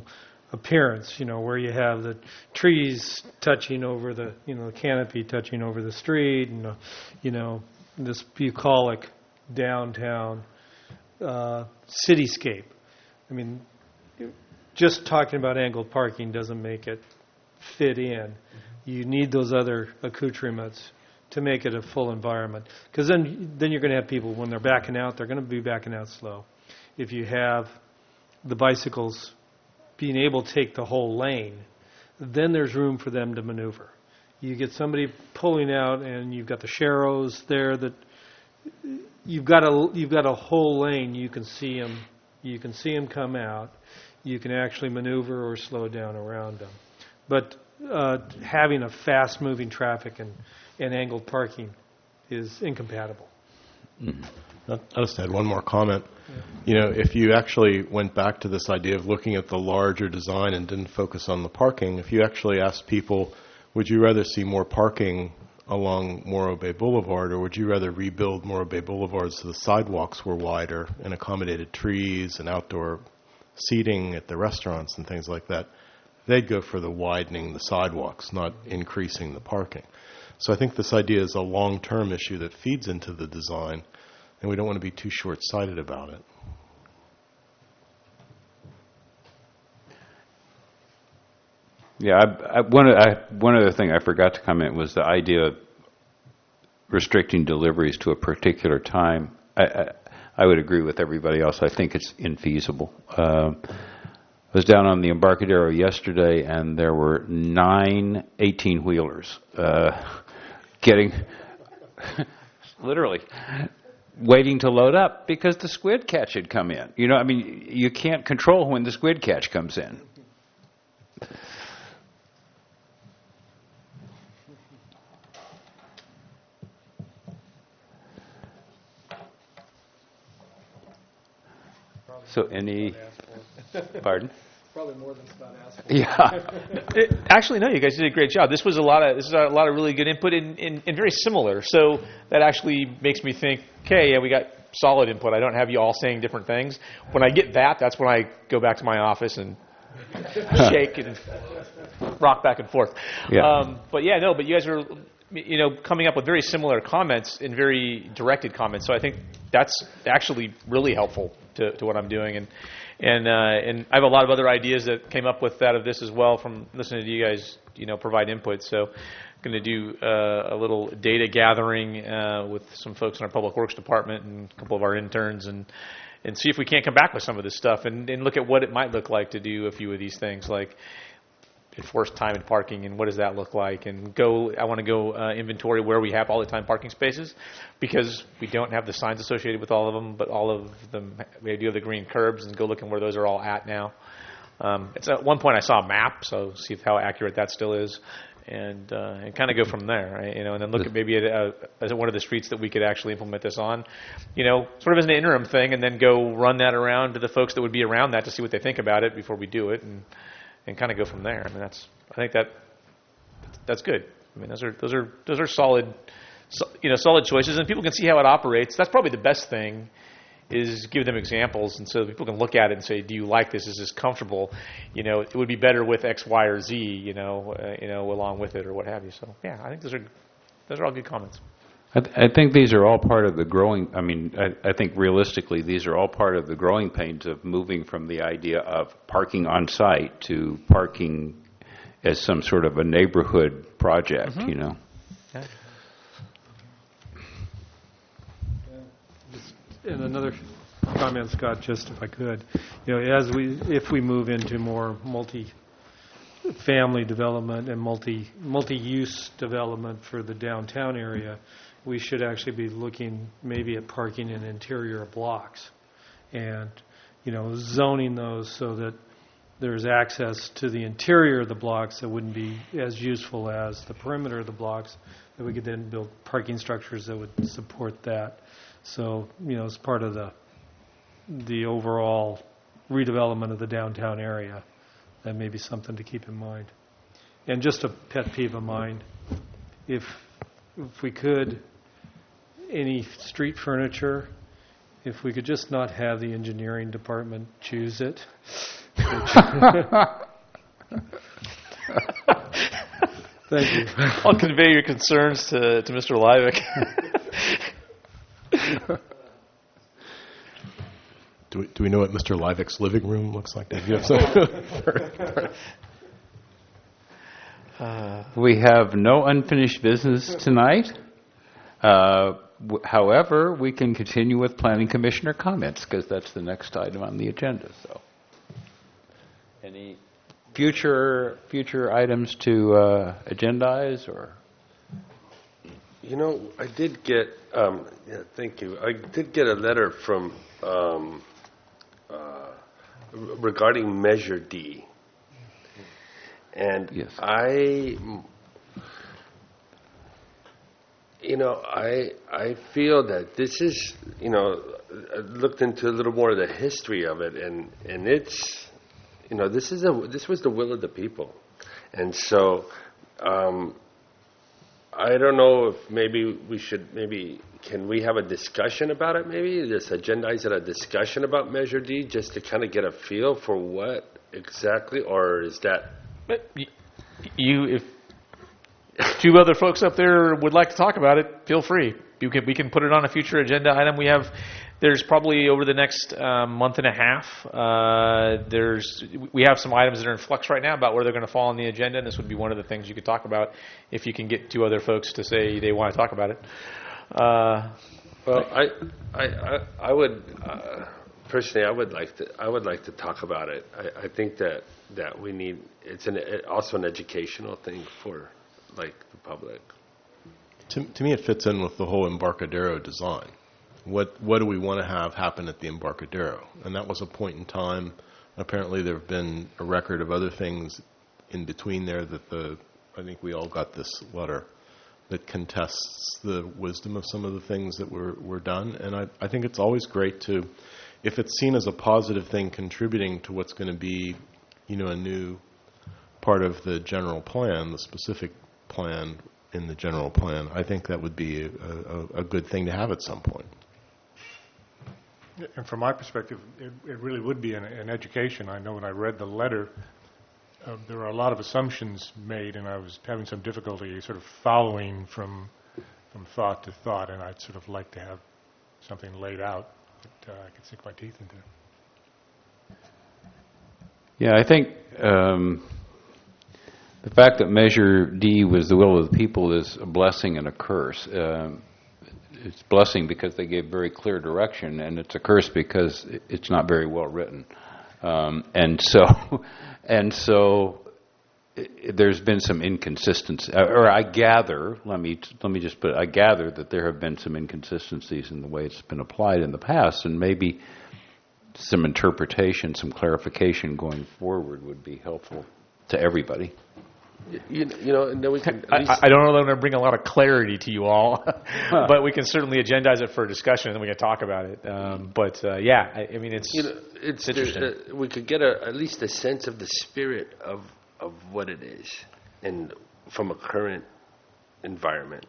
appearance, you know, where you have the trees touching over the, you know, the canopy touching over the street, and, uh, you know, this bucolic downtown uh, cityscape. I mean, just talking about angled parking doesn't make it fit in. You need those other accoutrements to make it a full environment. Because then, then you're going to have people, when they're backing out, they're going to be backing out slow. If you have the bicycles being able to take the whole lane, then there's room for them to maneuver. You get somebody pulling out, and you've got the sharrows there that you've got a you've got a whole lane. You can see them. You can see them come out. You can actually maneuver or slow down around them. But uh, having a fast-moving traffic and, and angled parking is incompatible. Mm-hmm. I just had one more comment. Yeah. You know, if you actually went back to this idea of looking at the larger design and didn't focus on the parking, if you actually asked people, would you rather see more parking along Morro Bay Boulevard, or would you rather rebuild Morro Bay Boulevard so the sidewalks were wider and accommodated trees and outdoor seating at the restaurants and things like that, they'd go for the widening the sidewalks, not increasing the parking. So I think this idea is a long-term issue that feeds into the design, and we don't want to be too short-sighted about it. Yeah, I, I, one, I, one other thing I forgot to comment was the idea of restricting deliveries to a particular time. I, I, I would agree with everybody else. I think it's infeasible. Uh, I was down on the Embarcadero yesterday, and there were nine eighteen-wheelers uh, getting, literally, waiting to load up because the squid catch had come in. You know, I mean, you can't control when the squid catch comes in. So any, pardon? Probably more than Scott asked for. Yeah. It, actually, no, you guys did a great job. This was a lot of this is a lot of really good input and, and, and very similar. So that actually makes me think, okay, yeah, we got solid input. I don't have you all saying different things. When I get that, that's when I go back to my office and shake and rock back and forth. Yeah. Um, but yeah, no, but you guys are, you know, coming up with very similar comments and very directed comments. So I think that's actually really helpful to, to what I'm doing. And and uh, and I have a lot of other ideas that came up with that of this as well from listening to you guys, you know, provide input. So I'm going to do uh, a little data gathering uh, with some folks in our Public Works Department and a couple of our interns and and see if we can't come back with some of this stuff and, and look at what it might look like to do a few of these things, like enforce time and parking, and what does that look like? And go, I want to go uh, inventory where we have all the time parking spaces, because we don't have the signs associated with all of them, but all of them, we do have the green curbs, and go looking where those are all at now. Um, it's at one point I saw a map, so see how accurate that still is, and uh, and kind of go from there, right? You know, and then look at maybe at, uh, at one of the streets that we could actually implement this on, you know, sort of as an interim thing, and then go run that around to the folks that would be around that to see what they think about it before we do it, and and kind of go from there. I mean, that's I think that that's good. I mean, those are those are those are solid, you know, solid choices, and people can see how it operates. That's probably the best thing, is give them examples, and so people can look at it and say, "Do you like this? Is this comfortable? You know, it would be better with X, Y, or Z. You know, uh, you know, along with it, or what have you." So, yeah, I think those are those are all good comments. I, th- I think these are all part of the growing, I mean, I, I think realistically these are all part of the growing pains of moving from the idea of parking on site to parking as some sort of a neighborhood project, mm-hmm. you know. Yeah. And another comment, Scott, just if I could, you know, as we, if we move into more multi-family development and multi, multi-use development for the downtown area, we should actually be looking maybe at parking in interior blocks and, you know, zoning those so that there's access to the interior of the blocks that wouldn't be as useful as the perimeter of the blocks, that we could then build parking structures that would support that. So, you know, as part of the the overall redevelopment of the downtown area, that may be something to keep in mind. And just a pet peeve of mine, if if we could, any street furniture, if we could just not have the engineering department choose it. Thank you. I'll convey your concerns to, to Mister Livick. Do we, do we know what Mister Livick's living room looks like? Do you have some- Uh, we have no unfinished business tonight. Uh, w- however, we can continue with planning commissioner comments because that's the next item on the agenda. So, any future future items to uh, agendize or? You know, I did get. Um, yeah, thank you. I did get a letter from um, uh, regarding Measure D. And yes. I, you know, I I feel that this is, you know, I looked into a little more of the history of it, and, and it's, you know, this is a this was the will of the people, and so um, I don't know if maybe we should maybe can we have a discussion about it? Maybe just agendize it a discussion about Measure D, just to kind of get a feel for what exactly, or is that. But you, if two other folks up there would like to talk about it, feel free. You can, we can put it on a future agenda item. We have, there's probably over the next um, month and a half, uh, there's we have some items that are in flux right now about where they're going to fall on the agenda, and this would be one of the things you could talk about if you can get two other folks to say they want to talk about it. Uh, well, I, I, I, I would. Uh, Personally, I would like to. I would like to talk about it. I, I think that, that we need. It's an also an educational thing for, like, the public. To, to me, it fits in with the whole Embarcadero design. What what do we want to have happen at the Embarcadero? And that was a point in time. Apparently, there have been a record of other things in between there that the. I think we all got this letter that contests the wisdom of some of the things that were were done. And I I think it's always great to. If it's seen as a positive thing contributing to what's going to be, you know, a new part of the general plan, the specific plan in the general plan, I think that would be a, a, a good thing to have at some point. And from my perspective, it, it really would be an, an education. I know when I read the letter, uh, there were a lot of assumptions made, and I was having some difficulty sort of following from from thought to thought, and I'd sort of like to have something laid out that uh, I could sink my teeth into. Yeah, I think um, the fact that Measure D was the will of the people is a blessing and a curse. Um, it's a blessing because they gave very clear direction, and it's a curse because it's not very well written. Um, and so, and so, it, there's been some inconsistency, or I gather. Let me let me just put. It, I gather that there have been some inconsistencies in the way it's been applied in the past, and maybe some interpretation, some clarification going forward would be helpful to everybody. You, you know, and then we can. I, I don't know that I'm going to bring a lot of clarity to you all, but we can certainly agendize it for discussion, and we can talk about it. Um, but uh, yeah, I, I mean, it's you know, it's, it's interesting. Uh, we could get a, at least a sense of the spirit of of what it is, and from a current environment.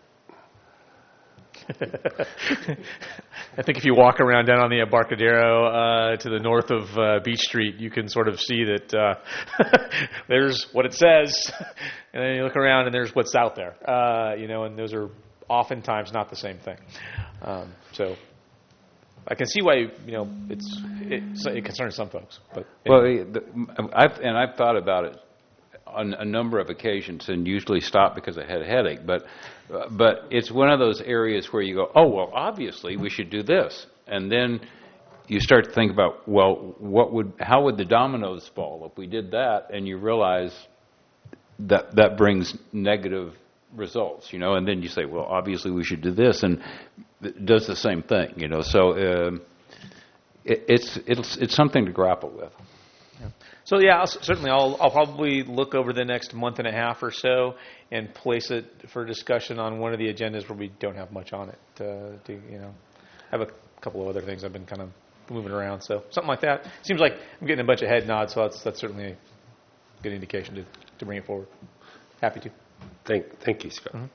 I think if you walk around down on the Embarcadero uh, to the north of uh, Beach Street, you can sort of see that uh, there's what it says, and then you look around and there's what's out there. Uh, you know, and those are oftentimes not the same thing. Um, so I can see why you know it's it, it concerns some folks. But anyway. Well, the, I've and I've thought about it on a number of occasions, and usually stop because I had a headache. But uh, but it's one of those areas where you go, oh well, obviously we should do this, and then you start to think about, well, what would how would the dominoes fall if we did that, and you realize that that brings negative results, you know, and then you say, well, obviously we should do this, and it does the same thing, you know. So uh, it, it's it's it's something to grapple with. Yeah. So yeah, I'll, certainly I'll I'll probably look over the next month and a half or so and place it for discussion on one of the agendas where we don't have much on it. Uh, to you know, have a couple of other things I've been kind of moving around. So something like that. Seems like I'm getting a bunch of head nods, so that's that's certainly a good indication to to bring it forward. Happy to. Thank thank you, Scott. Mm-hmm.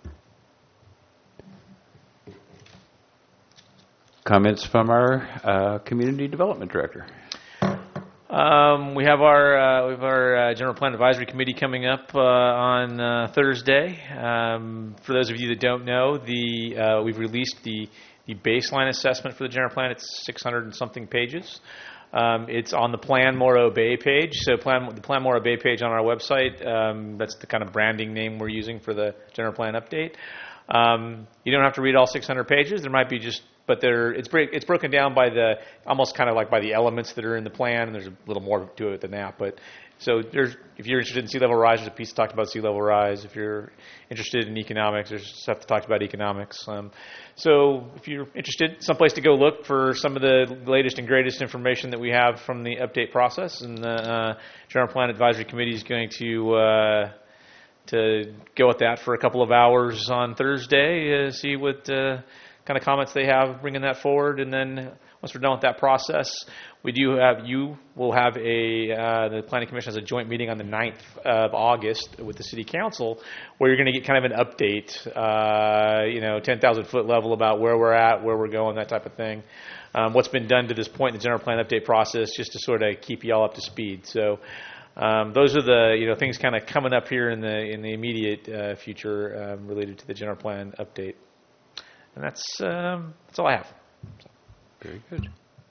Comments from our uh, community development director. Um, we have our uh, we have our uh, General Plan Advisory Committee coming up uh, on uh, Thursday. Um, for those of you that don't know, the uh, we've released the the baseline assessment for the General Plan. It's six hundred and something pages. Um, it's on the Plan Morro Bay page. So Plan the Plan Morro Bay page on our website. Um, that's the kind of branding name we're using for the General Plan update. Um, you don't have to read all six hundred pages. There might be just But there, it's break, it's broken down by the almost kind of like by the elements that are in the plan, and there's a little more to it than that. But so there's, if you're interested in sea level rise, there's a piece that talked about sea level rise. If you're interested in economics, there's stuff that talks about economics. Um, so if you're interested, someplace to go look for some of the latest and greatest information that we have from the update process. And the uh, General Plan Advisory Committee is going to uh, to go at that for a couple of hours on Thursday, uh, see what. Uh, kind of comments they have, bringing that forward, and then once we're done with that process, we do have, you will have a, uh, the Planning Commission has a joint meeting on the ninth of August with the City Council, where you're going to get kind of an update, uh, you know, ten thousand foot level about where we're at, where we're going, that type of thing. Um, what's been done to this point in the General Plan update process, just to sort of keep you all up to speed. So um, those are the, you know, things kind of coming up here in the in the immediate uh, future um, related to the General Plan update. And that's um, that's all I have. So. Very good.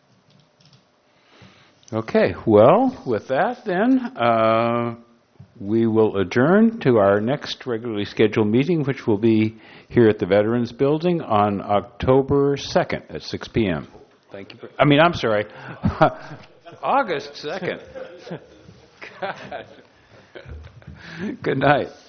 Okay, well, with that then, uh, we will adjourn to our next regularly scheduled meeting, which will be here at the Veterans Building on October second at six p.m. Thank you. For, I mean, I'm sorry, August second. God. Good night.